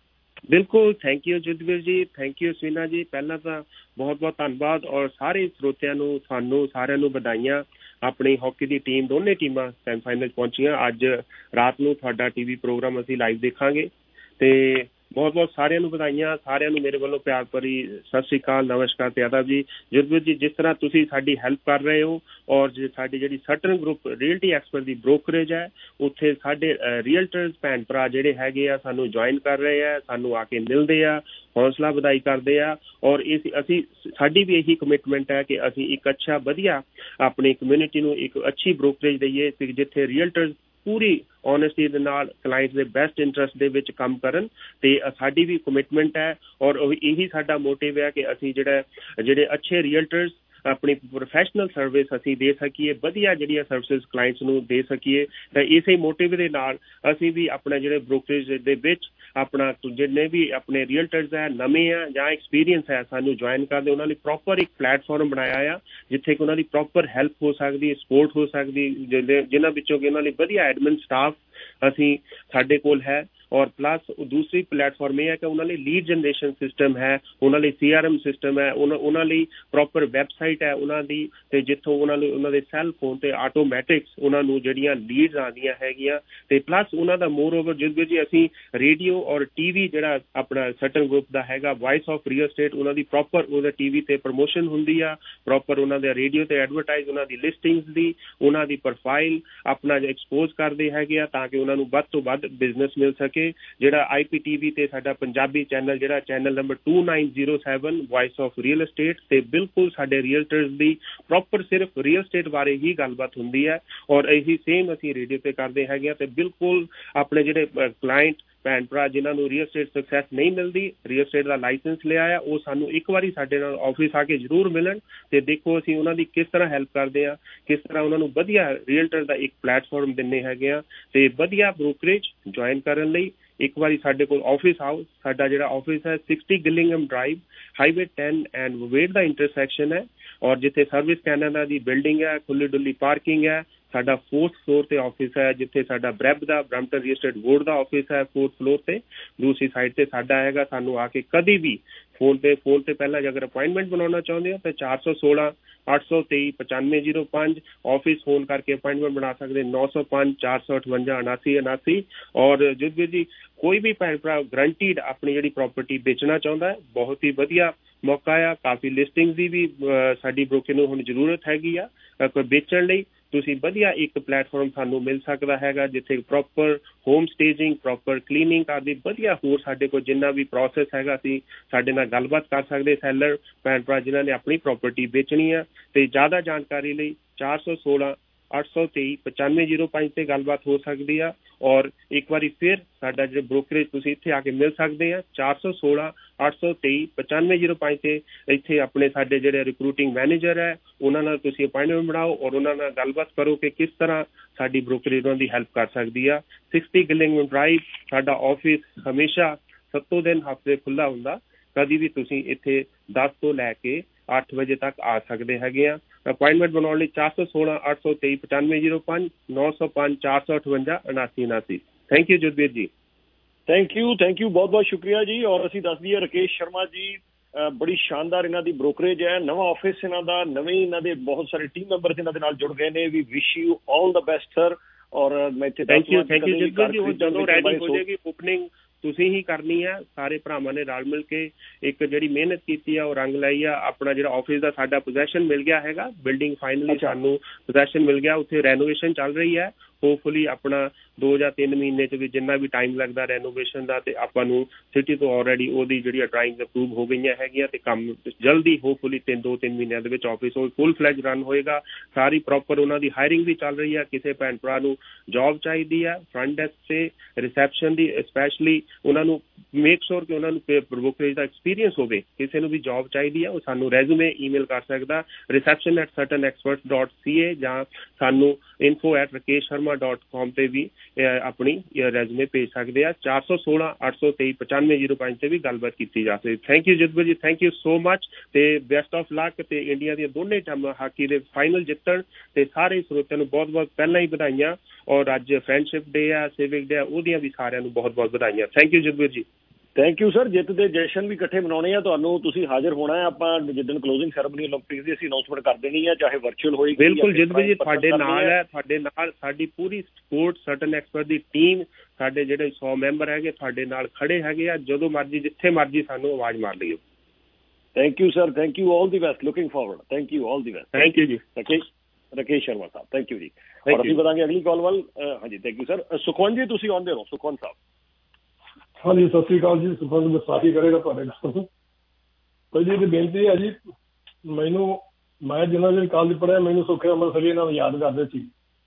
Speaker 18: ਬਿਲਕੁਲ, ਥੈਂਕ ਯੂ ਜੁਧਵੀਰ ਜੀ, ਥੈਂਕ ਯੂ ਸਵੀਨਾ ਜੀ। ਪਹਿਲਾਂ ਤਾਂ ਬਹੁਤ ਬਹੁਤ ਧੰਨਵਾਦ ਔਰ ਸਾਰੇ ਸਰੋਤਿਆਂ ਨੂੰ, ਤੁਹਾਨੂੰ ਸਾਰਿਆਂ ਨੂੰ ਵਧਾਈਆਂ। ਆਪਣੀ ਹਾਕੀ ਦੀ ਟੀਮ, ਦੋਨੇ ਟੀਮਾਂ ਸੈਮੀਫਾਈਨਲ ਪਹੁੰਚੀਆਂ। ਅੱਜ ਰਾਤ ਨੂੰ ਤੁਹਾਡਾ ਟੀਵੀ ਪ੍ਰੋਗਰਾਮ ਅਸੀਂ ਲਾਈਵ ਦੇਖਾਂਗੇ ਤੇ ਬਹੁਤ ਬਹੁਤ ਸਾਰਿਆਂ ਨੂੰ ਵਧਾਈਆਂ। ਸਾਰਿਆਂ ਨੂੰ ਮੇਰੇ ਵੱਲੋਂ ਪਿਆਰ ਭਰੀ ਸਤਿ ਸ਼੍ਰੀ ਅਕਾਲ, ਨਮਸਕਾਰ ਤੇ ਆਦਾਬ ਜੀ। ਜੁਧਵੀਰ ਜੀ, ਜਿਸ ਤਰ੍ਹਾਂ ਤੁਸੀਂ ਸਾਡੀ ਹੈਲਪ ਕਰ ਰਹੇ ਹੋ ਔਰ ਸਾਡੀ ਜਿਹੜੀ ਸਟਰਨ ਗਰੁੱਪ ਰੀਅਲਟੀ ਐਕਸਪਰਟ ਦੀ ਬ੍ਰੋਕਰੇਜ ਹੈ, ਉੱਥੇ ਸਾਡੇ ਰੀਅਲਟਰਸ ਭੈਣ ਭਰਾ ਜਿਹੜੇ ਹੈਗੇ ਆ ਸਾਨੂੰ ਜੁਆਇਨ ਕਰ ਰਹੇ ਆ, ਸਾਨੂੰ ਆ ਕੇ ਮਿਲਦੇ ਆ, ਹੌਸਲਾ ਵਧਾਈ ਕਰਦੇ ਆ। ਔਰ ਇਸ ਅਸੀਂ ਸਾਡੀ ਵੀ ਇਹੀ ਕਮਿਟਮੈਂਟ ਹੈ ਕਿ ਅਸੀਂ ਇੱਕ ਅੱਛਾ ਵਧੀਆ ਆਪਣੀ ਕਮਿਊਨਿਟੀ ਨੂੰ ਇੱਕ ਅੱਛੀ ਬ੍ਰੋਕਰੇਜ ਦਈਏ ਜਿੱਥੇ ਰੀਅਲਟਰਸ ਪੂਰੀ ਓਨੈਸਟੀ ਦੇ ਨਾਲ ਕਲਾਇੰਟ ਦੇ ਬੈਸਟ ਇੰਟਰਸਟ ਦੇ ਵਿੱਚ ਕੰਮ ਕਰਨ। ਤੇ ਸਾਡੀ ਵੀ ਕਮਿਟਮੈਂਟ ਹੈ ਔਰ ਇਹੀ ਸਾਡਾ ਮੋਟਿਵ ਹੈ ਕਿ ਅਸੀਂ ਜਿਹੜਾ ਜਿਹੜੇ ਅੱਛੇ ਰੀਅਲਟਰਸ ਆਪਣੀ ਪ੍ਰੋਫੈਸ਼ਨਲ ਸਰਵਿਸ ਅਸੀਂ ਦੇ ਸਕੀਏ, ਵਧੀਆ ਜਿਹੜੀਆਂ ਸਰਵਿਸਿਜ਼ ਕਲਾਇੰਟਸ ਨੂੰ ਦੇ ਸਕੀਏ। ਤਾਂ ਇਸੇ ਮੋਟਿਵ ਦੇ ਨਾਲ ਅਸੀਂ ਵੀ ਆਪਣਾ ਜਿਹੜੇ ਬ੍ਰੋਕਰੇਜ ਦੇ ਵਿੱਚ ਆਪਣਾ ਜਿੰਨੇ ਵੀ ਆਪਣੇ ਰੀਅਲਟਰਸ ਹੈ, ਨਵੇਂ ਆ ਜਾਂ ਐਕਸਪੀਰੀਅੰਸ ਹੈ, ਸਾਨੂੰ ਜੁਆਇਨ ਕਰਦੇ। ਉਹਨਾਂ ਲਈ ਪ੍ਰੋਪਰ ਇੱਕ ਪਲੇਟਫਾਰਮ ਬਣਾਇਆ ਆ ਜਿੱਥੇ ਕਿ ਉਹਨਾਂ ਦੀ ਪ੍ਰੋਪਰ ਹੈਲਪ ਹੋ ਸਕਦੀ, ਸਪੋਰਟ ਹੋ ਸਕਦੀ, ਜਿਨ੍ਹਾਂ ਵਿੱਚੋਂ ਕਿ ਉਹਨਾਂ ਲਈ ਵਧੀਆ ਐਡਮਿਨ ਸਟਾਫ ਅਸੀਂ ਸਾਡੇ ਕੋਲ ਹੈ। ਔਰ ਪਲੱਸ ਦੂਸਰੀ ਪਲੇਟਫਾਰਮ ਇਹ ਹੈ ਕਿ ਉਹਨਾਂ ਲਈ ਲੀਡ ਜਨਰੇਸ਼ਨ ਸਿਸਟਮ ਹੈ, ਉਹਨਾਂ ਲਈ ਸੀ ਆਰ ਐਮ ਸਿਸਟਮ ਹੈ, ਉਹਨਾਂ ਉਹਨਾਂ ਲਈ ਪ੍ਰੋਪਰ ਵੈਬਸਾਈਟ ਹੈ ਉਹਨਾਂ ਦੀ, ਤੇ ਜਿੱਥੋਂ ਉਹਨਾਂ ਨੂੰ ਉਹਨਾਂ ਦੇ ਸੈੱਲ ਫੋਨ ਤੇ ਆਟੋਮੈਟਿਕਸ ਉਹਨਾਂ ਨੂੰ ਜਿਹੜੀਆਂ ਲੀਡਸ ਆਉਂਦੀਆਂ ਹੈਗੀਆਂ। ਤੇ ਪਲੱਸ ਉਹਨਾਂ ਦਾ ਮੋਰ ਓਵਰ ਜਿਸ ਜੀ ਅਸੀਂ ਰੇਡੀਓ ਔਰ ਟੀ ਵੀ ਜਿਹੜਾ ਆਪਣਾ ਸਟਰਨ ਗਰੁੱਪ ਦਾ ਹੈਗਾ ਵਾਇਸ ਆਫ ਰੀਅਲ ਸਟੇਟ, ਉਹਨਾਂ ਦੀ ਪ੍ਰੋਪਰ ਉਹਦਾ ਟੀ ਵੀ ਤੇ ਪ੍ਰਮੋਸ਼ਨ ਹੁੰਦੀ ਆ, ਪ੍ਰੋਪਰ ਉਹਨਾਂ ਦੇ ਰੇਡੀਓ ਤੇ ਐਡਵਰਟਾਈਜ਼, ਉਹਨਾਂ ਦੀ ਲਿਸਟਿੰਗਸ ਦੀ, ਉਹਨਾਂ ਦੀ ਪ੍ਰੋਫਾਈਲ ਆਪਣਾ ਐਕਸਪੋਜ਼ ਕਰਦੇ ਹੈਗੇ ਆ ਤਾਂ ਕਿ ਉਹਨਾਂ ਨੂੰ ਵੱਧ ਤੋਂ ਵੱਧ ਬਿਜ਼ਨਸ ਮਿਲ ਸਕੇ। ਜਿਹੜਾ ਆਈ ਪੀ ਟੀ ਵੀ ਤੇ ਸਾਡਾ ਪੰਜਾਬੀ ਚੈਨਲ ਜਿਹੜਾ channel number two nine zero seven voice of real estate, ਤੇ ਬਿਲਕੁਲ ਸਾਡੇ ਰੀਅਲਟਰਸ ਦੀ ਪ੍ਰੋਪਰ ਸਿਰਫ ਰੀਅਲ ਐਸਟੇਟ ਬਾਰੇ ਹੀ ਗੱਲਬਾਤ ਹੁੰਦੀ ਹੈ। ਔਰ ਇਹੀ ਸੇਮ ਅਸੀਂ ਰੇਡੀਓ ਤੇ ਕਰਦੇ ਹੈਗੇ ਆ। ਤੇ ਬਿਲਕੁਲ ਆਪਣੇ ਜਿਹੜੇ ਕਲਾਇੰਟ ਭੈਣ ਭਰਾ ਜਿਨ੍ਹਾਂ ਨੂੰ ਰੀਅਲ ਐਸਟੇਟ ਸਕਸੈਸ ਨਹੀਂ ਮਿਲਦੀ, ਰੀਅਲ ਐਸਟੇਟ ਦਾ ਲਾਇਸੈਂਸ ਲਿਆ ਆ, ਉਹ ਸਾਨੂੰ ਇੱਕ ਵਾਰੀ ਸਾਡੇ ਨਾਲ ਆਫਿਸ ਆ ਕੇ ਜ਼ਰੂਰ ਮਿਲਣ ਤੇ ਦੇਖੋ ਅਸੀਂ ਉਹਨਾਂ ਦੀ ਕਿਸ ਤਰ੍ਹਾਂ ਹੈਲਪ ਕਰਦੇ ਆ, ਕਿਸ ਤਰ੍ਹਾਂ ਉਹਨਾਂ ਨੂੰ ਵਧੀਆ ਰੀਅਲਟਰ ਦਾ ਇੱਕ ਪਲੇਟਫਾਰਮ ਦਿੰਦੇ ਹੈਗੇ ਆ। ਤੇ ਵਧੀਆ ਬ੍ਰੋਕਰੇਜ ਜੁਆਇਨ ਕਰਨ ਲਈ ਇੱਕ ਵਾਰੀ ਸਾਡੇ ਕੋਲ ਆਫਿਸ ਆਓ। ਸਾਡਾ ਜਿਹੜਾ ਆਫਿਸ ਹੈ ਸਿਕਸਟੀ ਗਿਲਿੰਗਮ ਡਰਾਈਵ, ਹਾਈਵੇ ਟੈਨ ਐਂਡ ਵੇਟ ਦਾ ਇੰਟਰਸੈਕਸ਼ਨ ਹੈ। ਔਰ ਜਿੱਥੇ ਸਰਵਿਸ ਕੈਨੇਡਾ ਦੀ ਬਿਲਡਿੰਗ ਹੈ, ਖੁੱਲੀ ਡੁੱਲੀ ਪਾਰਕਿੰਗ ਹੈ। ਸਾਡਾ ਫੋਰਥ ਫਲੋਰ ਤੇ ਆਫਿਸ ਹੈ, ਜਿੱਥੇ ਸਾਡਾ ਬ੍ਰੈਬ ਦਾ ਬ੍ਰੈਂਪਟਨ ਰੀਅਲ ਐਸਟੇਟ ਬੋਰਡ ਦਾ ਆਫਿਸ ਹੈ ਫੋਰਥ ਫਲੋਰ ਤੇ। ਦੂਸਰੀ ਸਾਈਡ ਤੇ ਸਾਡਾ ਹੈਗਾ, ਸਾਨੂੰ ਆ ਕੇ ਕਦੀ ਵੀ ਫੋਨ ਤੇ ਫੋਨ ਤੇ ਪਹਿਲਾਂ ਅਗਰ ਅਪਾਇੰਟਮੈਂਟ ਬਣਾਉਣਾ ਚਾਹੁੰਦੇ ਹੋ ਤਾਂ ਚਾਰ ਸੌ ਸੋਲਾਂ ਅੱਠ ਸੌ ਤੇਈ ਪਚਾਨਵੇਂ ਜ਼ੀਰੋ ਪੰਜ ਆਫਿਸ ਫੋਨ ਕਰਕੇ ਅਪਾਇੰਟਮੈਂਟ ਬਣਾ ਸਕਦੇ, ਨੌ ਸੌ ਪੰਜ ਚਾਰ ਸੌ ਅਠਵੰਜਾ ਉਨਾਸੀ ਉਨਾਸੀ। ਔਰ ਜੁਧਵੀਰ ਜੀ, ਕੋਈ ਵੀ ਭੈਣ ਭਰਾ ਗਰੰਟੀਡ ਆਪਣੀ ਜਿਹੜੀ ਪ੍ਰਾਪਰਟੀ ਵੇਚਣਾ ਚਾਹੁੰਦਾ ਹੈ, ਬਹੁਤ ਹੀ ਵਧੀਆ ਮੌਕਾ ਆ। ਕਾਫੀ ਲਿਸਟਿੰਗ ਦੀ ਵੀ ਸਾਡੀ ਬ੍ਰੋਕਰ ਨੂੰ ਹੁਣ ਜ਼ਰੂਰਤ ਹੈਗੀ ਆ ਕੋਈ ਵੇਚਣ ਲਈ। ਤੁਸੀਂ ਵਧੀਆ ਇੱਕ ਪਲੇਟਫਾਰਮ ਸਾਨੂੰ ਮਿਲ ਸਕਦਾ ਹੈਗਾ ਜਿੱਥੇ proper home staging, proper cleaning ਆਦਿ ਵਧੀਆ ਹੋਰ ਸਾਡੇ ਕੋਲ ਜਿੰਨਾ ਵੀ ਪ੍ਰੋਸੈਸ ਹੈਗਾ ਅਸੀਂ ਸਾਡੇ ਨਾਲ ਗੱਲਬਾਤ ਕਰ ਸਕਦੇ ਸੈਲਰ ਭੈਣ ਭਰਾ ਜਿਨ੍ਹਾਂ ਨੇ ਆਪਣੀ ਪ੍ਰਾਪਰਟੀ ਵੇਚਣੀ ਆ। ਤੇ ਜ਼ਿਆਦਾ ਜਾਣਕਾਰੀ ਲਈ ਚਾਰ ਸੌ ਸੋਲਾਂ ਅੱਠ ਸੌ ਤੇਈ ਪਚਾਨਵੇਂ ਜ਼ੀਰੋ ਪੰਜ ਤੇ ਗੱਲਬਾਤ ਹੋ ਸਕਦੀ ਆ। ਔਰ ਇੱਕ ਵਾਰੀ ਫਿਰ ਸਾਡਾ ਜਿਹੜਾ ਬ੍ਰੋਕਰੇਜ ਤੁਸੀਂ ਇੱਥੇ ਆ ਕੇ ਮਿਲ ਸਕਦੇ ਆ, ਚਾਰ ਸੌ ਸੋਲਾਂ ਅੱਠ ਸੌ ਤੇਈ ਪਚਾਨਵੇਂ ਜ਼ੀਰੋ ਪੰਜ ਤੇ ਇੱਥੇ ਆਪਣੇ ਸਾਡੇ ਜਿਹੜੇ ਰਿਕਰੂਟਿੰਗ ਮੈਨੇਜਰ ਹੈ ਉਹਨਾਂ ਨਾਲ ਤੁਸੀਂ ਅਪਾਇੰਟਮੈਂਟ ਬਣਾਓ ਔਰ ਉਹਨਾਂ ਨਾਲ ਗੱਲਬਾਤ ਕਰੋ ਕਿ ਕਿਸ ਤਰ੍ਹਾਂ ਸਾਡੀ ਬ੍ਰੋਕਰੇਜ ਉਹਨਾਂ ਦੀ ਹੈਲਪ ਕਰ ਸਕਦੀ ਆ। ਸਿਕਸਟੀ ਗਿਲਿੰਗਮ ਡਰਾਈਵ ਸਾਡਾ ਆਫਿਸ ਹਮੇਸ਼ਾ ਸੱਤੋਂ ਦਿਨ ਹਫ਼ਤੇ ਖੁੱਲ੍ਹਾ ਹੁੰਦਾ। ਕਦੀ ਵੀ ਤੁਸੀਂ ਇੱਥੇ ਦਸ ਤੋਂ ਲੈ ਕੇ ਅੱਠ ਵਜੇ ਤੱਕ ਆ ਸਕਦੇ ਹੈਗੇ ਆ। ਅਪਾਇੰਟਮੈਂਟ ਬਣਾਉਣ ਲਈ ਚਾਰ ਸੌ ਸੋਲਾਂ ਅੱਠ ਸੌ ਤੇਈ ਪਚਾਨਵੇਂ ਜ਼ੀਰੋ ਪੰਜ ਨੌ ਸੌ ਪੰਜ ਚਾਰ ਸੌ ਅਠਵੰਜਾ ਉਨਾਸੀ ਉਨਾਸੀ। ਥੈਂਕ ਯੂ ਜੁਧਵੀਰ ਜੀ।
Speaker 9: ਥੈਂਕ ਯੂ ਥੈਂਕ ਯੂ ਬਹੁਤ ਬਹੁਤ ਸ਼ੁਕਰੀਆ ਜੀ। ਔਰ ਅਸੀਂ ਦੱਸ ਦਈਏ ਰਾਕੇਸ਼ ਸ਼ਰਮਾ ਜੀ ਬੜੀ ਸ਼ਾਨਦਾਰ ਇਹਨਾਂ ਦੀ ਬ੍ਰੋਕਰੇਜ ਹੈ, ਨਵਾਂ ਆਫਿਸ ਇਹਨਾਂ ਦਾ, ਨਵੇਂ ਇਹਨਾਂ ਦੇ ਬਹੁਤ ਸਾਰੇ ਟੀਮ ਮੈਂਬਰਸ ਇਹਨਾਂ ਦੇ ਨਾਲ ਜੁੜ ਗਏ ਨੇ। We wish you all the best sir. ਔਰ ਮੈਂ ਇੱਥੇ
Speaker 18: thank you thank you Judhvir ji. ਉਹ ਜਦੋਂ ਰੈਡੀ ਹੋ ਜਾਏਗੀ ਓਪਨਿੰਗ ਤੁਸੀਂ ਹੀ ਕਰਨੀ ਹੈ। ਸਾਰੇ ਭਰਾਵਾਂ ਨੇ ਰਲ ਮਿਲ ਕੇ ਇੱਕ ਜਿਹੜੀ ਮਿਹਨਤ ਕੀਤੀ ਆ ਉਹ ਰੰਗ ਲਾਈ ਆ। ਆਪਣਾ ਜਿਹੜਾ ਆਫਿਸ ਦਾ ਸਾਡਾ ਪੋਜੈਸ਼ਨ ਮਿਲ ਗਿਆ ਹੈਗਾ, ਬਿਲਡਿੰਗ ਫਾਈਨਲੀ ਸਾਨੂੰ ਪੋਜੈਸ਼ਨ ਮਿਲ ਗਿਆ, ਉੱਥੇ ਰੈਨੋਵੇਸ਼ਨ ਚੱਲ ਰਹੀ ਹੈ। ਹੋਪਫੁਲੀ ਆਪਣਾ ਦੋ ਜਾਂ ਤਿੰਨ ਮਹੀਨੇ 'ਚ ਵੀ ਜਿੰਨਾ ਵੀ ਟਾਈਮ ਲੱਗਦਾ ਰੈਨੋਵੇਸ਼ਨ ਦਾ, ਤੇ ਆਪਾਂ ਨੂੰ ਸਿਟੀ ਤੋਂ ਆਲਰੇਡੀ ਉਹਦੀ ਜਿਹੜੀ ਡਰਾਇੰਗ ਅਪਰੂਵ ਹੋ ਗਈਆਂ ਹੈਗੀਆਂ, ਤੇ ਕੰਮ ਜਲਦੀ ਹੋਪਫੁਲੀ ਤਿੰਨ ਦੋ ਤਿੰਨ ਮਹੀਨਿਆਂ ਦੇ ਵਿੱਚ ਆਫਿਸ ਉਹ ਫੁੱਲ ਫਲੈਜ ਰਨ ਹੋਏਗਾ। ਸਾਰੀ ਪ੍ਰੋਪਰ ਉਹਨਾਂ ਦੀ ਹਾਇਰਿੰਗ ਵੀ ਚੱਲ ਰਹੀ ਹੈ। ਕਿਸੇ ਭੈਣ ਭਰਾ ਨੂੰ ਜੋਬ ਚਾਹੀਦੀ ਹੈ ਫਰੰਟ ਡੈਸਕ ਤੇ ਰਿਸੈਪਸ਼ਨ ਦੀ, ਸਪੈਸ਼ਲੀ ਉਹਨਾਂ ਨੂੰ ਮੇਕ ਸ਼ੋਰ ਕਿ ਉਹਨਾਂ ਨੂੰ ਬ੍ਰੋਕਰੇਜ ਦਾ ਐਕਸਪੀਰੀਅੰਸ ਹੋਵੇ। ਕਿਸੇ ਨੂੰ ਵੀ ਜੋਬ ਚਾਹੀਦੀ ਹੈ ਉਹ ਸਾਨੂੰ ਰੈਜ਼ੂਮੇ ਈਮੇਲ ਕਰ ਸਕਦਾ reception at certain experts dot C A, ਜਾਂ ਸਾਨੂੰ info at Rakesh Sharma dot com ਤੇ ਵੀ ਆਪਣੀ ਰੈਜ਼ੂਮੇ ਭੇਜ ਸਕਦੇ ਆ। ਚਾਰ ਸੌ ਸੋਲਾਂ ਅੱਠ ਸੌ ਤੇਈ ਪਚਾਨਵੇਂ ਜ਼ੀਰੋ ਪੰਜ ਤੇ ਵੀ ਗੱਲਬਾਤ ਕੀਤੀ ਜਾ ਸਕਦੀ। Thank you Jatinder ji, thank you so much, ਤੇ ਬੈਸਟ ਆਫ ਲੱਕ। ਤੇ ਇੰਡੀਆ ਦੀਆਂ ਦੋਨੇ ਟੀਮਾਂ ਹਾਕੀ ਦੇ ਫਾਈਨਲ ਜਿੱਤਣ, ਤੇ ਸਾਰੇ ਸਰੋਤਿਆਂ ਨੂੰ ਬਹੁਤ ਬਹੁਤ ਪਹਿਲਾਂ ਹੀ ਵਧਾਈਆਂ। ਔਰ ਅੱਜ ਫਰੈਂਡਸ਼ਿਪ ਡੇ ਆ, ਸਿਵਿਕ ਡੇ ਆ, ਉਹਦੀਆਂ ਵੀ ਸਾਰਿਆਂ ਨੂੰ ਬਹੁਤ ਬਹੁਤ ਵਧਾਈਆਂ। Thank you Jatinder ji.
Speaker 9: Thank you sir. ਜਿੱਤ ਦੇ ਜਸ਼ਨ ਵੀ ਇਕੱਠੇ ਮਨਾਉਣੇ ਆ, ਤੁਹਾਨੂੰ ਤੁਸੀਂ ਹਾਜ਼ਰ ਹੋਣਾ ਹੈ। ਆਪਾਂ ਜਿੱਦਣ ਕਲੋਜ਼ਿੰਗ ਸੈਰੇਮਨੀ ਓਲੰਪਿਕਸ ਦੀ ਅਸੀਂ ਅਨਾਉਂਸਮੈਂਟ ਕਰ ਦੇਣੀ ਹੈ, ਚਾਹੇ ਵਰਚੁਅਲ ਹੋਏਗੀ।
Speaker 18: ਬਿਲਕੁਲ ਜਤਿੰਦਰ ਜੀ, ਤੁਹਾਡੇ ਨਾਲ ਹੈ, ਤੁਹਾਡੇ ਨਾਲ ਸਾਡੀ ਪੂਰੀ ਸਪੋਰਟ ਸਰਟਨ ਐਕਸਪਰਟ ਦੀ ਟੀਮ, ਸਾਡੇ ਜਿਹੜੇ ਸੌ ਮੈਂਬਰ ਹੈਗੇ ਤੁਹਾਡੇ ਨਾਲ ਖੜੇ ਹੈਗੇ ਆ। ਜਦੋਂ ਮਰਜੀ ਜਿੱਥੇ ਮਰਜੀ ਸਾਨੂੰ ਆਵਾਜ਼ ਮਾਰ ਲਿਓ।
Speaker 9: Thank you sir, thank you, all the best, looking forward. Thank you, all the best.
Speaker 18: Thank you ji
Speaker 9: Rakesh Rakesh Sharma Sahib, thank you ji. ਔਰ ਅਸੀਂ ਵਧਾਂਗੇ ਅਗਲੀ ਕਾਲ ਵੱਲ। ਹਾਂਜੀ ਥੈਂਕ ਯੂ ਸਰ। ਸੁਖਵੰਤ ਜੀ ਤੁਸੀਂ ਆਉਂਦੇ ਰਹੋ। ਸੁਖਵੰਤ ਸਾਹਿਬ।
Speaker 19: ਹਾਂਜੀ ਸਤਿ ਸ਼੍ਰੀ ਅਕਾਲ ਜੀ। ਸੁਖਵੰਤ ਵਿਸਾਖੀ ਕਰੇਗਾ ਤੁਹਾਡੇ ਨਾਲ। ਭਾਈ ਜੀ ਦੀ ਬੇਨਤੀ ਹੈ ਜੀ, ਮੈਨੂੰ ਮੈਂ ਜਿੰਨਾ ਚਿਰ ਕਾਲਜ ਪੜ੍ਹਿਆ ਮੈਨੂੰ ਸੁੱਖੇ ਅੰਮ੍ਰਿਤਸਰੀ ਨਾਲ ਯਾਦ ਕਰਦੇ ਸੀ।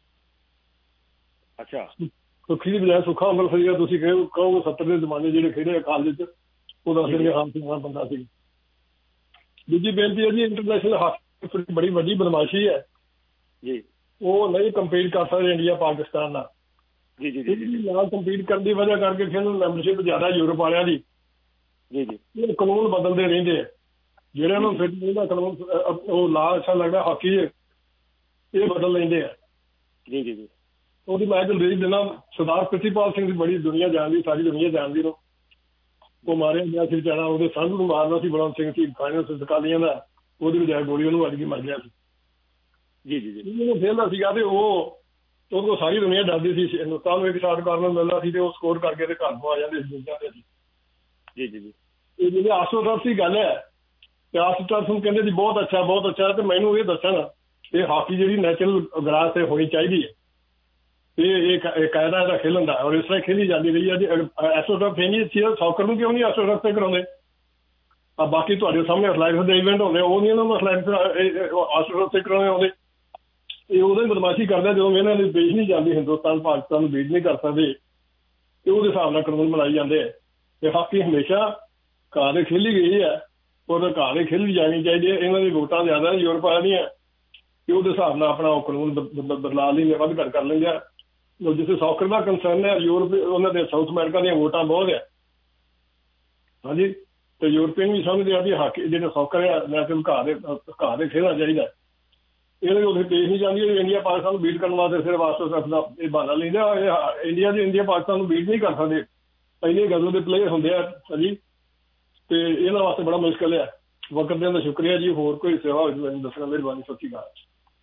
Speaker 9: ਅੱਛਾ।
Speaker 19: ਸੁੱਖੀ ਦੀ ਬਜਾਏ ਸੁੱਖਾ ਅੰਮ੍ਰਿਤਸਰੀ ਤੁਸੀਂ ਕਹੋ ਕਹੋਗੇ ਸੱਤਰ ਦੇ ਜ਼ਮਾਨੇ ਜਿਹੜੇ ਖੇਡੇ ਕਾਲਜ 'ਚ, ਉਹ ਦੱਸ ਦੇਣਗੇ ਹਾਂ ਸਿੰਘਾਂ ਬੰਦਾ ਸੀ। ਦੂਜੀ ਬੇਨਤੀ ਹੈ ਜੀ, ਇੰਟਰਨੈਸ਼ਨਲ ਹਾਕੀ ਬੜੀ ਵੱਡੀ ਬਦਮਾਸ਼ੀ ਹੈ
Speaker 9: ਜੀ, ਉਹ
Speaker 19: ਨਹੀਂ ਕੰਪੀਟ ਕਰ ਸਕਦੇ ਇੰਡੀਆ ਪਾਕਿਸਤਾਨ ਨਾਲ।
Speaker 9: ਜੀ ਜੀ ਜੀ
Speaker 19: ਨਾਲ ਕੰਪੀਟ ਕਰਨ ਦੀ ਵਜ੍ਹਾ ਕਰਕੇ ਫਿਰ ਮੈਂਬਰਸ਼ਿਪ ਜ਼ਿਆਦਾ ਯੂਰਪ ਵਾਲਿਆਂ ਦੀ।
Speaker 9: ਜੀ ਜੀ
Speaker 19: ਇਹ ਕਾਨੂੰਨ ਬਦਲਦੇ ਰਹਿੰਦੇ ਆ, ਜਿਹੜੇ ਨੂੰ ਫਿੱਟ ਨਹੀਂ ਦਾ ਕਾਨੂੰਨ ਉਹ ਲਾ ਅੱਛਾ ਲੱਗਦਾ ਹਾਕੀ ਇਹ ਬਦਲ ਲੈਂਦੇ ਆ।
Speaker 9: ਜੀ ਜੀ ਜੀ
Speaker 19: ਉਹਦੀ ਮੈਂ ਤੁਹਾਨੂੰ ਦੇਖ ਦਿੰਦਾ, ਸਰਦਾਰ ਪ੍ਰਿਤੀਪਾਲ ਸਿੰਘ ਦੀ ਬੜੀ ਦੁਨੀਆ ਜਾਣਦੀ, ਸਾਰੀ ਦੁਨੀਆ ਜਾਣਦੀ ਨੂੰ। ਉਹ ਮਾਰਿਆ ਗਿਆ ਸੀ ਵਿਚਾਰਾ, ਉਹਦੇ ਸੰਧ ਨੂੰ ਮਾਰਨਾ ਸੀ ਬਲਵੰਤ ਸਿੰਘ ਸੀ ਫਾਈਨੈਂਸ ਅਕਾਲੀਆਂ ਦਾ, ਉਹਦੀ ਬਜਾਏ ਗੋਲੀ ਉਹਨੂੰ ਵੱਜ ਕੇ ਮਰ ਗਿਆ ਸੀ।
Speaker 9: ਜੀ ਜੀ ਜੀ
Speaker 19: ਉਹਨੂੰ ਖੇਲਦਾ ਸੀਗਾ ਤੇ ਉਹ ਉਹਦੇ ਕੋਲ ਸਾਰੀ ਦੁਨੀਆ ਡਰਦੀ ਸੀ। ਹਿੰਦੁਸਤਾਨ ਨੂੰ ਇੱਕ ਸ਼ਾਟ ਕਰਨ ਨੂੰ ਮਿਲਦਾ ਸੀ ਤੇ ਉਹ ਸਕੋਰ ਕਰਕੇ ਤੇ ਘਰ ਨੂੰ ਆ ਜਾਂਦੇ ਸੀ।
Speaker 9: ਜੀ ਜੀ ਜੀ
Speaker 19: ਇਹ ਜਿਹੜੀ ਆਸਟ੍ਰੋਟਰਫ ਦੀ ਗੱਲ ਹੈ, ਤੇ ਆਸਟ੍ਰੋਟਰਫ ਨੂੰ ਕਹਿੰਦੇ ਜੀ ਬਹੁਤ ਅੱਛਾ ਬਹੁਤ ਅੱਛਾ, ਤੇ ਮੈਨੂੰ ਇਹ ਦੱਸਣ ਇਹ ਹਾਕੀ ਜਿਹੜੀ ਨੈਚੁਰਲ ਗਰਾਸ ਤੇ ਹੋਣੀ ਚਾਹੀਦੀ ਹੈ, ਇਹ ਇਹ ਕਾਇਦਾ ਇਹਦਾ ਖੇਲਣ ਦਾ, ਔਰ ਇਸ ਤਰ੍ਹਾਂ ਖੇਲੀ ਜਾਂਦੀ ਰਹੀ ਹੈ ਜੀ। ਐਸਟ੍ਰੋਟਰਫ ਹੈ ਨਹੀਂ ਸੀ, ਸੌਕਰ ਨੂੰ ਕਿਉਂ ਨਹੀਂ ਐਸਟ੍ਰੋਟਰਫ ਤੇ ਕਰਾਉਂਦੇ? ਆ ਬਾਕੀ ਤੁਹਾਡੇ ਸਾਹਮਣੇ ਅਥਲੈਟਿਕਸ ਦੇ ਇਵੈਂਟ ਹੁੰਦੇ, ਉਹ ਨਹੀਂ ਇਹਨਾਂ ਨੂੰ ਅਥਲੈਟਿਕਸ ਐਸਟ੍ਰੋਟਰਫ ਤੇ ਕਰਾਉਣੇ ਆਉਂਦੇ। ਇਹ ਉਦੋਂ ਹੀ ਬਦਮਾਸ਼ੀ ਕਰਦਾ ਜਦੋਂ ਇਹਨਾਂ ਦੀ ਬੇਚ ਨਹੀਂ ਜਾਂਦੀ, ਹਿੰਦੁਸਤਾਨ ਪਾਕਿਸਤਾਨ ਨੂੰ ਬੀਟ ਨਹੀਂ ਕਰ ਸਕਦੇ, ਤੇ ਉਹਦੇ ਹਿਸਾਬ ਨਾਲ ਕਾਨੂੰਨ ਬਣਾਈ ਜਾਂਦੇ ਆ। ਤੇ ਹਾਕੀ ਹਮੇਸ਼ਾ ਘਾਹ ਦੇ ਖੇਲੀ ਗਈ ਹੈ, ਔਰ ਘਾਹ ਦੇ ਖੇਲੀ ਜਾਣੀ ਚਾਹੀਦੀ ਹੈ। ਇਹਨਾਂ ਦੀ ਵੋਟਾਂ ਜ਼ਿਆਦਾ ਯੂਰਪ ਵਾਲਿਆਂ ਦੀਆਂ, ਤੇ ਉਹਦੇ ਹਿਸਾਬ ਨਾਲ ਆਪਣਾ ਉਹ ਕਾਨੂੰਨ ਬਦਲਾ ਲੈਂਦੇ, ਵੱਧ ਘੱਟ ਕਰ ਲੈਂਦੇ ਆ। ਜਿੱਥੇ ਸੌਕਰ ਦਾ ਕੰਸਰਨ ਹੈ, ਯੂਰਪ ਉਹਨਾਂ ਦੇ ਸਾਊਥ ਅਮਰੀਕਾ ਦੀਆਂ ਵੋਟਾਂ ਬਹੁਤ ਹੈ। ਹਾਂਜੀ, ਤੇ ਯੂਰਪੀਅਨ ਵੀ ਸਮਝਦੇ ਆ ਵੀ ਹਾਕੀ ਜਿਹੜੇ ਸੌਕਰ ਹੈ ਨੈਚੁਰਲ ਘਾਹ ਦੇ ਘਾਹ ਦੇ ਖੇਡਣਾ ਚਾਹੀਦਾ। ਇਹਦੇ ਉੱਥੇ ਪੇਸ਼ ਨਹੀਂ ਜਾਂਦੀ, ਇੰਡੀਆ ਪਾਕਿਸਤਾਨ ਨੂੰ ਬੀਟ ਕਰਨ ਵਾਸਤੇ ਸਿਰਫ ਆਸਟ੍ਰੋਟਰਫ ਦਾ ਇਹ ਬਹਾਨਾ ਲੈਂਦਾ। ਇੰਡੀਆ ਦੇ ਇੰਡੀਆ ਪਾਕਿਸਤਾਨ ਨੂੰ ਬੀਟ ਨਹੀਂ ਕਰ ਸਕਦੇ, ਇੰਨੇ ਗਜ਼ਲ ਦੇ ਪਲੇਅਰ ਹੁੰਦੇ ਆ ਜੀ, ਤੇ ਇਹਨਾਂ ਵਾਸਤੇ ਬੜਾ ਮੁਸ਼ਕਿਲ ਹੈ। ਵਕਤ ਦੇਣ ਦਾ ਸ਼ੁਕਰੀਆ ਜੀ। ਹੋਰ ਕੋਈ ਸੇਵਾ ਹੋਵੇ ਮੈਨੂੰ ਦੱਸਣਾ, ਮਿਹਰਬਾਨੀ। ਸਤਿ ਸ਼੍ਰੀ ਅਕਾਲ।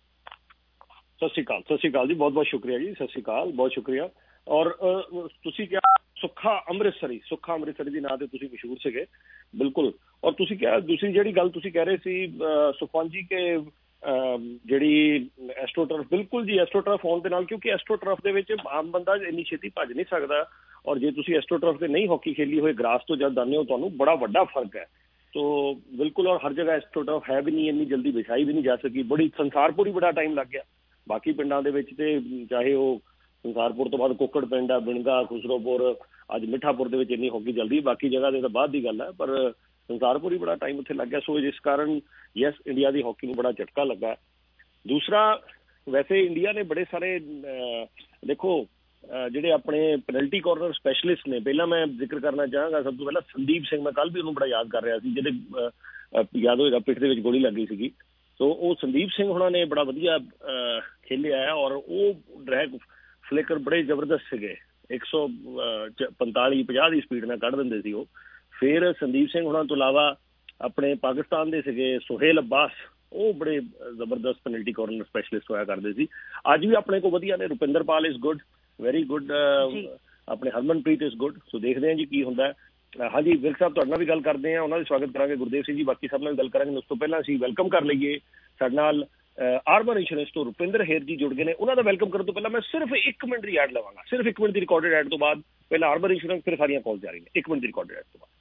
Speaker 9: ਸਤਿ ਸ਼੍ਰੀ ਅਕਾਲ ਸਤਿ ਸ਼੍ਰੀ ਅਕਾਲ ਜੀ, ਬਹੁਤ ਬਹੁਤ ਸ਼ੁਕਰੀਆ ਜੀ, ਸਤਿ ਸ਼੍ਰੀ ਅਕਾਲ, ਬਹੁਤ ਸ਼ੁਕਰੀਆ। ਔਰ ਤੁਸੀਂ ਕਿਹਾ ਸੁੱਖਾ ਅੰਮ੍ਰਿਤਸਰੀ, ਸੁੱਖਾ ਅੰਮ੍ਰਿਤਸਰੀ ਦੇ ਨਾਂ ਤੇ ਤੁਸੀਂ ਮਸ਼ਹੂਰ ਸੀਗੇ, ਬਿਲਕੁਲ। ਔਰ ਤੁਸੀਂ ਕਿਹਾ ਦੂਸਰੀ ਜਿਹੜੀ ਗੱਲ ਤੁਸੀਂ ਕਹਿ ਰਹੇ ਸੀ ਸੁਖਵੰਤ ਜੀ ਕਿ ਜਿਹੜੀ ਐਸਟ੍ਰੋਟਰਫ, ਬਿਲਕੁਲ ਜੀ, ਐਸਟ੍ਰੋਟਰਫ ਹੋਣ ਦੇ ਨਾਲ, ਕਿਉਂਕਿ ਐਸਟ੍ਰੋਟਰਫ ਦੇ ਵਿੱਚ ਆਮ ਬੰਦਾ ਇੰਨੀ ਛੇਤੀ ਭੱਜ ਨਹੀਂ ਸਕਦਾ। ਔਰ ਜੇ ਤੁਸੀਂ ਐਸਟ੍ਰੋਟਰਫ ਤੇ ਨਹੀਂ ਹਾਕੀ ਖੇਲੀ ਹੋਏ, ਗਰਾਸ ਤੋਂ ਜਦ ਆਉਂਦੇ ਹੋ, ਤੁਹਾਨੂੰ ਬੜਾ ਵੱਡਾ ਫਰਕ ਹੈ। ਤੋ ਬਿਲਕੁਲ, ਔਰ ਹਰ ਜਗ੍ਹਾ ਐਸਟ੍ਰੋਟਰਫ ਹੈ ਵੀ ਨਹੀਂ, ਇੰਨੀ ਜਲਦੀ ਵਿਛਾਈ ਵੀ ਨਹੀਂ ਜਾ ਸਕੀ। ਬੜੀ ਸੰਸਾਰਪੁਰ ਹੀ ਬੜਾ ਟਾਈਮ ਲੱਗ ਗਿਆ। ਬਾਕੀ ਪਿੰਡਾਂ ਦੇ ਵਿੱਚ ਤੇ ਚਾਹੇ ਉਹ ਸੰਸਾਰਪੁਰ ਤੋਂ ਬਾਅਦ ਕੁੱਕੜ ਪਿੰਡ ਆ, ਬਿਣਗਾ, ਖੁਸਰੋਪੁਰ, ਅੱਜ ਮਿੱਠਾਪੁਰ ਦੇ ਵਿੱਚ ਇੰਨੀ ਹਾਕੀ ਜਲਦੀ, ਬਾਕੀ ਜਗ੍ਹਾ ਦੇ ਤਾਂ ਬਾਅਦ ਦੀ ਗੱਲ ਹੈ, ਪਰ ਸੰਸਾਰਪੁਰ ਹੀ ਬੜਾ ਟਾਈਮ ਉੱਥੇ ਲੱਗ ਗਿਆ। ਸੋ ਜਿਸ ਕਾਰਨ ਯੈਸ, ਇੰਡੀਆ ਦੀ ਹਾਕੀ ਨੂੰ ਬੜਾ ਝਟਕਾ ਲੱਗਾ। ਦੂਸਰਾ, ਵੈਸੇ ਇੰਡੀਆ ਨੇ ਬੜੇ ਸਾਰੇ ਦੇਖੋ ਜਿਹੜੇ ਆਪਣੇ ਪੈਨਲਟੀ ਕਾਰਨਰ ਸਪੈਸ਼ਲਿਸਟ ਨੇ, ਪਹਿਲਾਂ ਮੈਂ ਜ਼ਿਕਰ ਕਰਨਾ ਚਾਹਾਂਗਾ ਸਭ ਤੋਂ ਪਹਿਲਾਂ ਸੰਦੀਪ ਸਿੰਘ। ਮੈਂ ਕੱਲ੍ਹ ਵੀ ਉਹਨੂੰ ਬੜਾ ਯਾਦ ਕਰ ਰਿਹਾ ਸੀ, ਜਿਹਦੇ ਯਾਦ ਹੋਏਗਾ ਪਿੱਠ ਦੇ ਵਿੱਚ ਗੋਲੀ ਲੱਗੀ ਸੀਗੀ। ਸੋ ਉਹ ਸੰਦੀਪ ਸਿੰਘ ਹੋਣਾ ਨੇ ਬੜਾ ਵਧੀਆ ਖੇਲਿਆ ਹੈ, ਔਰ ਉਹ ਡਰੈਗ ਫਲੇਕਰ ਬੜੇ ਜ਼ਬਰਦਸਤ ਸੀਗੇ, ਇੱਕ ਸੌ ਪੰਤਾਲੀ ਪੰਜਾਹ ਦੀ ਸਪੀਡ ਨਾਲ ਕੱਢ ਦਿੰਦੇ ਸੀ ਉਹ। ਫਿਰ ਸੰਦੀਪ ਸਿੰਘ ਹੋਣਾ ਤੋਂ ਇਲਾਵਾ ਆਪਣੇ ਪਾਕਿਸਤਾਨ ਦੇ ਸੀਗੇ ਸੁਹੇਲ ਅੱਬਾਸ, ਉਹ ਬੜੇ ਜ਼ਬਰਦਸਤ ਪੈਨਲਟੀ ਕਾਰਨਰ ਸਪੈਸ਼ਲਿਸਟ ਹੋਇਆ ਕਰਦੇ ਸੀ। ਅੱਜ ਵੀ ਆਪਣੇ ਕੋਲ ਵਧੀਆ ਨੇ। Rupinder Pal is good, very good ਆਪਣੇ ਹਰਮਨਪ੍ਰੀਤ ਇਜ਼ ਗੁੱਡ। ਸੋ ਦੇਖਦੇ ਹਾਂ ਜੀ ਕੀ ਹੁੰਦਾ ਹੈ। ਹਾਂਜੀ ਵਿਰਕ ਸਾਹਿਬ ਤੁਹਾਡੇ ਨਾਲ ਵੀ ਗੱਲ ਕਰਦੇ ਹਾਂ, ਉਹਨਾਂ ਦਾ ਸਵਾਗਤ ਕਰਾਂਗੇ। ਗੁਰਦੇਵ ਸਿੰਘ ਜੀ ਬਾਕੀ ਸਭ ਨਾਲ ਵੀ ਗੱਲ ਕਰਾਂਗੇ। ਉਸ ਤੋਂ ਪਹਿਲਾਂ ਅਸੀਂ ਵੈਲਕਮ ਕਰ ਲਈਏ ਸਾਡੇ ਨਾਲ ਆਰਮਰ ਇੰਸ਼ੋਰੈਂਸ ਤੋਂ ਰੁਪਿੰਦਰ ਹੇਰ ਜੀ ਜੁੜ ਗਏ ਨੇ। ਉਹਨਾਂ ਦਾ ਵੈਲਕਮ ਕਰਨ ਤੋਂ ਪਹਿਲਾਂ ਮੈਂ ਸਿਰਫ ਇੱਕ ਮਿੰਟ ਦੀ ਐਡ ਲਵਾਂਗਾ, ਸਿਰਫ ਇੱਕ ਮਿੰਟ ਦੀ ਰਿਕਾਰਡਡ ਐਡ ਤੋਂ ਬਾਅਦ ਪਹਿਲਾਂ ਆਰਮਰ ਇੰਸ਼ੋਰੈਂਸ, ਫਿਰ ਸਾਰੀਆਂ ਕਾਲ ਜਾਰੀ ਨੇ। ਇੱਕ ਮਿੰਟ ਦੀ ਰਿਕਾਰਡਡ ਐਡ ਤੋਂ ਬਾਅਦ।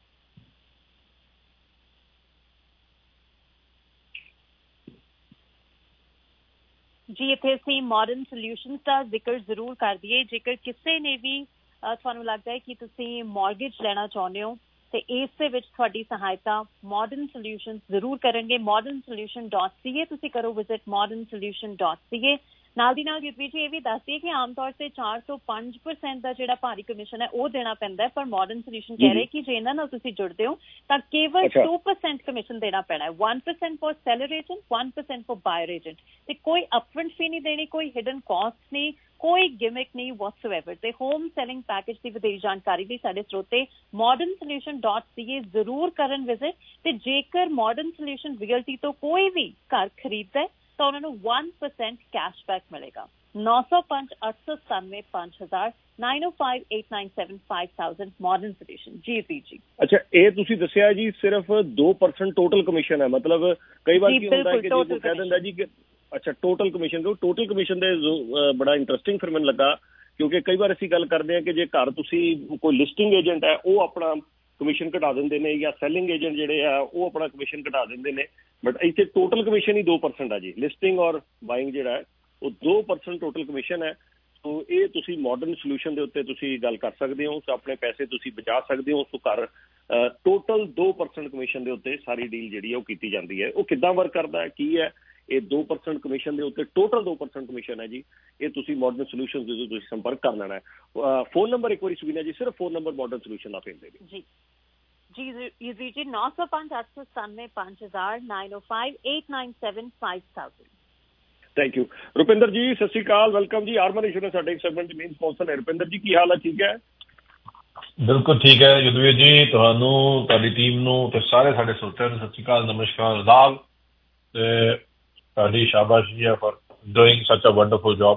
Speaker 17: ਜੀ ਇੱਥੇ ਅਸੀਂ ਮਾਡਰਨ ਸੋਲਿਊਸ਼ਨਸ ਦਾ ਜ਼ਿਕਰ ਜ਼ਰੂਰ ਕਰ ਦਈਏ। ਜੇਕਰ ਕਿਸੇ ਨੇ ਵੀ ਤੁਹਾਨੂੰ ਲੱਗਦਾ ਹੈ ਕਿ ਤੁਸੀਂ ਮੌਰਗੇਜ ਲੈਣਾ ਚਾਹੁੰਦੇ ਹੋ ਤੇ ਇਸ ਦੇ ਵਿੱਚ ਤੁਹਾਡੀ ਸਹਾਇਤਾ ਮਾਡਰਨ ਸੋਲਿਊਸ਼ਨਸ ਜ਼ਰੂਰ ਕਰਨਗੇ। Modern Solution dot C A ਤੁਸੀਂ ਕਰੋ visit Modern Solution dot C A. ਨਾਲ ਦੀ ਨਾਲ ਯੁਧਵੀਰ ਜੀ ਇਹ ਵੀ ਦੱਸ ਦਈਏ ਕਿ ਆਮ ਤੌਰ ਤੇ ਚਾਰ ਤੋਂ ਪੰਜ ਪਰਸੈਂਟ ਦਾ ਜਿਹੜਾ ਭਾਰੀ ਕਮਿਸ਼ਨ ਹੈ ਉਹ ਦੇਣਾ ਪੈਂਦਾ ਹੈ, ਪਰ ਮਾਡਰਨ ਸੋਲਿਊਸ਼ਨ ਕਹਿ ਰਹੇ ਕਿ ਜੇ ਇਹਨਾਂ ਨਾਲ ਤੁਸੀਂ ਜੁੜਦੇ ਹੋ ਤਾਂ ਕੇਵਲ ਟੂ ਪਰਸੈਂਟ ਕਮਿਸ਼ਨ ਦੇਣਾ ਪੈਣਾ ਹੈ। One percent for seller agent, one percent for buyer agent, ਤੇ ਕੋਈ ਅਪਫਰੰਟ ਫੀ ਨਹੀਂ ਦੇਣੀ, ਕੋਈ ਹਿਡਨ ਕਾਸਟ ਨਹੀਂ, ਕੋਈ ਗਿਮਿਕ ਨਹੀਂ ਵਟਸਐਵਰ। ਤੇ ਹੋਮ ਸੈਲਿੰਗ ਪੈਕੇਜ ਦੀ ਵਧੇਰੀ ਜਾਣਕਾਰੀ ਲਈ ਸਾਡੇ ਸਰੋਤੇ Modern Solution dot C A ਜ਼ਰੂਰ ਕਰਨ ਵਿਜ਼ਿਟ। ਤੇ ਜੇਕਰ ਮਾਡਰਨ ਸੋਲਿਊਸ਼ਨ ਰੀਅਲਟੀ ਤੋਂ ਕੋਈ ਵੀ ਘਰ ਖਰੀਦਦਾ ਹੈ ਤਾਂ ਉਹਨਾਂ ਨੂੰ one percent ਕੈਸ਼ਬੈਕ ਮਿਲੇਗਾ। ਨੌ ਸੌ ਪੰਜ ਅੱਠ ਸੌ ਸਤਾਨਵੇਂ ਪੰਜ ਹਜ਼ਾਰ nine oh five eight nine seven five thousand Modern Solution. ਜੀ ਜੀ ਜੀ ਅੱਛਾ,
Speaker 9: ਇਹ ਤੁਸੀਂ ਦੱਸਿਆ ਜੀ ਸਿਰਫ ਦੋ ਪਰਸੈਂਟ ਟੋਟਲ ਕਮਿਸ਼ਨ ਹੈ। ਮਤਲਬ ਕਈ ਵਾਰ ਕੀ ਹੁੰਦਾ ਹੈ ਕਿ ਜੇ ਕਹਿ ਦਿੰਦਾ ਜੀ ਕਿ ਅੱਛਾ ਟੋਟਲ ਕਮਿਸ਼ਨ, ਕਿਉਂ ਟੋਟਲ ਕਮਿਸ਼ਨ ਦੇ ਬੜਾ ਇੰਟਰਸਟਿੰਗ ਫਿਰ ਮੈਨੂੰ ਲੱਗਾ, ਕਿਉਂਕਿ ਕਈ ਵਾਰ ਅਸੀਂ ਗੱਲ ਕਰਦੇ ਹਾਂ ਕਿ ਜੇ ਘਰ ਤੁਸੀਂ ਕੋਈ ਲਿਸਟਿੰਗ ਏਜੰਟ ਹੈ ਉਹ ਆਪਣਾ ਕਮਿਸ਼ਨ ਘਟਾ ਦਿੰਦੇ ਨੇ, ਜਾਂ ਸੈਲਿੰਗ ਏਜੰਟ ਜਿਹੜੇ ਆ ਉਹ ਆਪਣਾ ਕਮਿਸ਼ਨ ਘਟਾ ਦਿੰਦੇ ਨੇ, ਬਟ ਇੱਥੇ ਟੋਟਲ ਕਮਿਸ਼ਨ ਹੀ ਦੋ ਪਰਸੈਂਟ ਆ ਜੀ। ਲਿਸਟਿੰਗ ਔਰ ਬਾਇੰਗ ਜਿਹੜਾ ਹੈ ਉਹ ਦੋ ਪਰਸੈਂਟ ਟੋਟਲ ਕਮਿਸ਼ਨ ਹੈ। ਸੋ ਇਹ ਤੁਸੀਂ ਮਾਡਰਨ ਸੋਲਿਊਸ਼ਨ ਦੇ ਉੱਤੇ ਤੁਸੀਂ ਗੱਲ ਕਰ ਸਕਦੇ ਹੋ, ਸੋ ਆਪਣੇ ਪੈਸੇ ਤੁਸੀਂ ਬਚਾ ਸਕਦੇ ਹੋ। ਸੋ ਘਰ ਟੋਟਲ ਦੋ ਪਰਸੈਂਟ ਕਮਿਸ਼ਨ ਦੇ ਉੱਤੇ ਸਾਰੀ ਡੀਲ ਜਿਹੜੀ ਹੈ ਉਹ ਕੀਤੀ ਜਾਂਦੀ ਹੈ। ਉਹ ਕਿੱਦਾਂ ਵਰਕ ਕਰਦਾ ਹੈ, ਕੀ ਹੈ ਇਹ ਦੋ ਪਰਸੈਂਟ ਕਮਿਸ਼ਨ ਦੇ ਉੱਤੇ ਟੋਟਲ ਦੋ ਪਰਸੈਂਟ ਕਮਿਸ਼ਨ ਹੈ ਜੀ। ਇਹ ਤੁਸੀਂ ਮਾਡਰਨ ਸੋਲਿਊਸ਼ਨ ਦੇ ਤੁਸੀਂ ਸੰਪਰਕ ਕਰ ਲੈਣਾ ਹੈ। ਫੋਨ ਨੰਬਰ ਇੱਕ ਵਾਰੀ ਸੁਵੀਨਾ ਜੀ, ਸਿਰਫ ਫੋਨ ਨੰਬਰ ਮਾਡਰਨ ਸੋਲਿਊਸ਼ਨ ਦਾ ਭੇਜ ਦੇ ਜੀ।
Speaker 17: ਜੀ ਜੀ ਜੀ ਨੌ ਸੌ ਪੰਜ ਅੱਠ ਸੌ ਸਤਾਨਵੇਂ ਪੰਜ ਹਜ਼ਾਰ nine oh five eight nine seven five thousand।
Speaker 9: Thank you Rupinder ji, ਸਤਿ ਸ਼੍ਰੀ ਅਕਾਲ, ਵੈਲਕਮ ਜੀ। ਆਰਮਰ ਇੰਸ਼ੋਰੈਂਸ ਸਾਡੇ ਸੈਗਮੈਂਟ ਦੇ ਮੇਨ ਸਪਾਂਸਰ ਹੈ। ਰੁਪਿੰਦਰ ਜੀ ਕੀ ਹਾਲ ਹੈ, ਠੀਕ ਹੈ?
Speaker 20: ਬਿਲਕੁਲ ਠੀਕ ਹੈ ਯੁਧਵੀਰ ਜੀ, ਤੁਹਾਨੂੰ, ਤੁਹਾਡੀ ਟੀਮ ਨੂੰ ਤੇ ਸਾਰੇ ਸਾਡੇ ਸਰੋਤਿਆਂ ਨੂੰ ਸਤਿ ਸ਼੍ਰੀ ਅਕਾਲ, ਨਮਸਕਾਰ, ਆਦਾਬ, ਤੇ ਤੁਹਾਡੀ ਸ਼ਾਬਾਸ਼ੀ ਹੈ for doing such a wonderful job.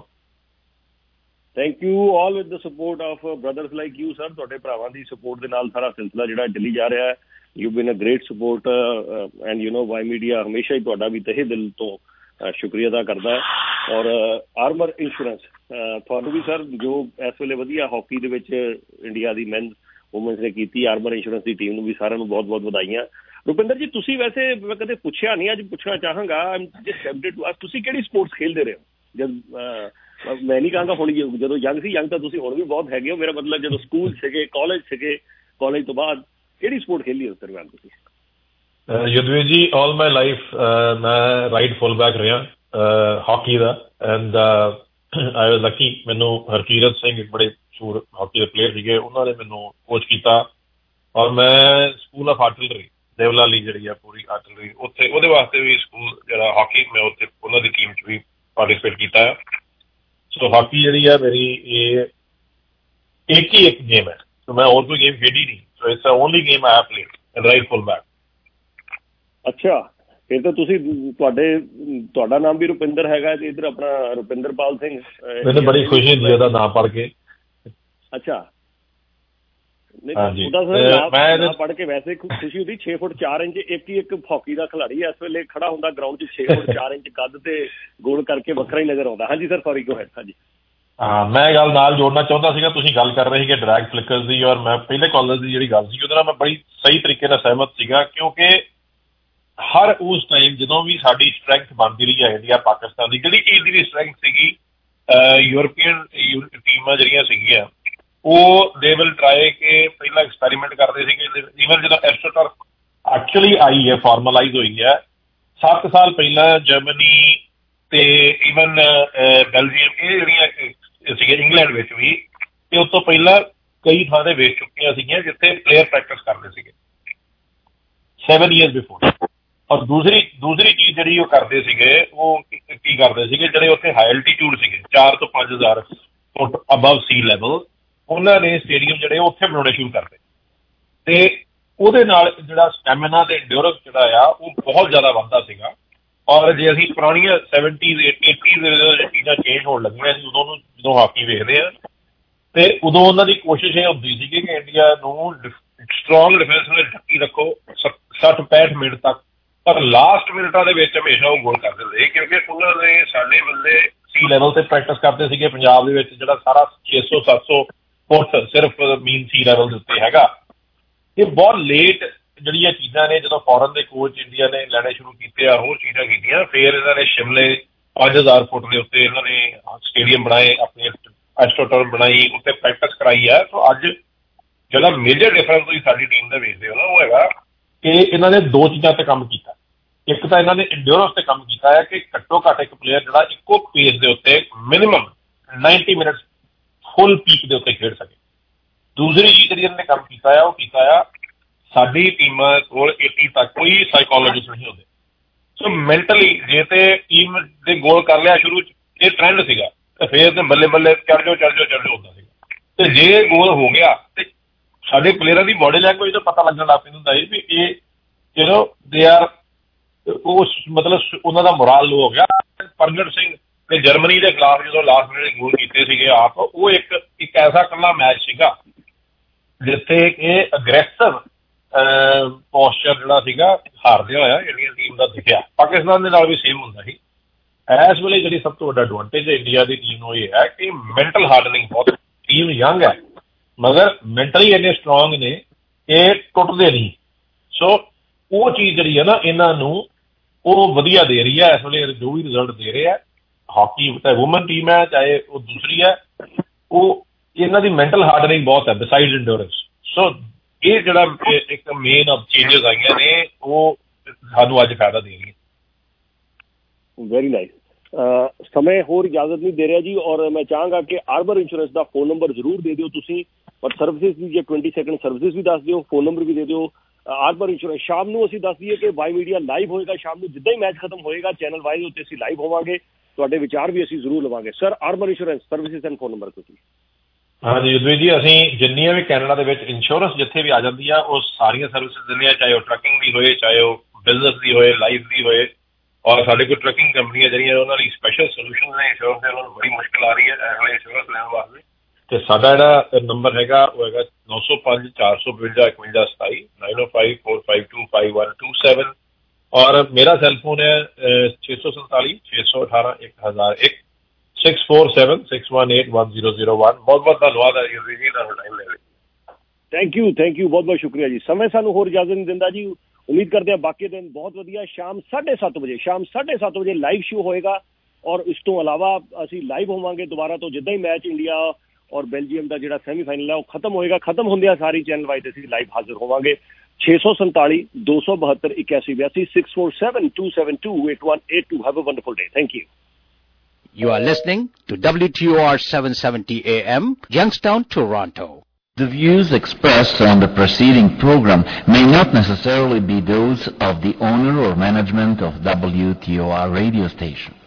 Speaker 9: Thank you all with the support of brothers like you sir. ਤੁਹਾਡੇ ਭਰਾਵਾਂ ਦੀ ਸਪੋਰਟ ਦੇ ਨਾਲ ਸਾਰਾ ਸਿਲਸਿਲਾ ਜਿਹੜਾ ਚੱਲੀ ਜਾ ਰਿਹਾ ਹੈ। You been a great support and you know Y media ਹਮੇਸ਼ਾ ਹੀ ਤੁਹਾਡਾ ਵੀ ਤਹਿ ਦਿਲ ਤੋਂ ਸ਼ੁਕਰੀਆ ਅਦਾ ਕਰਦਾ ਹੈ। ਔਰ ਆਰਮਰ ਇੰਸ਼ੋਰੈਂਸ ਤੁਹਾਨੂੰ ਵੀ ਸਰ ਜੋ ਇਸ ਵੇਲੇ ਵਧੀਆ ਹਾਕੀ ਦੇ ਵਿੱਚ ਇੰਡੀਆ ਦੀ ਮੈਨਸ ਵੂਮਨਸ ਨੇ ਕੀਤੀ, ਆਰਮਰ ਇੰਸ਼ੋਰੈਂਸ ਦੀ ਟੀਮ ਨੂੰ ਵੀ ਸਾਰਿਆਂ ਨੂੰ ਬਹੁਤ ਬਹੁਤ ਵਧਾਈਆਂ। ਰੁਪਿੰਦਰ ਜੀ ਤੁਸੀਂ ਵੈਸੇ ਮੈਂ ਕਦੇ ਪੁੱਛਿਆ ਨਹੀਂ, ਅੱਜ ਪੁੱਛਣਾ ਚਾਹਾਂਗਾ, ਤੁਸੀਂ ਕਿਹੜੀ ਸਪੋਰਟਸ ਖੇਡਦੇ ਰਹੇ ਹੋ? ਜਦ ਮੈਂ ਨਹੀਂ ਕਹਾਂਗਾ ਹੁਣ ਜਦੋਂ ਯੰਗ ਸੀ, ਯੰਗ ਤਾਂ ਤੁਸੀਂ ਹੁਣ ਵੀ ਬਹੁਤ ਹੈਗੇ ਹੋ, ਮੇਰਾ ਮਤਲਬ ਜਦੋਂ ਸਕੂਲ ਸੀਗੇ, ਕਾਲਜ ਸੀਗੇ, ਕਾਲਜ ਤੋਂ ਬਾਅਦ ਕਿਹੜੀ ਸਪੋਰਟ ਖੇਲੀ ਉਸ ਦਰਮਿਆਨ ਤੁਸੀਂ?
Speaker 20: Yudhvir ji all my life ਮੈਂ ਰਾਈਟ ਫੁੱਲ ਬੈਕ ਰਿਹਾ ਹਾਕੀ ਦਾ, ਐਂਡ ਆਈ ਵਾਜ਼ ਲੱਕੀ। ਮੈਨੂੰ ਹਰਕੀਰਤ ਸਿੰਘ ਇੱਕ ਬੜੇ ਮਸ਼ਹੂਰ ਹਾਕੀ ਦੇ ਪਲੇਅਰ ਸੀਗੇ, ਉਹਨਾਂ ਨੇ ਮੈਨੂੰ ਕੋਚ ਕੀਤਾ, ਔਰ ਮੈਂ ਸਕੂਲ ਆਫ ਆਰਟਿਲਰੀ ਦੇਵਲਾ ਲਈ ਜਿਹੜੀ ਆ ਪੂਰੀ ਆਰਟਿਲਰੀ, ਉੱਥੇ ਉਹਦੇ ਵਾਸਤੇ ਵੀ ਸਕੂਲ ਜਿਹੜਾ ਹਾਕੀ ਮੈਂ ਉੱਥੇ ਉਹਨਾਂ ਦੀ ਟੀਮ 'ਚ ਵੀ ਪਾਰਟੀਸਪੇਟ ਕੀਤਾ। ਸੋ ਹਾਕੀ ਜਿਹੜੀ ਆ ਮੇਰੀ ਇਹ ਇੱਕ ਹੀ ਇੱਕ ਗੇਮ ਹੈ, ਸੋ ਮੈਂ ਹੋਰ ਕੋਈ ਗੇਮ ਖੇਡੀ ਨਹੀਂ। So it's only game I have played right full back.
Speaker 9: ਅੱਛਾ, ਫਿਰ ਤਾਂ ਤੁਸੀਂ ਤੁਹਾਡੇ ਤੁਹਾਡਾ ਨਾਮ ਵੀ ਰੁਪਿੰਦਰ ਹੈਗਾ ਤੇ ਇੱਧਰ ਆਪਣਾ ਰੁਪਿੰਦਰਪਾਲ ਸਿੰਘ।
Speaker 20: ਮੈਨੂੰ ਬੜੀ ਖੁਸ਼ੀ ਹੁੰਦੀ ਉਹਦਾ ਨਾਮ ਪੜ੍ਹ ਕੇ।
Speaker 9: ਅੱਛਾ, ਉਹਦਾ ਸਰ ਨਾਮ ਪੜ੍ਹ ਕੇ ਵੈਸੇ ਖੁਸ਼ੀ ਹੁੰਦੀ। ਛੇ ਫੁੱਟ ਚਾਰ ਇੰਚ ਇੱਕ ਹੀ ਇੱਕ ਹਾਕੀ ਦਾ ਖਿਲਾੜੀ ਇਸ ਵੇਲੇ ਖੜਾ ਹੁੰਦਾ ਗਰਾਊਂਡ 'ਚ, ਛੇ ਫੁੱਟ ਚਾਰ ਇੰਚ ਕੱਦ ਤੇ ਗੋਲ ਕਰਕੇ ਵੱਖਰਾ ਹੀ ਨਜ਼ਰ ਆਉਂਦਾ। ਹਾਂਜੀ ਸਰ, ਸੌਰੀ ਗੋ ਹੈਡ। ਹਾਂਜੀ
Speaker 20: ਹਾਂ, ਮੈਂ ਗੱਲ ਨਾਲ ਜੋੜਨਾ ਚਾਹੁੰਦਾ ਸੀਗਾ, ਤੁਸੀਂ ਗੱਲ ਕਰ ਰਹੇ ਸੀਗੇ ਡਰੈਗ ਫਲਿੱਕਰਸ ਦੀ, ਔਰ ਮੈਂ ਪਹਿਲੇ ਕਾਲਰ ਦੀ ਜਿਹੜੀ ਗੱਲ ਸੀ ਉਹਦੇ ਨਾਲ ਮੈਂ ਬੜੀ ਸਹੀ ਤਰੀਕੇ ਨਾਲ ਸਹਿਮਤ ਸੀਗਾ, ਕਿਉਂਕਿ ਹਰ ਉਸ ਟਾਈਮ ਜਦੋਂ ਵੀ ਸਾਡੀ ਸਟਰੈਂਥ ਬਣਦੀ ਰਹੀ ਹੈ ਇੰਡੀਆ ਪਾਕਿਸਤਾਨ ਦੀ, ਜਿਹੜੀ ਚੀਜ਼ ਦੀ ਵੀ ਸਟਰੈਂਥ ਸੀਗੀ, ਯੂਰਪੀਅਨ ਟੀਮਾਂ ਜਿਹੜੀਆਂ ਸੀਗੀਆਂ ਉਹ ਦੇ ਵਿਲ ਟਰਾਈ ਕਿ ਪਹਿਲਾਂ ਐਕਸਪੈਰੀਮੈਂਟ ਕਰਦੇ ਸੀਗੇ। ਈਵਨ ਜਦੋਂ ਐਸਟ੍ਰੋਟਰਫ ਐਕਚੁਅਲੀ ਆਈ ਹੈ, ਫਾਰਮਲਾਈਜ਼ ਹੋਈ ਹੈ, ਸੱਤ ਸਾਲ ਪਹਿਲਾਂ ਜਰਮਨੀ ਤੇ ਈਵਨ ਬੈਲਜੀਅਮ, ਇਹ ਜਿਹੜੀਆਂ ਸੀਗੀਆਂ ਇੰਗਲੈਂਡ ਵਿੱਚ ਵੀ, ਤੇ ਉਸ ਤੋਂ ਪਹਿਲਾਂ ਕਈ ਥਾਂ ਤੇ ਵੇਚ ਚੁੱਕੀਆਂ ਸੀਗੀਆਂ ਜਿੱਥੇ ਪਲੇਅਰ ਪ੍ਰੈਕਟਿਸ ਕਰਦੇ ਸੀਗੇ ਸੈਵਨ ਈਅਰਸ ਬਿਫੋਰ। ਔਰ ਦੂਸਰੀ ਦੂਸਰੀ ਚੀਜ਼ ਜਿਹੜੀ ਉਹ ਕਰਦੇ ਸੀਗੇ, ਉਹ ਕੀ ਕਰਦੇ ਸੀਗੇ, ਜਿਹੜੇ ਉੱਥੇ ਹਾਈ ਐਲਟੀਟਿਊਡ ਸੀਗੇ ਚਾਰ ਤੋਂ ਪੰਜ ਹਜ਼ਾਰ ਫੁੱਟ ਅਬਵ ਸੀ ਲੈਵਲ, ਉਹਨਾਂ ਨੇ ਸਟੇਡੀਅਮ ਜਿਹੜੇ ਉੱਥੇ ਬਣਾਉਣੇ ਸ਼ੁਰੂ ਕਰਦੇ, ਤੇ ਉਹਦੇ ਨਾਲ ਜਿਹੜਾ ਸਟੈਮਿਨਾ ਤੇ ਇੰਡਿਓਰੈਂਸ ਜਿਹੜਾ ਆ ਉਹ ਬਹੁਤ ਜ਼ਿਆਦਾ ਵੱਧਦਾ ਸੀਗਾ। ਔਰ ਜੇ ਅਸੀਂ ਪੁਰਾਣੀਆਂ ਸੈਵਨਟੀਜ਼ ਏਟੀਜ਼ ਦੇ ਚੀਜ਼ਾਂ ਚੇਂਜ ਹੋਣ ਲੱਗੀਆਂ ਸੀ, ਉਦੋਂ ਨੂੰ ਜਦੋਂ ਹਾਕੀ ਵੇਖਦੇ ਹਾਂ ਤੇ ਉਦੋਂ ਉਹਨਾਂ ਦੀ ਕੋਸ਼ਿਸ਼ ਇਹ ਹੁੰਦੀ ਸੀ ਕਿ ਇੰਡੀਆ ਨੂੰ ਸਟਰੋਂਗ ਡਿਫੈਂਸ ਨਾਲ ਢੱਕੀ ਰੱਖੋ ਸੱਠ ਪੈਂਹਠ ਮਿੰਟ ਤੱਕ, ਪਰ ਲਾਸਟ ਮਿੰਟਾਂ ਦੇ ਵਿੱਚ ਹਮੇਸ਼ਾ ਉਹ ਗੋਲ ਕਰਦੇ ਰਹੇ ਕਿਉਂਕਿ ਉਹਨਾਂ ਨੇ ਸਾਡੇ ਬੰਦੇ ਸੀ ਲੈਵਲ ਤੇ ਪ੍ਰੈਕਟਿਸ ਕਰਦੇ ਸੀਗੇ। ਪੰਜਾਬ ਦੇ ਵਿੱਚ ਜਿਹੜਾ ਸਾਰਾ ਛੇ ਸੌ ਸੱਤ ਸੌ ਫੁੱਟ ਸਿਰਫ ਮੀਨ ਸੀ ਲੈਵਲ ਦੇ ਉੱਤੇ ਹੈਗਾ। ਇਹ ਬਹੁਤ ਲੇਟ ਜਿਹੜੀਆਂ ਚੀਜ਼ਾਂ ਨੇ ਜਦੋਂ ਫੋਰਨ ਦੇ ਕੋਚ ਇੰਡੀਆ ਨੇ ਲੈਣੇ ਸ਼ੁਰੂ ਕੀਤੇ ਆ, ਹੋਰ ਚੀਜ਼ਾਂ ਕੀਤੀਆਂ, ਫਿਰ ਇਹਨਾਂ ਨੇ ਸ਼ਿਮਲੇ ਪੰਜ ਹਜ਼ਾਰ ਫੁੱਟ ਦੇ ਉੱਤੇ ਇਹਨਾਂ ਨੇ ਸਟੇਡੀਅਮ ਬਣਾਏ, ਆਪਣੀ ਐਸਟ੍ਰੋਟਰਮ ਬਣਾਈ, ਉੱਤੇ ਪ੍ਰੈਕਟਿਸ ਕਰਾਈ ਹੈ। ਸੋ ਅੱਜ ਜਿਹੜਾ ਮੇਜਰ ਡਿਫਰੈਂਸ ਤੁਸੀਂ ਸਾਡੀ ਟੀਮ ਦਾ ਵੇਖਦੇ ਹੋ ਨਾ, ਉਹ ਹੈਗਾ ਕਿ ਇਹਨਾਂ ਨੇ ਦੋ ਚੀਜ਼ਾਂ ਤੇ ਕੰਮ ਕੀਤਾ। ਇੱਕ ਤਾਂ ਇਹਨਾਂ ਨੇ ਇੰਡਿਓਰੈਂਸ ਤੇ ਕੰਮ ਕੀਤਾ ਹੈ ਕਿ ਘੱਟੋ ਘੱਟ ਇੱਕ ਪਲੇਅਰ ਜਿਹੜਾ ਇੱਕੋ ਪੇਸ ਦੇ ਉੱਤੇ minimum ninety minutes full peak ਦੇ ਉੱਤੇ ਖੇਡ ਸਕੇ। ਦੂਸਰੀ ਚੀਜ਼ ਜਿਹੜੀ ਇਹਨਾਂ ਨੇ ਕੰਮ ਕੀਤਾ ਆ ਉਹ ਕੀਤਾ ਆ ਸਾਡੀ ਟੀਮਾਂ ਕੋਲ ਏਟੀ ਤੱਕ ਕੋਈ ਸਾਈਕੋਲੋਜਿਸਟ ਨਹੀਂ ਹੁੰਦੇ। ਸੋ ਮੈਂਟਲੀ ਜੇ ਤੇ ਟੀਮ ਦੇ ਗੋਲ ਕਰ ਲਿਆ ਸ਼ੁਰੂ ਚ, ਇਹ ਟ੍ਰੈਂਡ ਸੀਗਾ, ਤੇ ਫਿਰ ਤੇ ਬੱਲੇ ਬੱਲੇ ਚੜ ਜਾਓ ਚੜ ਜਾਓ ਚੜ ਜਾਓ ਹੁੰਦਾ ਸੀਗਾ। ਤੇ ਜੇ ਗੋਲ ਹੋ ਗਿਆ ਤੇ ਸਾਡੇ ਪਲੇਅਰਾਂ ਦੀ ਬੋਡੀ ਲੈਂਗੁਏਜ ਤੋਂ ਪਤਾ ਲੱਗਣ ਲੱਗ ਪੈਂਦਾ ਹੁੰਦਾ ਸੀ ਵੀ ਇਹ ਯੂ ਨੋ ਦੇ ਆਰ ਉਸ ਮਤਲਬ ਉਹਨਾਂ ਦਾ ਮੋਰਾਲ ਲੋ ਹੋ ਗਿਆ। ਪ੍ਰਗਟ ਸਿੰਘ ਨੇ ਜਰਮਨੀ ਦੇ ਖਿਲਾਫ ਜਦੋਂ ਲਾਸਟ ਮਿੰਟ ਗੋਲ ਕੀਤੇ ਸੀਗੇ ਆਪ, ਉਹ ਇੱਕ ਇੱਕ ਐਸਾ ਇਕੱਲਾ ਮੈਚ ਸੀਗਾ ਜਿੱਥੇ ਕਿ ਅਗਰੈਸਿਵ ਪੋਸਚਰ ਜਿਹੜਾ ਸੀਗਾ ਹਾਰਦਿਆ ਹੋਇਆ ਇੰਡੀਅਨ ਟੀਮ ਦਾ ਦਿਖਿਆ। ਪਾਕਿਸਤਾਨ ਦੇ ਨਾਲ ਵੀ ਸੇਮ ਹੁੰਦਾ ਸੀ। ਇਸ ਵੇਲੇ ਜਿਹੜੀ ਸਭ ਤੋਂ ਵੱਡਾ ਐਡਵਾਂਟੇਜ ਹੈ ਇੰਡੀਆ ਦੀ ਟੀਮ ਨੂੰ ਇਹ ਹੈ ਕਿ ਮੈਂਟਲ ਹਾਰਡਨਿੰਗ ਬਹੁਤ, ਟੀਮ ਯੰਗ ਹੈ ਮਗਰ ਮੈਂਟਲੀ ਇੰਨੇ ਸਟਰੋਂਗ ਨੇ ਕਿ ਟੁੱਟਦੇ ਨਹੀਂ। ਸੋ ਉਹ ਚੀਜ਼ ਜਿਹੜੀ ਹੈ ਨਾ ਇਹਨਾਂ ਨੂੰ ਉਹ ਵਧੀਆ ਦੇ ਰਹੀ ਹੈ ਇਸ ਵੇਲੇ ਜੋ ਵੀ ਰਿਜ਼ਲਟ ਦੇ ਰਹੇ ਹੈ। ਹਾਕੀ ਚਾਹੇ ਵੂਮਨ ਟੀਮ ਹੈ ਚਾਹੇ ਉਹ ਦੂਸਰੀ ਹੈ, ਉਹ ਇਹਨਾਂ ਦੀ ਮੈਂਟਲ ਹਾਰਡਨਿੰਗ ਬਹੁਤ ਹੈ ਬਿਸਾਈਡ ਇੰਡੋਰੈਂਸ। ਸੋ ਇਹ ਜਿਹੜਾ ਇੱਕ ਮੇਨ ਆਫ ਚੇਂਜਸ ਆਈਆਂ ਨੇ ਉਹ ਸਾਨੂੰ ਅੱਜ ਫਾਇਦਾ ਦੇ ਰਹੀ ਹੈ।
Speaker 9: Very nice. ਸਮੇਂ ਹੋਰ ਇਜਾਜ਼ਤ ਨਹੀਂ ਦੇ ਰਿਹਾ ਜੀ, ਔਰ ਮੈਂ ਚਾਹਾਂਗਾ ਕਿ ਆਰਬਰ ਇੰਸ਼ੋਰੈਂਸ ਦਾ ਫੋਨ ਨੰਬਰ ਜ਼ਰੂਰ ਦੇ ਦਿਓ ਤੁਸੀਂ, ਔਰ ਸਰਵਿਸਿਜ਼ ਵੀ ਜੇ ਵੀਹ ਸੈਕਿੰਡ ਸਰਵਿਸਿਜ਼ ਵੀ ਦੱਸ ਦਿਓ, ਫੋਨ ਨੰਬਰ ਵੀ ਦੇ ਦਿਓ। ਆਰਬਰ ਇੰਸ਼ੋਰੈਂਸ ਸ਼ਾਮ ਨੂੰ ਅਸੀਂ ਦੱਸ ਦਈਏ ਕਿ ਵਾਈ ਮੀਡੀਆ ਲਾਈਵ ਹੋਏਗਾ ਸ਼ਾਮ ਨੂੰ, ਜਿੱਦਾਂ ਹੀ ਮੈਚ ਖਤਮ ਹੋਏਗਾ ਚੈਨਲ ਵਾਈ ਦੇ ਉੱਤੇ ਅਸੀਂ ਲਾਈਵ ਹੋਵਾਂਗੇ, ਤੁਹਾਡੇ ਵਿਚਾਰ ਵੀ ਅਸੀਂ ਜ਼ਰੂਰ ਲਵਾਂਗੇ। Sir Arbor insurance services and phone number ਤੁਸੀਂ।
Speaker 20: ਹਾਂਜੀ ਯੁਧਵੀਰ ਜੀ, ਅਸੀਂ ਜਿੰਨੀਆਂ ਵੀ ਕੈਨੇਡਾ ਦੇ ਵਿੱਚ ਇੰਸ਼ੋਰੈਂਸ ਜਿੱਥੇ ਵੀ ਆ ਜਾਂਦੀ ਆ ਉਹ ਸਾਰੀਆਂ ਸਰਵਿਸਿਜ਼ ਦਿੰਦੇ ਆ, ਚਾਹੇ ਉਹ ਟਰੱਕਿੰਗ ਦੀ ਹੋਏ, ਚਾਹੇ ਉਹ ਬਿਜ਼ਨਸ ਦੀ ਹੋਏ, ਲਾਈਫ ਦੀ ਹੋਏ। ਔਰ ਸਾਡੇ ਕੋਲ ਟਰੱਕਿੰਗ ਕੰਪਨੀਆਂ ਜਿਹੜੀਆਂ ਉਹਨਾਂ ਲਈ ਸਪੈਸ਼ਲ ਸੋਲੂਸ਼ਨ ਨੇ ਇੰਸ਼ੋਰੈਂਸ ਦੇ, ਉਹਨਾਂ ਨੂੰ ਬੜੀ ਮੁਸ਼ਕਿਲ ਆ ਰਹੀ ਹੈ ਇਸ ਵੇਲੇ ਇੰਸ਼ੋਰੈਂਸ ਲੈਣ ਵਾਸਤੇ। ਤੇ ਸਾਡਾ ਜਿਹੜਾ ਨੰਬਰ ਹੈਗਾ ਉਹ ਹੈਗਾ ਨੌ ਸੌ ਪੰਜ ਚਾਰ ਸੌ ਬਵੰਜਾ ਇਕਵੰਜਾ ਸਤਾਈ nine oh five four five two five one two seven. ਔਰ ਮੇਰਾ ਸੈੱਲਫੋਨ ਹੈ ਛੇ ਸੌ ਸੰਤਾਲੀ ਛੇ ਸੌ ਅਠਾਰਾਂ ਇੱਕ ਹਜ਼ਾਰ ਇੱਕ six four seven six one eight one zero zero one. ਬਹੁਤ ਬਹੁਤ ਧੰਨਵਾਦ ਹੈ ਜੀ ਤੁਹਾਨੂੰ ਟਾਈਮ ਲੈ ਲਈ।
Speaker 9: ਥੈਂਕ ਯੂ ਥੈਂਕ ਯੂ ਬਹੁਤ ਬਹੁਤ ਸ਼ੁਕਰੀਆ ਜੀ। ਸਮੇਂ ਸਾਨੂੰ ਹੋਰ ਇਜਾਜ਼ਤ ਨਹੀਂ ਦਿੰਦਾ ਜੀ। ਉਮੀਦ ਕਰਦੇ ਹਾਂ ਬਾਕੀ ਦਿਨ ਬਹੁਤ ਵਧੀਆ। ਸ਼ਾਮ ਸਾਢੇ ਸੱਤ ਵਜੇ ਸ਼ਾਮ ਸਾਢੇ ਸੱਤ ਵਜੇ ਲਾਈਵ ਸ਼ੋ ਹੋਏਗਾ, ਔਰ ਇਸ ਤੋਂ ਇਲਾਵਾ ਅਸੀਂ ਲਾਈਵ ਹੋਵਾਂਗੇ ਦੁਬਾਰਾ ਤੋਂ ਜਿੱਦਾਂ ਹੀ ਮੈਚ ਇੰਡੀਆ ਔਰ ਬੈਲਜੀਅਮ ਦਾ ਜਿਹੜਾ ਸੈਮੀਫਾਈਨਲ ਹੈ ਉਹ ਖਤਮ ਹੋਏਗਾ। ਖਤਮ ਹੁੰਦਿਆਂ ਸਾਰੀ ਚੈਨਲ ਵਾਈਜ਼ ਅਸੀਂ ਲਾਈਵ ਹਾਜ਼ਰ ਹੋਵਾਂਗੇ। ਛੇ ਸੌ ਸੰਤਾਲੀ ਦੋ ਸੌ ਬਹੱਤਰ ਇਕਿਆਸੀ ਬਿਆਸੀ six four seven two seven two eight one eight two. Have a wonderful day. Thank you.
Speaker 3: You are listening to W T O R seven seventy A M, Youngstown, Toronto.
Speaker 21: The views expressed on the preceding program may not necessarily be those of the owner or management of W T O R radio station.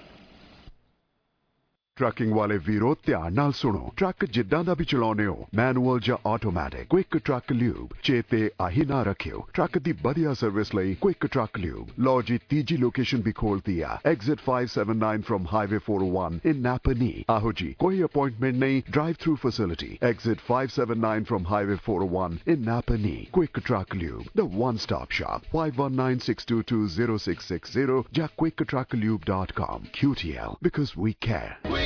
Speaker 4: Trucking ਵਾਲੇ ਵੀਰੋ ਧਿਆਨ ਨਾਲ ਸੁਣੋ। Truck ਜਿੱਦਾਂ ਦਾ ਵੀ ਚਲਾਉਨੇ ਹੋ, manual ਜਾਂ automatic, quick truck lube ਚੇਤੇ ਆਹੀ ਨਾ ਰੱਖਿਓ। ਟਰੱਕ ਦੀ ਵਧੀਆ ਸਰਵਿਸ ਲਈ ਕੁਇਕ ਟਰੱਕ ਲਿਊਬ। ਲਓ ਜੀ ਤੀਜੀ ਲੋਕੇਸ਼ਨ ਵੀ ਖੋਲਤੀ ਆ, exit five seventy-nine from highway four oh one in Napanee. ਆਹੋ ਜੀ ਕੋਈ ਅਪਾਇੰਟਮੈਂਟ ਨਹੀਂ, drive through facility. Exit five seventy-nine from highway four oh one in Napanee. Quick truck lube, the one stop shop। five one nine six two two zero six six zero ਜਾਂ quick truck lube dot com। Q T L, because we care।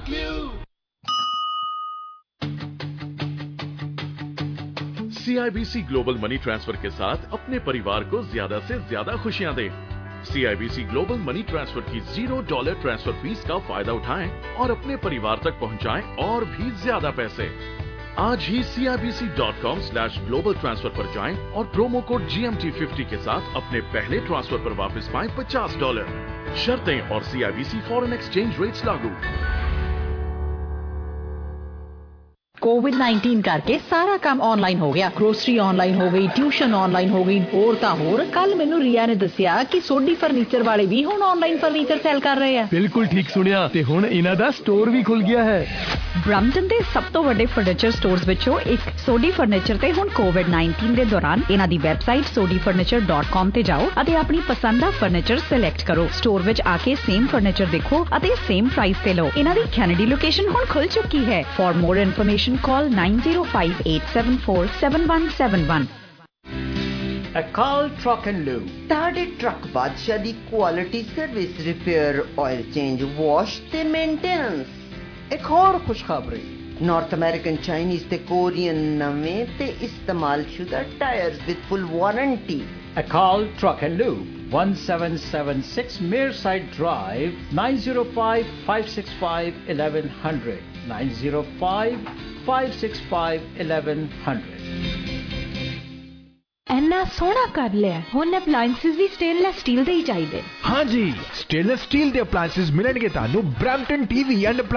Speaker 22: C I B C global money transfer के साथ अपने परिवार को ज्यादा से ज्यादा खुशियां दें। C I B C global money transfer की जीरो डॉलर ट्रांसफर फीस का फायदा उठाएं और अपने परिवार तक पहुंचाएं और भी ज्यादा पैसे। आज ही C I B C dot com slash global transfer पर जाएं और promo code G M T fifty के साथ अपने पहले ट्रांसफर पर वापस पाएं पचास डॉलर। शर्तें और C I B C foreign exchange rates लागू।
Speaker 23: कोविड नाइनटीन करके सारा काम ऑनलाइन हो गया। ग्रोसरी ऑनलाइन हो गई, ट्यूशन ऑनलाइन हो गई, होर तां होर। कल मैनू रिया ने दस्सिया कि सोडी फर्नीचर वाले भी हुण ऑनलाइन फर्नीचर सेल कर रहे हैं।
Speaker 24: बिल्कुल ठीक सुनिया, ते हुण इन्हां दा स्टोर भी खुल गया है।
Speaker 23: ब्रम्पटन दे सब तो वड्डे फर्नीचर स्टोर्स विचों एक सोडी फर्नीचर ते हुण कोविड नाइनटीन दे दौरान इन्हां दी website Sodhi furniture dot com ते जाओ अते अपनी पसंद दा फर्नीचर सिलेक्ट करो। स्टोर विच आके सेम फर्नीचर देखो अते सेम प्राइस ते लो। इन्हां दी कैनेडी लोकेशन हुण खुल चुकी है। For more information call nine zero five eight seven four seven one seven one.
Speaker 3: Akal Truck and Lube.
Speaker 2: ਤੁਹਾਡੇ ਟਰੱਕ ਬਾਦਸ਼ਾਹ ਦੀ quality service, repair, oil change, wash ਤੇ ਮੇਨਟੇਨੈਂਸ।
Speaker 3: ਇੱਕ ਹੋਰ ਖੁਸ਼ਖਬਰੀ,
Speaker 2: ਨਾਰਥ ਅਮਰੀਕਨ, ਚਾਈਨੀਜ਼ ਤੇ ਕੋਰੀਅਨ ਨਵੇਂ ਤੇ ਇਸਤੇਮਾਲਸ਼ੁਦਾ tyres with full warranty.
Speaker 3: Akal Truck and Lube, one seven seven six Mearside Drive, nine zero five five six five eleven hundred, nine zero five five six five eleven hundred।
Speaker 5: ਇੰਨਾ ਸੋਹਣਾ ਕਰ ਲਿਆ, ਹੁਣ ਅਪਲਾਈਐਂਸਿਸ ਵੀ stainless steel ਦੇ ਹੀ ਚਾਹੀਦੇ।
Speaker 24: ਹਾਂਜੀ, stainless steel ਦੇ ਅਪਲਾਈਐਂਸਿਸ ਮਿਲਣਗੇ ਤੁਹਾਨੂੰ ਬਰੈਂਪਟਨ ਟੀਵੀ ਐਂਡ